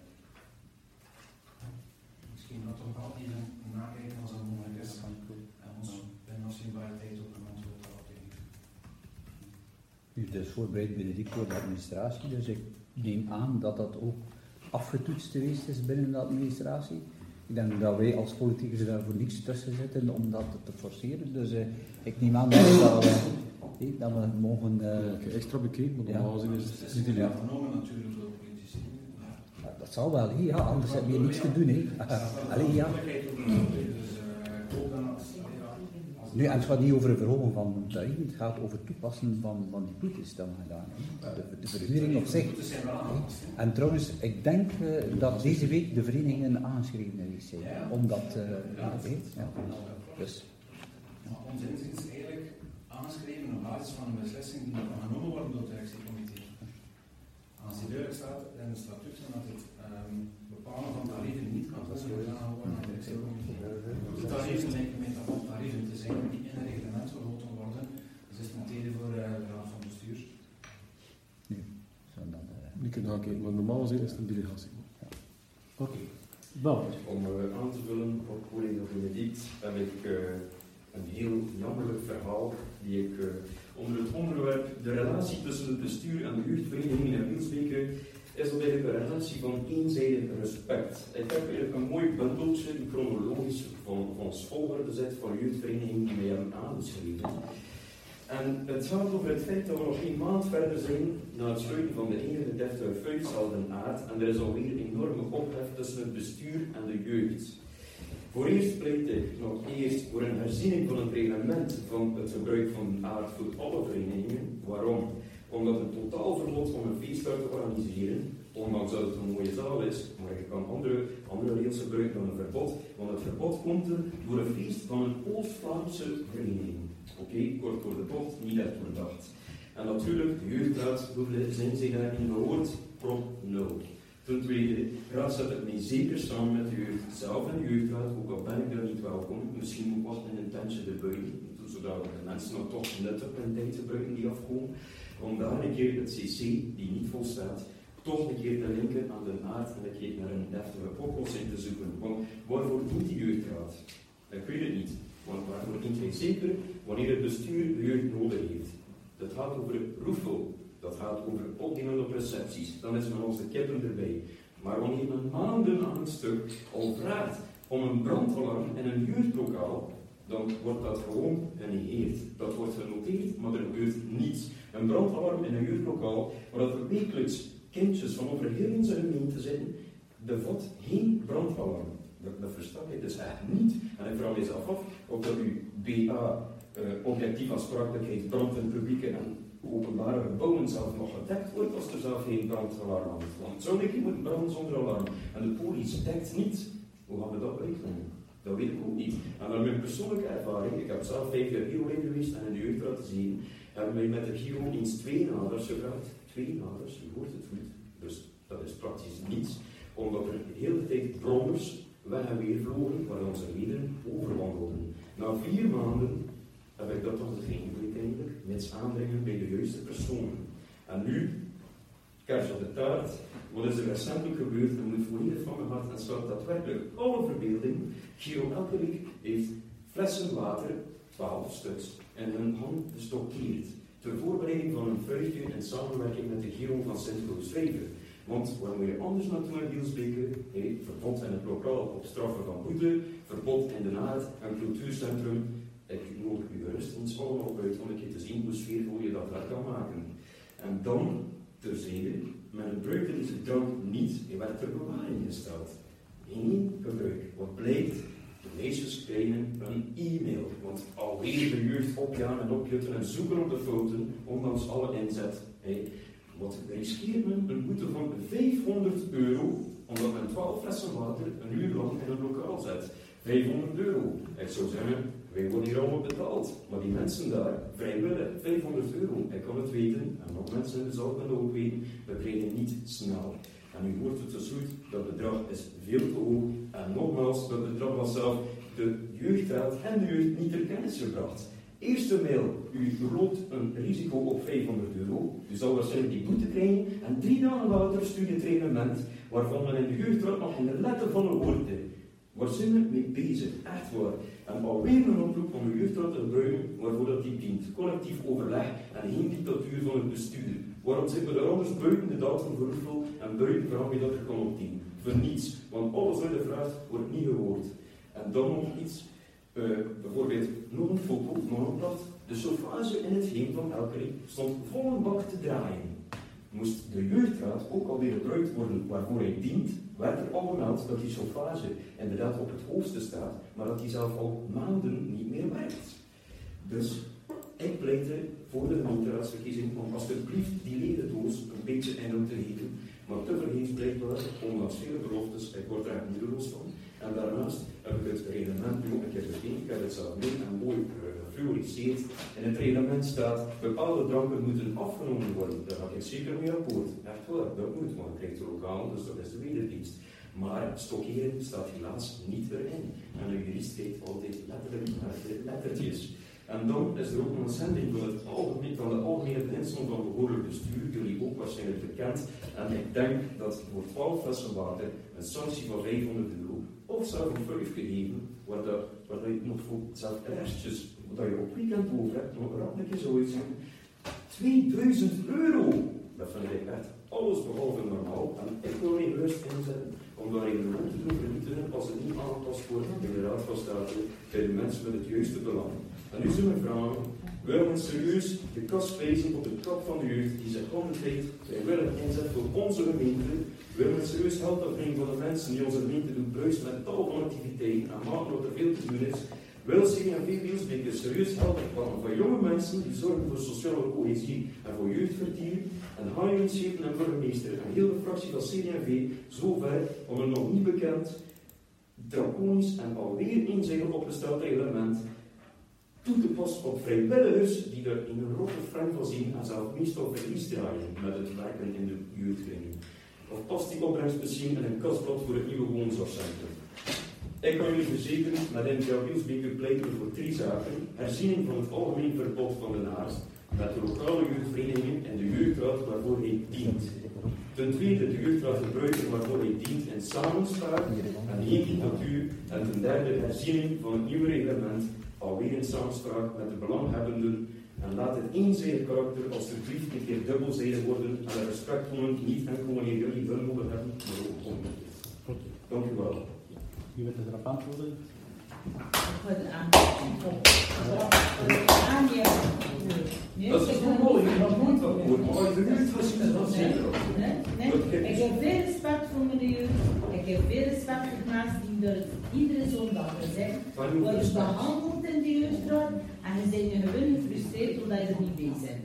Misschien dat toch wel even nakijken als dat mogelijk is en ons binnen afzienbare tijd ook een antwoord daarop geven. U is dus voorbereid bij de dik voor de administratie, dus ik neem aan dat dat ook afgetoetst geweest is binnen de administratie. Ik denk dat wij als politicus daarvoor niets tussen zitten om dat te forceren. Dus uh, ik neem aan dat we, dat we, dat we mogen... Uh, ja, extra bekeken, maar normaal gezien is het niet ja, genomen natuurlijk door politici. Ja, dat zal wel, he, ja, anders heb je niets te doen. He. Allee, ja. Nu, en het gaat niet over een verhoging van tarieven, het gaat over het toepassen van, van die boetes dan gedaan. De, de verhuring op zich. En trouwens, ik denk uh, dat deze week de verenigingen aangeschreven geweest zijn. Omdat, uh, ja, ja. Dus. Ons inziens is eigenlijk aangeschreven op basis van een beslissing die kan genomen worden door het directiecomité. Als die duidelijk staat in de statuten dat het um, bepalen van tarieven niet kan overgedaan worden aan het directiecomité. De tarieven lijken mij toch op tarieven te zijn die in een reglement gehouden worden. Dus is het meteen voor uh, de raad van bestuur. Nee, zo dan. Uh, niet kunnen nakijken, maar normaal gezien is het een delegatie. Ja. Oké. Okay. Om uh, aan te vullen op collega Benedict heb ik uh, een heel jammerlijk verhaal die ik uh, onder het onderwerp de relatie tussen het bestuur en de jeugdvereniging in Wielsbeke is dat eigenlijk een relatie van eenzijdig respect. Ik heb eigenlijk een mooi bundeltje chronologisch van, van volgorde zet van jeugdverenigingen die mij hebben aangeschreven. En het gaat over het feit dat we nog een maand verder zijn na het sluiten van de enige deftige vuilzelden aard en er is alweer een enorme ophef tussen het bestuur en de jeugd. Voor eerst pleit ik nog eerst voor een herziening van het reglement van het gebruik van aard voor alle verenigingen. Waarom? Omdat een totaalverbod om een feestdag te organiseren, ondanks dat het een mooie zaal is, maar je kan andere, andere regels gebruiken dan een verbod, want het verbod komt er door een feest van een Oost-Vlaamse vereniging. Oké, okay, kort door de bocht, niet echt doordacht. En natuurlijk, de jeugdraad, hoeveel zijn zij daarin gehoord? Prop nul. Ten tweede, raad zet het mee zeker samen met de jeugd zelf en de jeugdraad, ook al ben ik daar niet welkom, misschien moet wat in een tentje erbij, zodat de mensen nog toch nuttig een tijd gebruiken die afkomen, om daar een keer het C C, die niet volstaat, toch een keer te linken aan de aard en een keer naar een deftige oplossing te zoeken. Want waarvoor doet die jeugdraad? Ik weet het niet. Want waarvoor dient hij zeker wanneer het bestuur de jeugd nodig heeft? Dat gaat over roefel, dat gaat over opnemende percepties, dan is men onze kippen erbij. Maar wanneer men maanden aan een stuk al vraagt om een brandalarm in een jeugdlokaal, dan wordt dat gewoon genegeerd. Dat wordt genoteerd, maar er gebeurt niets. Een brandalarm in een jeugdlokaal, waar dat er wekelijks kindjes van over heel onze gemeente zitten, bevat geen brandalarm. Dat, dat versta ik dus echt niet. En ik vraag mezelf af of dat uw B A uh, objectief aansprakelijkheid brand in publieke en openbare gebouwen zelf nog gedekt wordt als er zelf geen brandalarm aan is. Want zou ik moeten branden zonder alarm en de politie dekt niet, hoe gaan we dat uitleggen? Dat weet ik ook niet. En naar mijn persoonlijke ervaring, ik heb zelf vijf jaar Giro-lid geweest en in de jeugdraad te zien, hebben wij met de Giro eens twee naders gevraagd. Twee naders, u hoort het goed. Dus dat is praktisch niets, omdat er de hele tijd brommers weg en weer vlogen, waar onze leden overwandelden. Na vier maanden heb ik dat toch geen uiteindelijk, mits aandringen bij de juiste personen. En nu, kers op de taart, wat is er recentelijk gebeurd en moet volledig van mijn hart en staat daadwerkelijk alle verbeelding. Giro elke week heeft flessen water, twaalf stuks, in hun hand gestockeerd. Ter voorbereiding van een vuistje in samenwerking met de Giro van Sint-Loos-Vijver. Want waar moet je anders naartoe naar Bielsbeke? Hey, verbod in het lokaal op straffen van boete, verbod in de Naad, een cultuurcentrum. Ik nodig u gerust ons allemaal uit om een keer te zien hoe sfeervol je dat daar kan maken. En dan, terzijde, men gebruikte deze drank niet, hij werd ter bewaring gesteld. Geen gebruik. Wat blijkt? De meisjes krijgen een e-mail, want alweer de jeugd opjagen en opjutten en zoeken op de fouten, ondanks alle inzet. Hey, wat riskeert men? Een boete van vijfhonderd euro, omdat men twaalf flessen water een uur lang in een lokaal zet. vijfhonderd euro. Ik zou zeggen, wij worden hier allemaal betaald. Maar die mensen daar, vrijwillig, vijfhonderd euro. Ik kan het weten, en nog mensen in de zaal kunnen ook weten, we krijgen niet snel. En u hoort het dus goed, dat bedrag is veel te hoog. En nogmaals, dat bedrag was zelf de jeugdraad en de jeugd niet ter kennis gebracht. Eerste mail, u loopt een risico op vijfhonderd euro, u zal waarschijnlijk die boete krijgen, en drie dagen later stuur je het reglement, waarvan men in de jeugdraad nog in de letter van een woord is. Waar zijn we mee bezig? Echt waar. En alweer een oproep om de jeugdraad te gebruiken waarvoor dat die dient. Collectief overleg en geen dictatuur van het bestuur. Waarom zitten we er anders buiten de datum voor roefel en buiten waarom je dat er kan opdienen? Voor niets. Want alles wat je vraagt wordt niet gehoord. En dan nog iets. Uh, bijvoorbeeld nog een foto, nog een blad. De chauffage in het heem van Elkerik stond vol een bak te draaien. Moest de jeugdraad ook alweer gebruikt worden waarvoor hij dient, werd er al gemeld dat die chauffage inderdaad op het hoogste staat, maar dat die zelf al maanden niet meer werkt. Dus ik pleitte voor de gemeenteraadsverkiezing om alsjeblieft die ledendoos een beetje inhoud te geven, maar tevergeefs blijkbaar, ondanks vele beloftes, ik word er echt moedeloos van. En daarnaast heb ik het reglement nu ook een keer bekeken, ik heb het zelf mee en mooi gefluoriseerd. In het reglement staat, bepaalde dranken moeten afgenomen worden. Daar ga ik zeker mee akkoord. Echt waar, dat moet, want ik krijg de lokaal, dus dat is de wederdienst. Maar stockeren staat helaas niet erin. En een jurist kijkt altijd letterlijk naar de lettertjes. En dan is er ook nog een zending van, het algemeen, van de algemene beginselen van behoorlijk bestuur, jullie ook waarschijnlijk bekend. En ik denk dat voor twaalf flessen water een sanctie van vijfhonderd euro of zelf een vijf gegeven, waar, dat, waar dat je nog voor zelf restjes, wat je op weekend over hebt, nog een rapnetje zou je zeggen, tweeduizend euro! Dat vind ik echt alles behalve normaal. En ik wil geen rust inzetten om daar even rond te doen vernietigen als het niet aangepast wordt bij de Raad van State, bij de mensen met het juiste belang. En nu zullen we vragen, wil men serieus de kas wijzen op de kap van de jeugd die zich altijd vrijwillig inzet voor onze gemeente? Wil men serieus geld afbrengen van de mensen die onze gemeente doen bruisen met tal van activiteiten en maken wat er veel te doen is? Wil C D en V Bielsbeke serieus geld opvangen van jonge mensen die zorgen voor sociale cohesie en voor jeugdvertier? En Haaienschepen en burgemeester en heel de fractie van C D en V zover om een nog niet bekend, draconisch en alweer eenzijdig opgesteld reglement toe te passen op vrijwilligers die er in een rotte frank van zien en zelf meestal verlies draaien met het werken in de jeugdkringen. Of past die opbrengst misschien in een kasblad voor het nieuwe woonzorgcentrum? Ik kan jullie verzekeren, met N P A Bielsbeke pleiten we voor drie zaken. Herziening van het algemeen verbod van de naast, met de lokale jeugdverenigingen en de jeugdraad waarvoor hij dient. Ten tweede de jeugdraad gebruiken waarvoor hij dient in samenspraak en geen dictatuur. En ten derde de herziening van het nieuwe reglement, alweer in samenspraak met de belanghebbenden. En laat het eenzijdig karakter alsjeblieft een keer dubbelzijdig worden en het respect tonen, niet enkel wanneer jullie wil mogen hebben, maar ook omgekeerd. Dank u wel. Wie wil het erop antwoorden? Dat is wel mooi, dat moet wel goed. Maar de buurt was niet wat zeker. Ik heb veel respect voor meneer. Ik heb veel respect voor mensen die er iedere zondag gezegd worden behandeld in de jeugdraad en je bent je gewoon gefrustreerd omdat je er niet bij bent.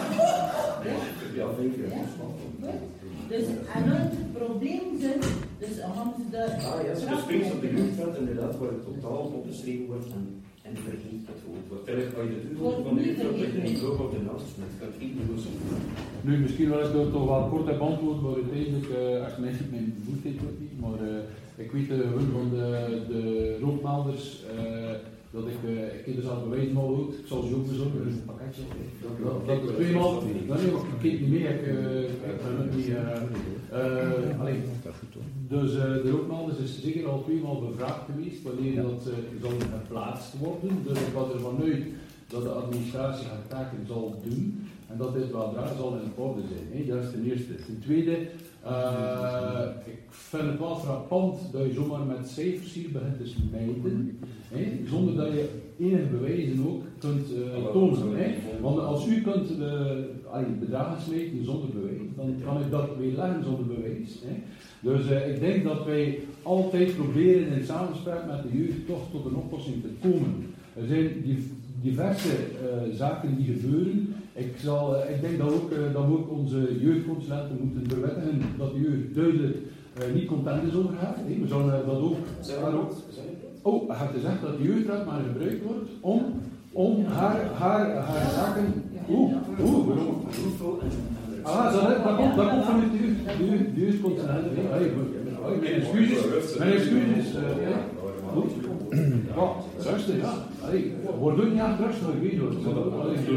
Ja, denk ik. Dus en het probleem zijn, dus gaan ze daar. Ah ja, ze springt op de jeugdraad inderdaad waar het totaal opgeschreven wordt en, en vergeet het woord. Wat terug kan je de deur van de jeugdraad dat je niet loopt op de naast met het niet meer zo. Nu, misschien wel eens door toch wel kort heb antwoord, maar uiteindelijk, uh, als mensen mijn bevoegdheid wordt niet, maar uh, ik weet uh, van de, de rookmelders uh, dat ik, uh, ik heb dus al bewijzen al ook, ik zal ze ook bezorgen, dus een pakketje. Dat ik tweemaal, dat nee, ik kijk niet meer, ik ben het niet, uh, alleen. Dus uh, de rookmelders is zeker al tweemaal bevraagd geweest wanneer dat uh, zal geplaatst worden, dus ik ga ervan uit dat de administratie haar taken zal doen en dat dit wel daar zal in orde zijn. Hè? Dat is ten eerste. Ten tweede, uh, ik vind het wel frappant dat je zomaar met cijfers hier begint te smijten, hè? Zonder dat je enige bewijzen ook kunt uh, tonen. Hè? Want als u kunt uh, bedragen smijten zonder bewijs, dan kan ik dat weer leggen zonder bewijs. Hè? Dus uh, ik denk dat wij altijd proberen in samenspraak met de jeugd toch tot een oplossing te komen. Er zijn die diverse uh, zaken die gebeuren. Ik, zal, uh, ik denk dat, ook, uh, dat we ook onze jeugdconsulenten moeten bewettigen dat de jeugd duidelijk uh, niet content is over haar. Hey, we zullen uh, dat ook... ook oh, je hebt gezegd dat de jeugdraad maar gebruikt wordt om, om haar, haar, haar zaken... Oeh, oeh, waarom? Ah, dat, dat, komt, dat komt vanuit de jeugd, de, de jeugdconsulenten. Hey, mijn excuses, mijn excuses. Uh, ja. Goed. Ja, rustig, ja. Allee, word ook niet aan het rustig geweest hoor.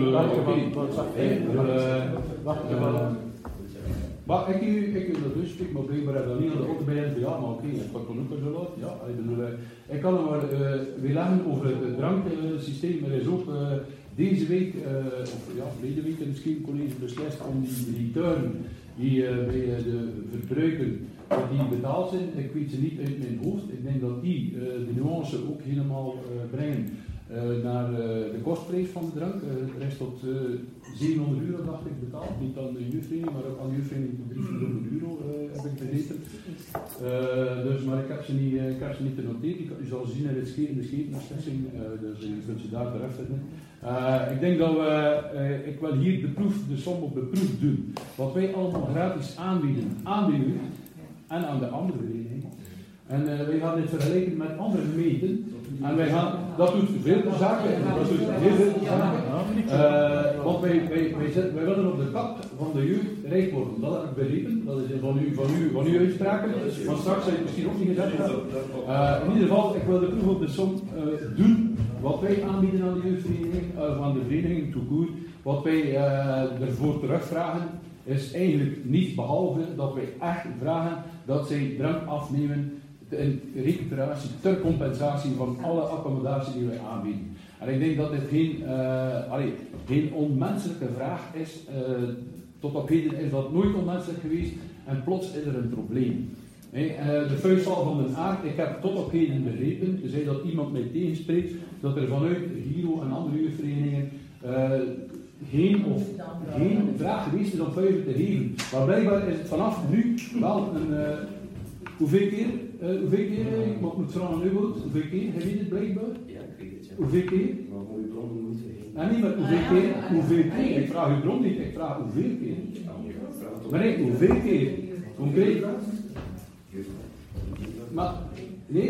Maar ik heb dat dus, maar blijkbaar heb ik dat niet aan de auto bij hen. Ja, maar oké, ik kan ook zo laat. Ja, ik kan er maar weer leggen over het dranksysteem. Er is ook deze week, of ja, verleden week in het Scheepcollege beslist om die return die bij de verbruiker die betaald zijn, ik weet ze niet uit mijn hoofd. Ik denk dat die uh, de nuance ook helemaal uh, brengen uh, naar uh, de kostprijs van de drank. Uh, de rest tot uh, zevenhonderd euro dacht ik betaald. Niet aan de jeugdvereniging, maar ook aan de jeugdvereniging tot driehonderd euro uh, heb ik begrepen. Uh, dus, maar ik heb ze niet, uh, ik heb ze niet genoteerd. U zal zien in, het ske, in de schepenbeslissing, uh, dus je kunt ze daar terecht vinden. Uh, ik denk dat we, uh, ik wil hier de proef, de som op de proef doen. Wat wij allemaal gratis aanbieden aan de jeugd en aan de andere verenigingen. En uh, wij gaan dit vergelijken met andere gemeenten. En wij gaan, dat doet veel zaken. Dat doet heel veel zaken. Uh, want wij, wij, wij, zet, wij willen op de kap van de jeugd rijk worden. Dat heb ik begrepen. Dat is van u, van u, van uw uitspraken. Want straks zou je misschien ook niet gezegd hebben. Uh, in ieder geval, ik wil de proef op de som uh, doen. Wat wij aanbieden aan de jeugdvereniging, uh, aan de vereniging tout court. Wat wij uh, ervoor terugvragen, is eigenlijk niets behalve dat wij echt vragen dat zij drank afnemen in recuperatie ter compensatie van alle accommodatie die wij aanbieden. En ik denk dat dit geen, uh, allee, geen onmenselijke vraag is. Uh, tot op heden is dat nooit onmenselijk geweest en plots is er een probleem. Hey, uh, de vuistval van den Aard, ik heb tot op heden begrepen, tenzij dat iemand mij tegenspreekt, dat er vanuit Giro en andere jeugdverenigingen uh, geen of geen vraag geweest is om vuiven te geven. Maar blijkbaar is het vanaf nu wel een... Uh, hoeveel keer? Uh, hoeveel keer? Uh, ik moet het vragen aan u goed. Hoeveel keer? Heb je dit blijkbaar? Ja, ik weet het. Ja. Hoeveel keer? Maar voor uw bron moet je heen. Nee, niet maar hoeveel keer? Hoeveel keer? Ik vraag uw bron niet, ik vraag hoeveel keer. Maar nee, hoeveel keer? Concreet? Maar, nee,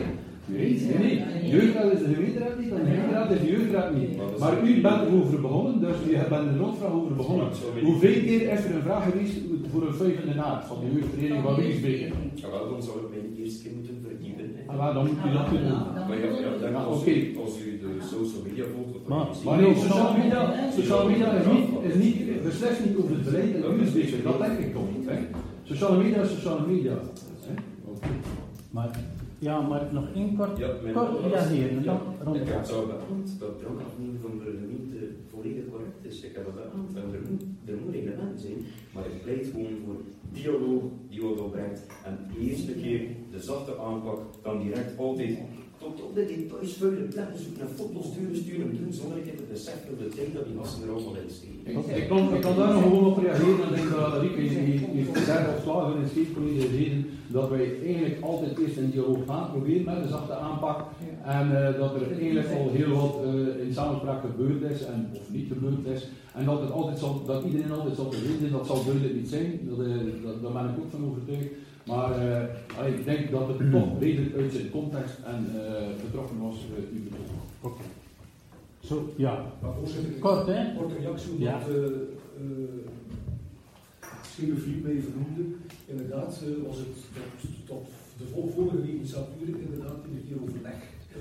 Nee, nee, nee. Jeugdraad is de gemeenteraad niet, en de gemeenteraad is de jeugdraad niet. Maar u bent erover begonnen, dus u bent er een rondvraag over begonnen. Hoeveel keer is er een vraag geweest voor een vijf in de naad van de jeugdvereniging van Wiesbeke? Ja, wel, dan zou ik mij de eerste keer moeten verdienen. Ah, dan moet u dat doen. Maar ja, ja, dan Ja, als, oké. u, als u de social media volgt, of Maar, maar nee, sociale media, sociale media is niet, is niet, beslist niet over het beleid in Wiesbeke, dat denk ik toch niet. Hè. Sociale media is sociale media. Hè. Okay. Maar, ja, maar nog één kort, Ja, mijn kort reageren en dan rond ik de heb vraag. zo beantwoord dat de brandafneming van de gemeente volledig correct is. Ik heb dat beantwoord. En er moet, er moet reglement zijn, maar ik pleit gewoon voor dialoog die wat opbrengt. En de eerste keer de zachte aanpak kan direct altijd tot op de details vullen, leggen, zoeken en foto's sturen, sturen en doen zonder ik het besef op de tijd dat die gasten er allemaal in steken. Ik, ik, kan, ik kan daar nog gewoon op reageren en denk dat Rieke heeft daar op slagen in steekcollege reden dat wij eigenlijk altijd eerst een dialoog gaan proberen met de zachte aanpak en uh, dat er eigenlijk al heel wat uh, in samenspraak gebeurd is en, of niet gebeurd is en dat, het altijd zal, dat iedereen altijd zal tevreden zijn, dat zal duidelijk niet zijn, dat, uh, dat, daar ben ik ook van overtuigd. Maar uh, ik denk dat het toch redelijk uit zijn context en uh, betrokken was uh, u betrokken. Oké. Okay. Zo, ja. Maar voorzitter, kort hè? Korte reactie op ja. wat uh, uh, Schreeuwer Philippe mee vernoemde. Inderdaad uh, was het tot, tot de vorige legislatuur inderdaad in het keer overleg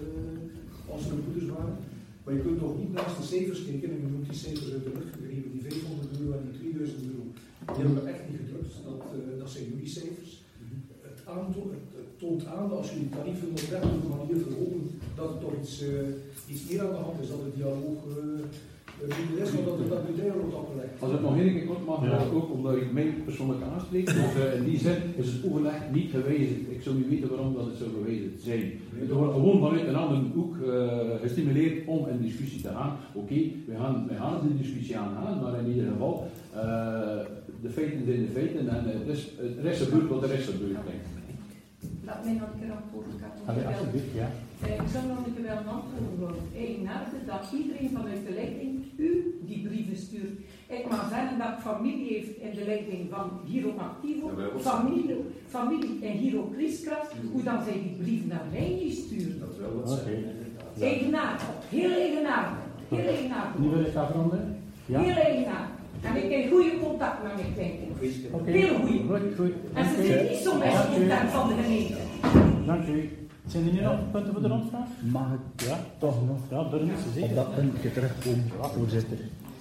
uh, als er broeders waren. Maar je kunt toch niet naast de cijfers kijken, en je noemt die cijfers uit de lucht gegrepen, die vijfhonderd euro en die tweeduizend euro. Die hebben we echt niet gedrukt, dat, uh, dat zijn jullie cijfers. Het, aanto het, het toont aan dat als jullie tarieven op dergelijke manier verhogen, dat er toch iets, uh, iets meer aan de hand is, dat de dialoog uh, niet is, maar dat het dat meteen wordt opgelegd. Als ik nog één keer kort mag, ja. ook omdat ik mij persoonlijk aanspreek, dus uh, in die zin is het overleg niet gewijzigd. Ik zou niet weten waarom dat het zou gewijzigd zijn. Het wordt gewoon vanuit een andere hoek uh, gestimuleerd om in discussie te gaan. Oké, okay, we gaan, we gaan de discussie aangaan, maar in ieder geval, uh, de feiten zijn de feiten en uh, dus, er is gebeurd wat er is gebeurd, denk ik. Laat mij nog een keer antwoorden. Alsjeblieft, ja. Ik zou nog een keer wel een antwoord worden. Eigenaardig dat iedereen vanuit de leiding u die brieven stuurt. Ik mag zeggen dat familie heeft in de leiding van Hero Activo, familie, familie en Hero Krieskraft, hoe dan zij die brief naar mij gestuurd. Dat wel wat zijn. Eigenaardig, heel eigenaardig, heel eigenaardig. Nu wil ik afronden. Ja. Heel eigenaardig. En ik heb goede contact met mijn kleinkinderen. Okay. Heel goede. Goed, goed. En ze zijn niet zo best contact van de gemeente. Dank u. Zijn er nu nog punten voor de rondvraag? Mag ik ja? toch nog ja, door op dat puntje terugkomen, voorzitter?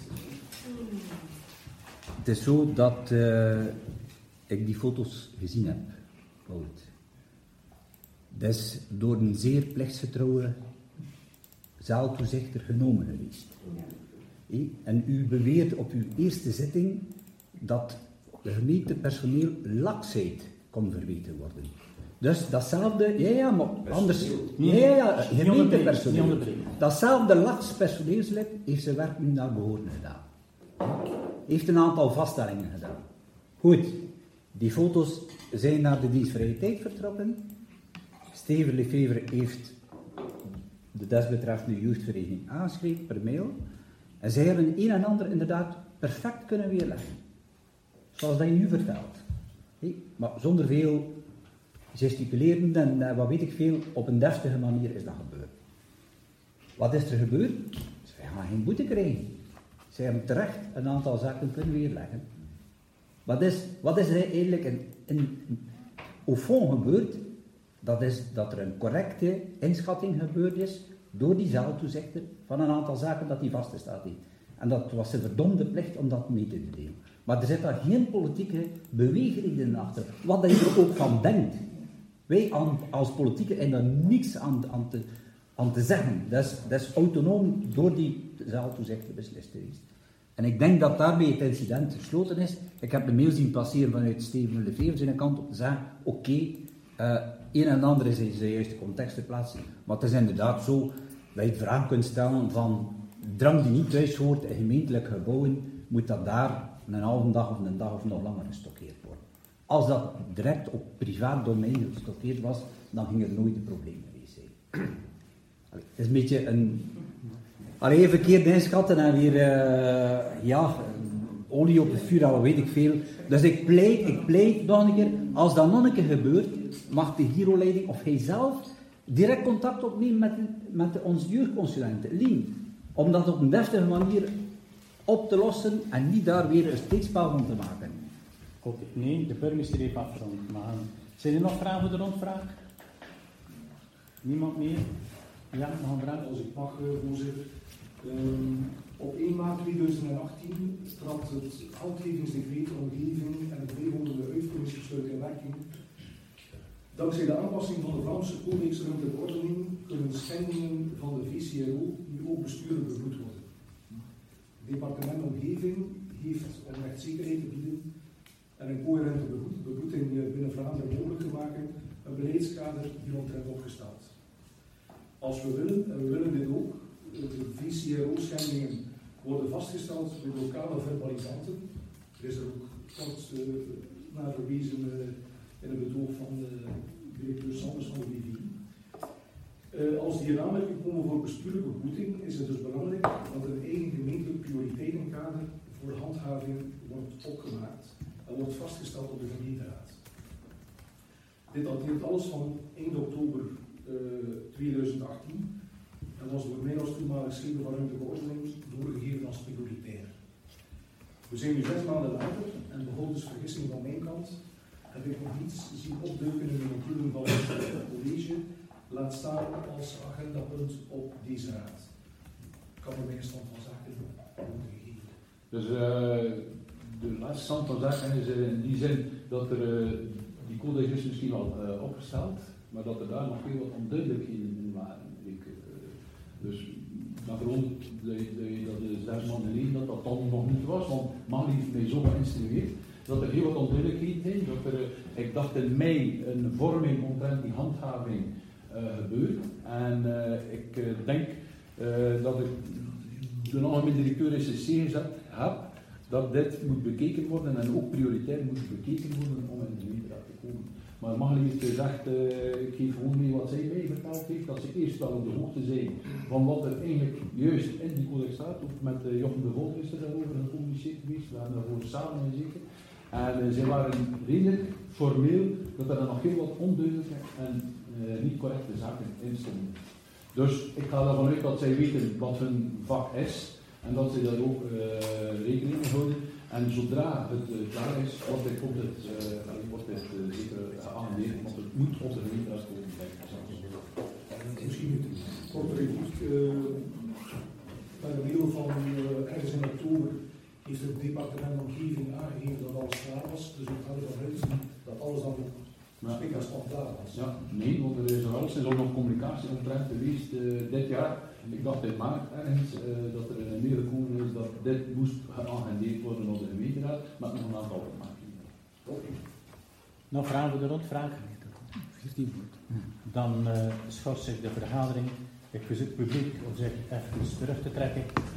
Het is zo dat uh, ik die foto's gezien heb, Wout. Dat is door een zeer plichtsgetrouwe zaaltoezichter genomen geweest. Ja. En u beweert op uw eerste zitting dat de gemeentepersoneel laksheid kon verweten worden. Dus datzelfde, ja ja, maar anders, ja ja, ja gemeentepersoneel, datzelfde laks personeelslid heeft zijn werk nu naar behoren gedaan. Heeft een aantal vaststellingen gedaan. Goed, die foto's zijn naar de dienstvrije tijd vertrokken. Steven Lefevre heeft de desbetreffende jeugdvereniging aangeschreven per mail. En zij hebben een en ander inderdaad perfect kunnen weerleggen. Zoals dat je nu vertelt. Hey, maar zonder veel gesticuleren en uh, wat weet ik veel, op een deftige manier is dat gebeurd. Wat is er gebeurd? Ze gaan geen boete krijgen. Ze hebben terecht een aantal zaken kunnen weerleggen. Wat is, wat is er eigenlijk in, in, au fond gebeurd? Dat is dat er een correcte inschatting gebeurd is door die zaaltoezichter van een aantal zaken dat hij vastgesteld heeft. En dat was zijn verdomde plicht om dat mee te delen. Maar er zit daar geen politieke beweegreden achter. Wat dat je er ook van denkt. Wij als politieke hebben daar niets aan, aan, te, aan te zeggen. Dat is, dat is autonoom door die zaaltoezichter beslist geweest. En ik denk dat daarmee het incident gesloten is. Ik heb de mail zien passeren vanuit Steven Lefevre zijn kant om te zeggen, oké, okay, uh, een en ander is in de juiste context te plaatsen. Maar het is inderdaad zo dat je de vraag kunt stellen van drang die niet thuis hoort in gemeentelijke gebouwen, moet dat daar een halve dag of een dag of nog langer gestockeerd worden. Als dat direct op privaat domein gestockeerd was, dan ging er nooit een probleem geweest zijn. Allee, het is een beetje een... Allee, verkeerd inschatten en weer, uh, ja, olie op het vuur, al weet ik veel. Dus ik pleit, ik pleit nog een keer, als dat nog een keer gebeurt, mag de Giro-leiding of hij zelf direct contact opnemen met, met de, onze jeugdconsulenten, Lien. Om dat op een deftige manier op te lossen en niet daar weer een steekspel van te maken. Oké, okay, nee, de burgemeester heeft afgerond. Maar zijn er nog vragen voor de rondvraag? Niemand meer? Ja, nog een vraag? Als ik mag, voorzitter. Um, op één maart tweeduizend achttien trad het handgevingsdecreet omgeving en het bijhorende uitvoeringsbesluit in werking. Dankzij de aanpassing van de Vlaamse Codex Ruimtelijke Ordening kunnen schendingen van de V C R O nu ook bestuurlijk bevloed worden. Het departement Omgeving heeft, om rechtszekerheid te bieden en een coherente bebloeding binnen Vlaanderen mogelijk te maken, een beleidskader hieromtrent opgesteld. Als we willen, en we willen dit ook, de V C R O-schendingen worden vastgesteld door lokale verbalisanten. Er is er ook kort uh, naar verwezen uh, in het betoog van de directeur Sanders van de B V I. Uh, als die in aanmerking komen voor bestuurlijke beboeting, is het dus belangrijk dat een eigen gemeentelijk prioriteitenkader voor handhaving wordt opgemaakt en wordt vastgesteld op de gemeenteraad. Dit dateert alles van één oktober uh, tweeduizend achttien en was door mij als toenmalig schepen van ruimtelijke ordening doorgegeven als prioritair. We zijn nu zes maanden later en behalve dus vergissing van mijn kant heb ik nog niets zien opduiken in de notulen van het college, laat staan als agendapunt op deze raad. Ik kan er mijn stand van zaken worden gegeven. Dus uh, de laatste stand van zaken is uh, in die zin dat er uh, die codex is misschien al uh, opgesteld, maar dat er daar nog heel wat onduidelijkheden in waren. Ik, uh, dus maar gewoon dat de zes maanden geleden dat dat dan nog niet was, want Marie heeft mij zo geïnstrueerd dat er heel wat onduidelijkheden zijn. Dat er, ik dacht in mei, een vorming omtrent die handhaving uh, gebeurt. En uh, ik uh, denk uh, dat ik de algemeen directeur S C C gezet heb, dat dit moet bekeken worden en ook prioritair moet bekeken worden om in de gemeenteraad te komen. Maar Magali heeft gezegd, uh, ik geef gewoon mee wat zij mij verteld heeft, dat ze eerst wel op de hoogte zijn van wat er eigenlijk juist in die codex staat. Ook met uh, Jochem de Volk is er daarover gecommuniceerd geweest, we hebben daarover samen gezeten. En uh, zij waren redelijk formeel dat er nog heel wat onduidelijke en uh, niet correcte zaken in stonden. Dus ik ga ervan uit dat zij weten wat hun vak is en dat zij daar ook uh, rekening mee houden. En zodra het uh, klaar is, wordt dit, komt het, uh, wordt dit uh, zeker geamendeerd, want het moet op de gemeenteraad komen. Misschien kort repliek. Bij de middel van uh, ergens in oktober heeft het departement Omgeving aangegeven dat alles klaar was. Dus ik ga ervan uit dat alles dan ook spik als van klaar was. Ja, nee, want er is wel eens ook nog communicatie omtrent geweest uh, dit jaar. Ik dacht in maart ergens uh, dat er een mail gekomen is dat dit moest geagendeerd worden op de gemeenteraad, maar nog een aantal opmerkingen. Okay. Nog vragen voor de rondvraag? Dan uh, schort zich de vergadering. Ik verzoek het publiek om zich even terug te trekken.